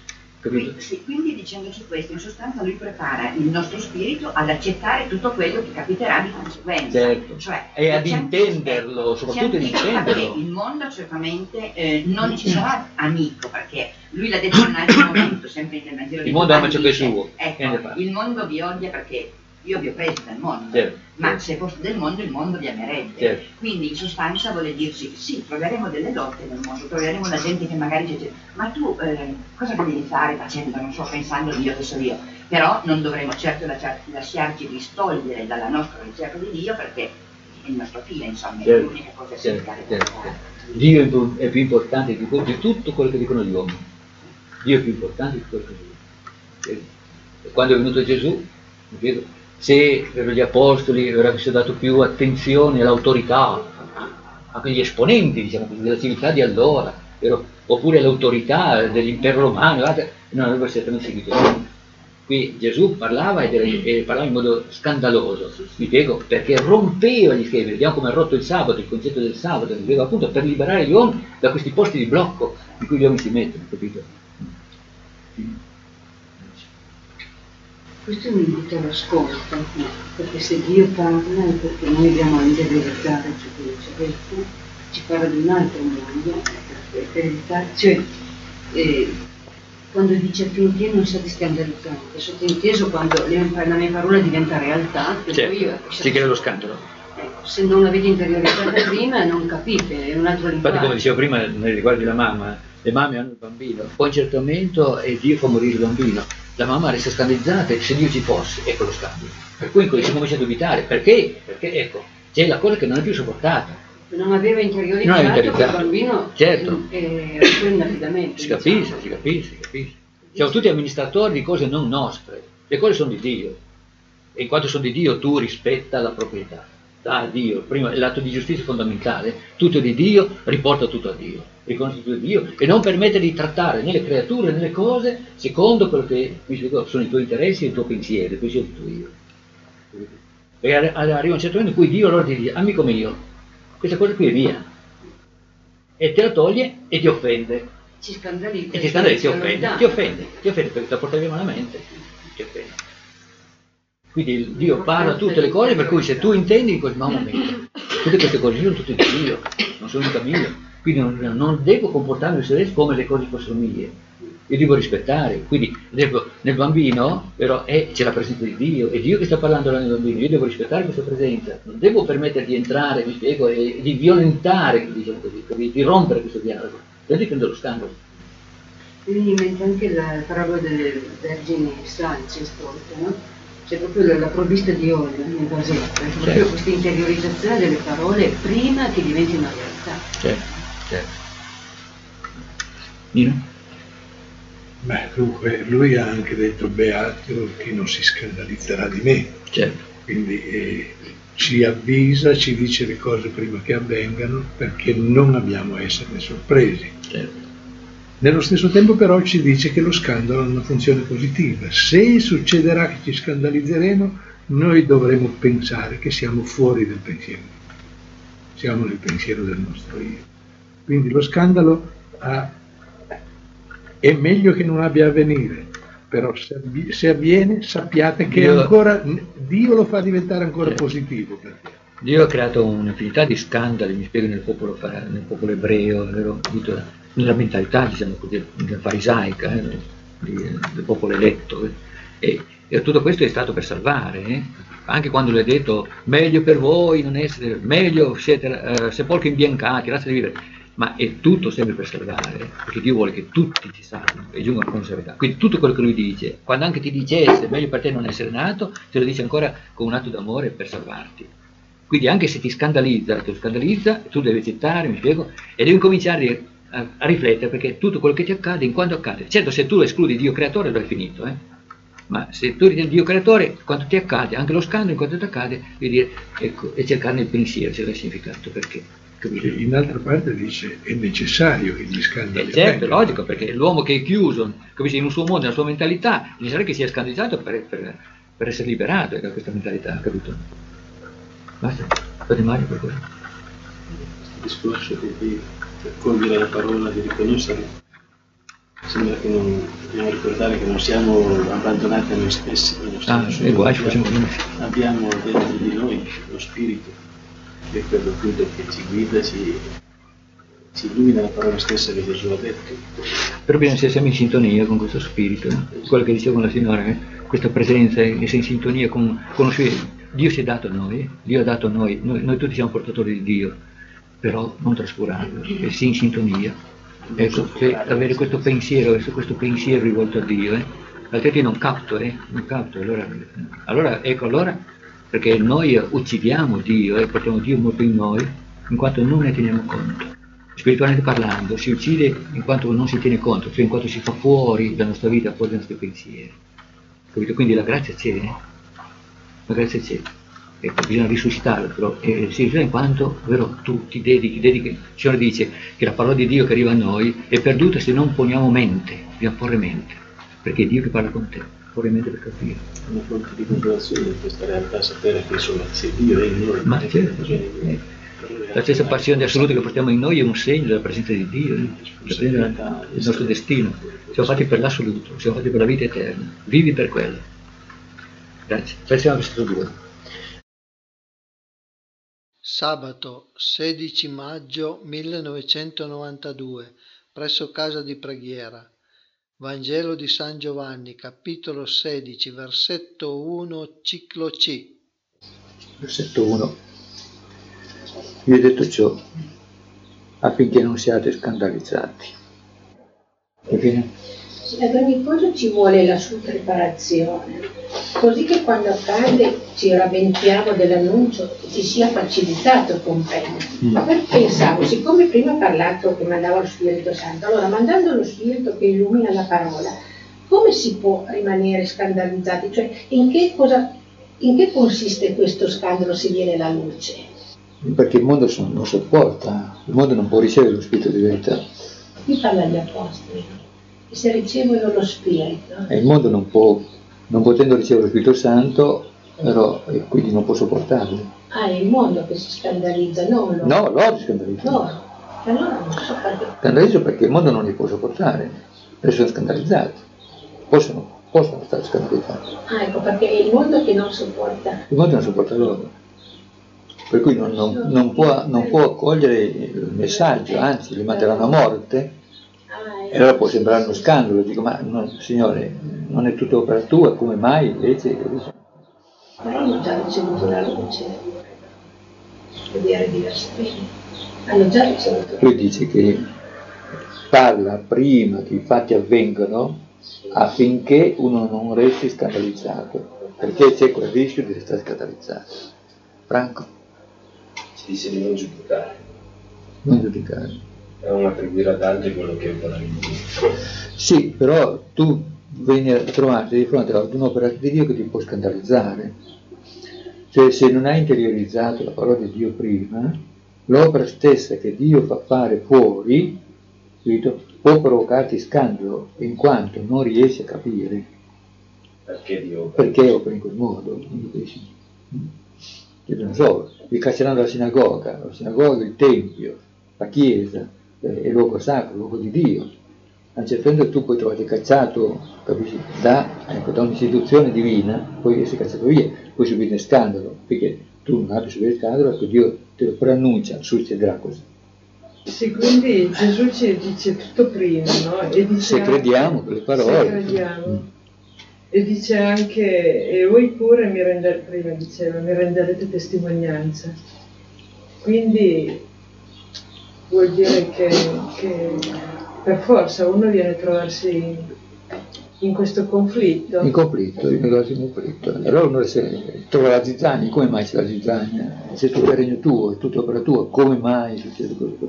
capito? Sì, quindi dicendoci questo, in sostanza lui prepara il nostro spirito ad accettare tutto quello che capiterà di conseguenza. Certo. Cioè, e ad intenderlo, soprattutto ad intenderlo. Il mondo certamente eh, non ci sarà amico, perché lui l'ha detto in un altro momento, sempre nel Vangelo di Il mondo ama ciò che è dice, suo. Ecco, il mondo vi odia perché io vi ho preso dal mondo, certo, ma certo. se fosse del mondo il mondo vi amerebbe. Certo. Quindi in sostanza vuole dirci, sì, troveremo delle lotte nel mondo, troveremo la gente che magari dice, ma tu eh, cosa devi fare facendo, non so, pensando Dio che so io, però non dovremo certo lasciar- lasciarci distogliere dalla nostra ricerca di Dio, perché è il nostro fine, insomma, certo. è l'unica cosa che certo. si certo. Dio è più, è più importante di, di tutto quello che dicono gli uomini. Dio è più importante di quello che dicono. E quando è venuto Gesù, se per gli apostoli avrebbe dato più attenzione all'autorità, anche agli esponenti, diciamo così, della civiltà di allora, vero? Oppure all'autorità dell'impero romano, non avrebbe certamente seguito. Qui Gesù parlava ed era, e parlava in modo scandaloso, vi spiego, perché rompeva gli schemi. Vediamo come ha rotto il sabato, il concetto del sabato, vi spiego, appunto per liberare gli uomini da questi posti di blocco in cui gli uomini si mettono, capito? Questo è un invito all'ascolto, perché se Dio parla è perché noi dobbiamo interiorizzare ciò che ci ha detto, ci parla di un altro mondo, per cioè, eh, quando dice finché non sia scandalizzato, è sottinteso quando la mia parola diventa realtà, per certo, cui io, si crea lo scandalo. Ecco, se non l'avete interiorizzata prima non capite, è un altro linguaggio. Infatti, come dicevo prima nei riguardi della mamma, le mamme hanno il bambino, poi a un certo momento e Dio fa morire il bambino. La mamma resta scandalizzata, se Dio ci fosse, ecco lo scambio. Per cui si comincia a dubitare, perché? Perché ecco, c'è la cosa che non è più sopportata. Non aveva interiorizzato, non aveva interiorizzato. che il bambino certo. è in affidamento. Si capisce, si capisce, si capisce. Siamo tutti amministratori di cose non nostre, le cose sono di Dio. E in quanto sono di Dio tu rispetta la proprietà. Da Dio, prima l'atto di giustizia è fondamentale, tutto è di Dio, riporta tutto a Dio. Riconosci tutto a Dio e non permettere di trattare né le creature né le cose secondo quello che mi spiego, sono i tuoi interessi e il tuo pensiero, il pensiero di tuo io. Perché arriva un certo momento in cui Dio allora ti dice, amico mio, questa cosa qui è mia, e te la toglie e ti offende. Ci scandalizza. E ti scandalizza, ti offende, ti offende, ti offende perché te la portavi malamente, ti offende. Quindi Dio parla tutte le cose, per cui se tu intendi in quel momento, tutte queste cose sono tutte di Dio, non sono mica mie. Quindi non, non devo comportarmi come le cose fossero mie, io devo rispettare. Quindi ad esempio nel bambino però è, c'è la presenza di Dio, è Dio che sta parlando nel bambino, io devo rispettare questa presenza, non devo permettere di entrare, mi spiego, e di violentare, diciamo così, di rompere questo dialogo, altrimenti prendo lo scandalo. Mi viene in mente anche la parola delle vergini sagge, stolte, no? C'è proprio la, la provvista di olio nel vasetto, è proprio certo. Questa interiorizzazione delle parole prima che diventi una realtà. Certo. Certo. Nino? Beh, dunque, lui ha anche detto beato chi non si scandalizzerà di me. Certo. Quindi eh, ci avvisa, ci dice le cose prima che avvengano perché non abbiamo a esserne sorpresi. Certo. Nello stesso tempo però ci dice che lo scandalo ha una funzione positiva. Se succederà che ci scandalizzeremo, noi dovremo pensare che siamo fuori del pensiero. Siamo nel pensiero del nostro io. Quindi lo scandalo ha, è meglio che non abbia a avvenire, però se, avvi, se avviene sappiate che Dio, ancora, Dio lo fa diventare ancora certo. positivo. Perché. Dio ha creato un'infinità di scandali, mi spiego, nel popolo, nel popolo ebreo, vero? Nella mentalità, diciamo così, farisaica, eh? del popolo eletto. Eh? E, e tutto questo è stato per salvare, eh? Anche quando le ha detto meglio per voi non essere, meglio siete uh, sepolcri imbiancati, razza di vivere. Ma è tutto sempre per salvare, perché Dio vuole che tutti ci salvino e giungano con salvezza. Quindi tutto quello che lui dice, quando anche ti dicesse meglio per te non essere nato, te lo dice ancora con un atto d'amore per salvarti. Quindi anche se ti scandalizza, ti scandalizza, tu devi accettare, mi spiego, e devi cominciare a, a riflettere, perché tutto quello che ti accade, in quanto accade. Certo, se tu escludi Dio creatore, lo hai finito, eh? Ma se tu ritieni Dio creatore, quando ti accade, anche lo scandalo, in quanto ti accade, devi dire, ecco, e cercare il pensiero, cercare il significato, perché. In altra parte dice è necessario che gli scandali. Eh certo, è logico, perché l'uomo che è chiuso, capisci, in un suo mondo, nella sua mentalità, necessario che sia scandalizzato per, per, per essere liberato da questa mentalità, capito? Basta, fate Mario qualcosa. Questo discorso che qui cogliere la parola di riconoscere sembra che non, dobbiamo ricordare che non siamo abbandonati a noi stessi. Ah, e guai, abbiamo dentro di noi lo spirito, che è quello appunto che ci guida, ci, ci illumina la parola stessa che Gesù ha detto. Però bisogna essere in sintonia con questo spirito, no? Quello che diceva la signora, eh? Questa presenza, essere in sintonia con, con lo spirito. Dio si è dato a noi, Dio ha dato a noi, noi, noi tutti siamo portatori di Dio, però non trascurarlo, essere in sintonia. Ecco, cioè, avere questo pensiero, questo pensiero rivolto a Dio, eh? Altrimenti non capto, eh? Non capto, allora, allora, ecco, allora, perché noi uccidiamo Dio, eh? Portiamo Dio molto in noi, in quanto non ne teniamo conto. Spiritualmente parlando, si uccide in quanto non si tiene conto, cioè in quanto si fa fuori dalla nostra vita, fuori dai nostri pensieri. Capito? Quindi la grazia c'è, eh? La grazia c'è. Ecco, bisogna risuscitarla, però eh, si risuscita in quanto, vero, tu ti dedichi, dedichi. Il Signore dice che la parola di Dio che arriva a noi è perduta se non poniamo mente, bisogna porre mente, perché è Dio che parla con te, porre mente per capire. Una fonte di consolazione in questa realtà, sapere che insomma se Dio è in noi. Ma certo, eh, la stessa passione assoluta che portiamo in noi è un segno della presenza di Dio, eh? del nostro destino. Siamo fatti per l'assoluto, siamo fatti per la vita eterna, vivi per quello. Grazie. Passiamo al versetto due. Sabato sedici maggio millenovecentonovantadue, presso casa di preghiera. Vangelo di San Giovanni, capitolo sedici, versetto uno, ciclo C. Versetto uno. Vi ho detto ciò affinché non siate scandalizzati. E bene? Ad ogni cosa ci vuole la sua preparazione, così che quando accade ci ravventiamo dell'annuncio e ci sia facilitato il comprendere. Mm. Ma per pensavo, siccome prima ha parlato che mandava lo Spirito Santo, allora mandando lo Spirito che illumina la parola, come si può rimanere scandalizzati? Cioè, in che cosa, in che consiste questo scandalo se viene la luce? Perché il mondo non sopporta, il mondo non può ricevere lo Spirito di verità. Qui parla agli Apostoli, che se ricevono lo Spirito. E il mondo non può, non potendo ricevere lo Spirito Santo, però, e quindi non può sopportarlo. Ah, è il mondo che si scandalizza, non loro. No, loro si scandalizzano. Loro. Allora non so perché. Scandalizzo perché il mondo non li può sopportare, e sono scandalizzati. Possono, possono stare scandalizzati. Ah, ecco, perché è il mondo che non sopporta. Il mondo non sopporta loro. Per cui non, non, non, può, non può accogliere il messaggio, anzi li manderanno a morte, e allora può sembrare uno scandalo. Dico, ma no, Signore, non è tutto opera tua, come mai invece? Ma hanno già ricevuto la luce, vedere diversamente. Hanno già ricevuto. Lui dice che parla prima che i fatti avvengano affinché uno non resti scandalizzato, perché c'è quel rischio di restare scandalizzato. Franco? Ci dice di non giudicare. Non giudicare. È una attribuire ad altri quello che è di Dio. Sì, però tu vieni a trovarti di fronte ad un'opera di Dio che ti può scandalizzare. Cioè, se non hai interiorizzato la parola di Dio prima, l'opera stessa che Dio fa fare fuori, capito, può provocarti scandalo, in quanto non riesci a capire perché Dio opera, perché opera in quel modo. Io non so, vi cacceranno dalla sinagoga, la sinagoga, il tempio, la chiesa, è il luogo sacro, il luogo di Dio. A un certo punto tu puoi trovarti cacciato, capisci, da, ecco, da un'istituzione divina, puoi essere cacciato via, puoi subire scandalo, perché tu non hai subire scandalo, ecco Dio te lo preannuncia, succederà così. Sì, quindi Gesù ci dice tutto prima, no? E dice se crediamo anche, quelle parole. Se crediamo. Mm. E dice anche, e voi pure mi renderete, prima diceva, mi renderete testimonianza. Quindi vuol dire che, che per forza uno viene a trovarsi in, in questo conflitto. In conflitto, in conflitto. Allora uno se trova la zizzania, come mai c'è la zizzania? Se tutto è regno tuo, è tutto opera tua, come mai succede questo?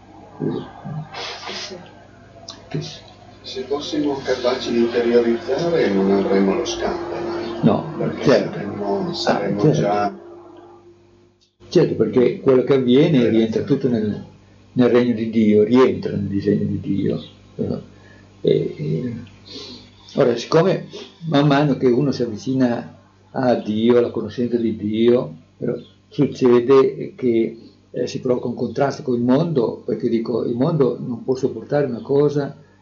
Sì. Sì. Se fossimo capaci di interiorizzare non avremmo lo scandalo. No, perché certo. saremmo, saremmo ah, certo. già... Certo, perché quello che avviene rientra tutto nel, nel regno di Dio, rientra nel disegno di Dio. E, e, ora, siccome man mano che uno si avvicina a Dio, alla conoscenza di Dio, però, succede che eh, si provoca un contrasto con il mondo, perché dico, il mondo non può sopportare una cosa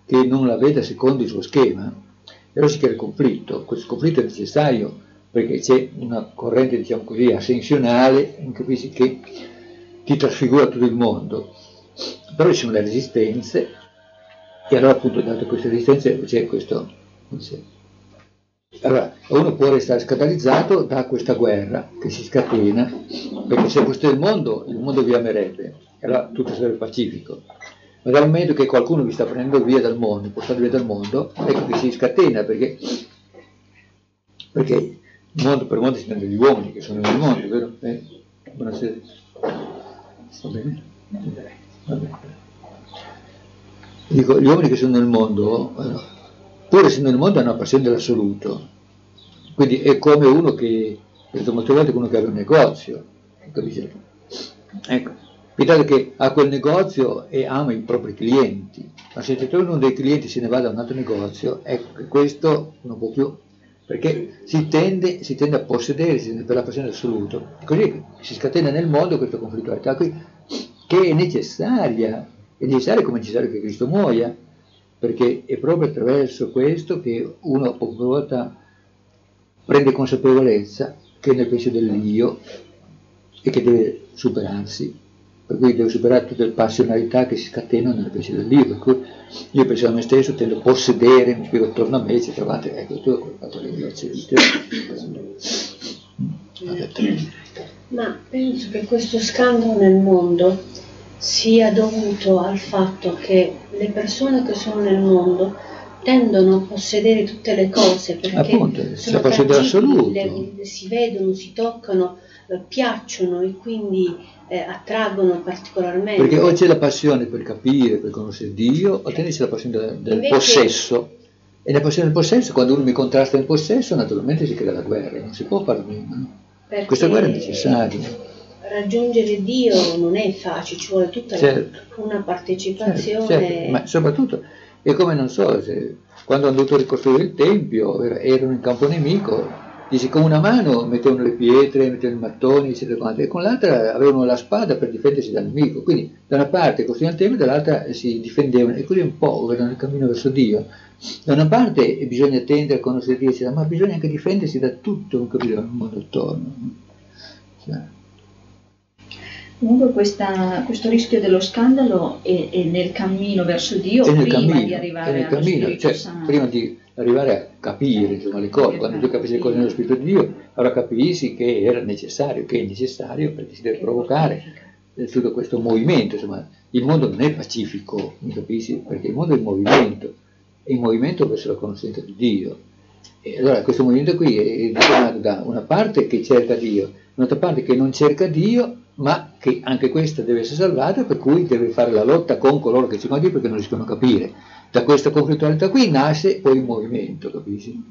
che non la veda secondo il suo schema, allora si crea il conflitto. Questo conflitto è necessario perché c'è una corrente, diciamo così, ascensionale, capisci, che ti trasfigura tutto il mondo, però ci sono le resistenze, e allora appunto dato queste resistenze c'è questo. Allora uno può restare scandalizzato da questa guerra che si scatena, perché se fosse il mondo, il mondo vi amerebbe, allora tutto sarebbe pacifico. Ma dal momento che qualcuno vi sta prendendo via dal mondo, portando via dal mondo, ecco che si scatena, perché, perché il mondo, per il mondo si intende gli uomini che sono nel mondo, vero? Eh? Buonasera. Va bene? Va bene. Dico, gli uomini che sono nel mondo, allora, pur essendo nel mondo, hanno una passione dell'assoluto. Quindi è come uno che, penso molte volte, uno che aveva un negozio, capisci? Ecco. Pensate che ha quel negozio e ama i propri clienti, ma se uno dei clienti se ne va da un altro negozio, ecco che questo non può più, perché si tende, si tende a possedere per la passione dell'assoluto. Così si scatena nel mondo questa conflittualità qui, che è necessaria, è necessaria come è necessario che Cristo muoia, perché è proprio attraverso questo che uno poche volte prende consapevolezza che è nel pensiero dell'io e che deve superarsi. Per cui devo superare tutte le passionalità che si scatenano nel pensiero dell'io, per cui io penso a me stesso, tendo a possedere, mi spiego attorno a me, ci trovate, ecco, tutto quel fatto lì. Ma penso che questo scandalo nel mondo sia dovuto al fatto che le persone che sono nel mondo tendono a possedere tutte le cose, perché appunto, sono tangibili, le, le si vedono, si toccano, eh, piacciono e quindi Eh, attraggono particolarmente. Perché o c'è la passione per capire, per conoscere Dio, o c'è la passione del, del Invece... possesso. E la passione del possesso, quando uno mi contrasta nel possesso, naturalmente si crea la guerra, non si può fare meno. No? Questa guerra è necessaria. Raggiungere Dio non è facile, ci vuole tutta certo. una partecipazione. Certo, certo. Ma soprattutto, è come non so, se, quando hanno dovuto ricostruire il Tempio, erano in campo nemico. Dice, con una mano mettevano le pietre, mettevano i mattoni, eccetera, e con l'altra avevano la spada per difendersi dal nemico. Quindi da una parte costruivano il tempio, dall'altra si difendevano, e così un po' erano nel cammino verso Dio. Da una parte bisogna tendere a conoscere Dio, eccetera, ma bisogna anche difendersi da tutto il mondo attorno. Cioè. Comunque questa, questo rischio dello scandalo è, è nel cammino verso Dio, prima cammino, di arrivare nel allo cammino, Spirito cioè, Santo. Prima di arrivare a capire insomma, le cose, quando tu capisci le cose nello Spirito di Dio, allora capisci che era necessario, che è necessario perché si deve provocare tutto questo movimento. Insomma, il mondo non è pacifico, mi capisci? Perché il mondo è in movimento, è in movimento verso la conoscenza di Dio. E allora questo movimento qui è determinato da una parte che cerca Dio, un'altra parte che non cerca Dio, ma che anche questa deve essere salvata, per cui deve fare la lotta con coloro che cercano Dio perché non riescono a capire. Da questa conflittualità qui nasce poi il movimento, capisci?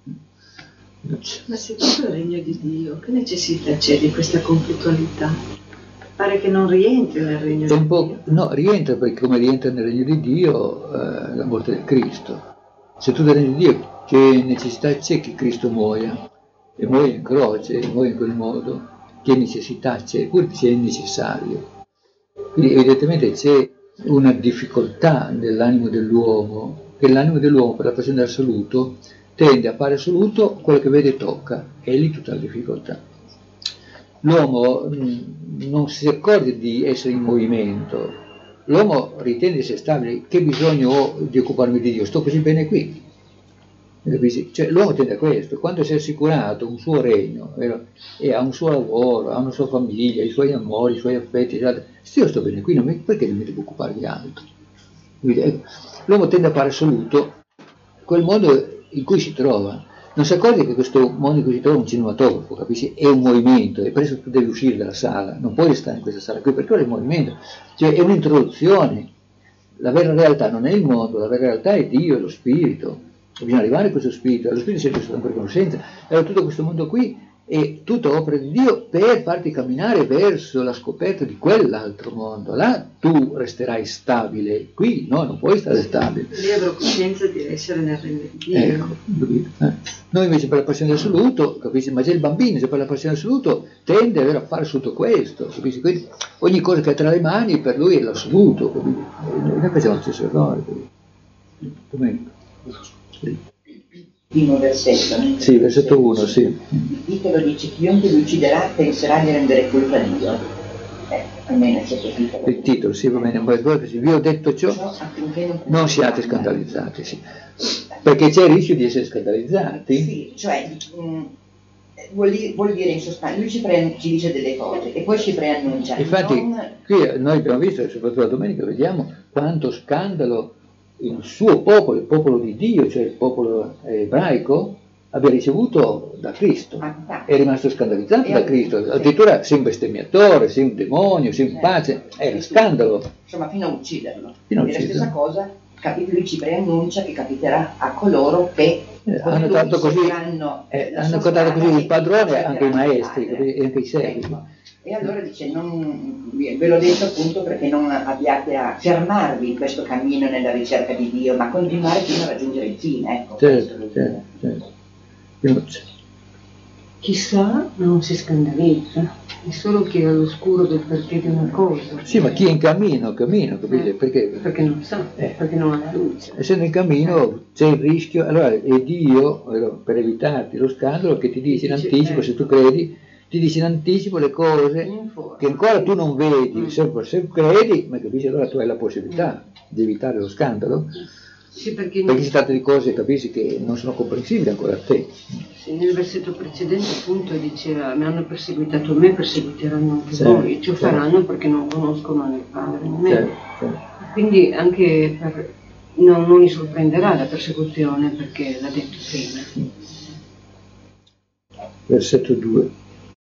Ma secondo il regno di Dio, che necessità c'è di questa conflittualità? Pare che non rientri nel regno di Dio. No, rientra perché come rientra nel regno di Dio eh, la morte di Cristo. Se tu nel regno di Dio che necessità c'è che Cristo muoia, e muoia in croce, e muoia in quel modo, che necessità c'è, eppure c'è necessario. Quindi evidentemente c'è una difficoltà nell'animo dell'uomo, che l'animo dell'uomo per la passione dell'assoluto tende a fare assoluto quello che vede e tocca, e lì tutta la difficoltà. L'uomo mh, non si accorge di essere in movimento, l'uomo ritiene di essere stabile, che bisogno ho di occuparmi di Dio, sto così bene qui. Cioè, l'uomo tende a questo, quando si è assicurato un suo regno, vero? E ha un suo lavoro, ha una sua famiglia, i suoi amori, i suoi affetti, eccetera. Se io sto bene qui, non mi, perché non mi devo occupare di altro? Quindi, ecco, l'uomo tende a fare assoluto quel mondo in cui si trova. Non si accorge che questo mondo in cui si trova è un cinematografo, capisci? È un movimento, e per eso tu devi uscire dalla sala, non puoi restare in questa sala qui, perché ora è un movimento, cioè è un'introduzione. La vera realtà non è il mondo, la vera realtà è Dio, è lo Spirito. Bisogna arrivare a questo spirito, allo spirito si è sempre conoscenza, e allora tutto questo mondo qui è tutta opera di Dio per farti camminare verso la scoperta di quell'altro mondo. Là tu resterai stabile, qui no, non puoi stare stabile. Lì avrò coscienza di essere nel regno di Dio. Ecco, eh. Noi invece per la passione dell'assoluto, capisci? Ma già il bambino, se per la passione dell'assoluto, tende a fare tutto questo, capisci? Quindi ogni cosa che ha tra le mani per lui è l'assoluto, capisci? Noi facciamo lo stesso errore, capisci? Come? Sì. Primo versetto, no? Sì, versetto uno, sì. Il titolo dice: chiunque vi ucciderà penserà di rendere colpa a Dio. Eh, almeno il sottotitolo. Il titolo, sì, va bene. Vi ho detto ciò, non siate scandalizzati, sì. Perché c'è il rischio di essere scandalizzati. Sì, cioè mh, vuol, dire, vuol dire in sostanza, lui ci, pre, ci dice delle cose e poi ci preannuncia. Infatti non... qui noi abbiamo visto, soprattutto la domenica, vediamo quanto scandalo il suo popolo, il popolo di Dio, cioè il popolo ebraico, abbia ricevuto da Cristo. È rimasto scandalizzato da Cristo, addirittura sei un bestemmiatore, sei un demonio, sei un pace, è un scandalo. Insomma, fino a ucciderlo. Fino a e ucciderlo. La stessa cosa, capi, lui ci preannuncia che capiterà a coloro che eh, hanno dato così, eh, hanno dato così il padrone anche i maestri e anche i servi. E allora dice, non, ve l'ho detto appunto perché non abbiate a fermarvi in questo cammino nella ricerca di Dio, ma continuare fino a raggiungere il fine. Ecco, certo, certo, certo. Chissà non si scandalizza, è solo chi è all'oscuro del perché di una cosa. Sì, ma chi è in cammino, cammino, capite? Eh, perché? Perché non sa, eh. perché non ha la luce. Essendo in cammino c'è il rischio, allora è Dio, per evitarti lo scandalo, che ti dice in anticipo, se tu credi, ti dice in anticipo le cose che ancora tu non vedi, mm. se, se credi, ma capisci, allora tu hai la possibilità mm. di evitare lo scandalo, sì, perché, perché si tratta di cose, capisci, che non sono comprensibili ancora a te. Sì, nel versetto precedente appunto diceva: mi hanno perseguitato me, perseguiteranno anche certo, voi, e ci certo. faranno perché non conoscono né il Padre né me. Certo, certo. Quindi anche per, non, non li sorprenderà la persecuzione, perché l'ha detto prima. Versetto due.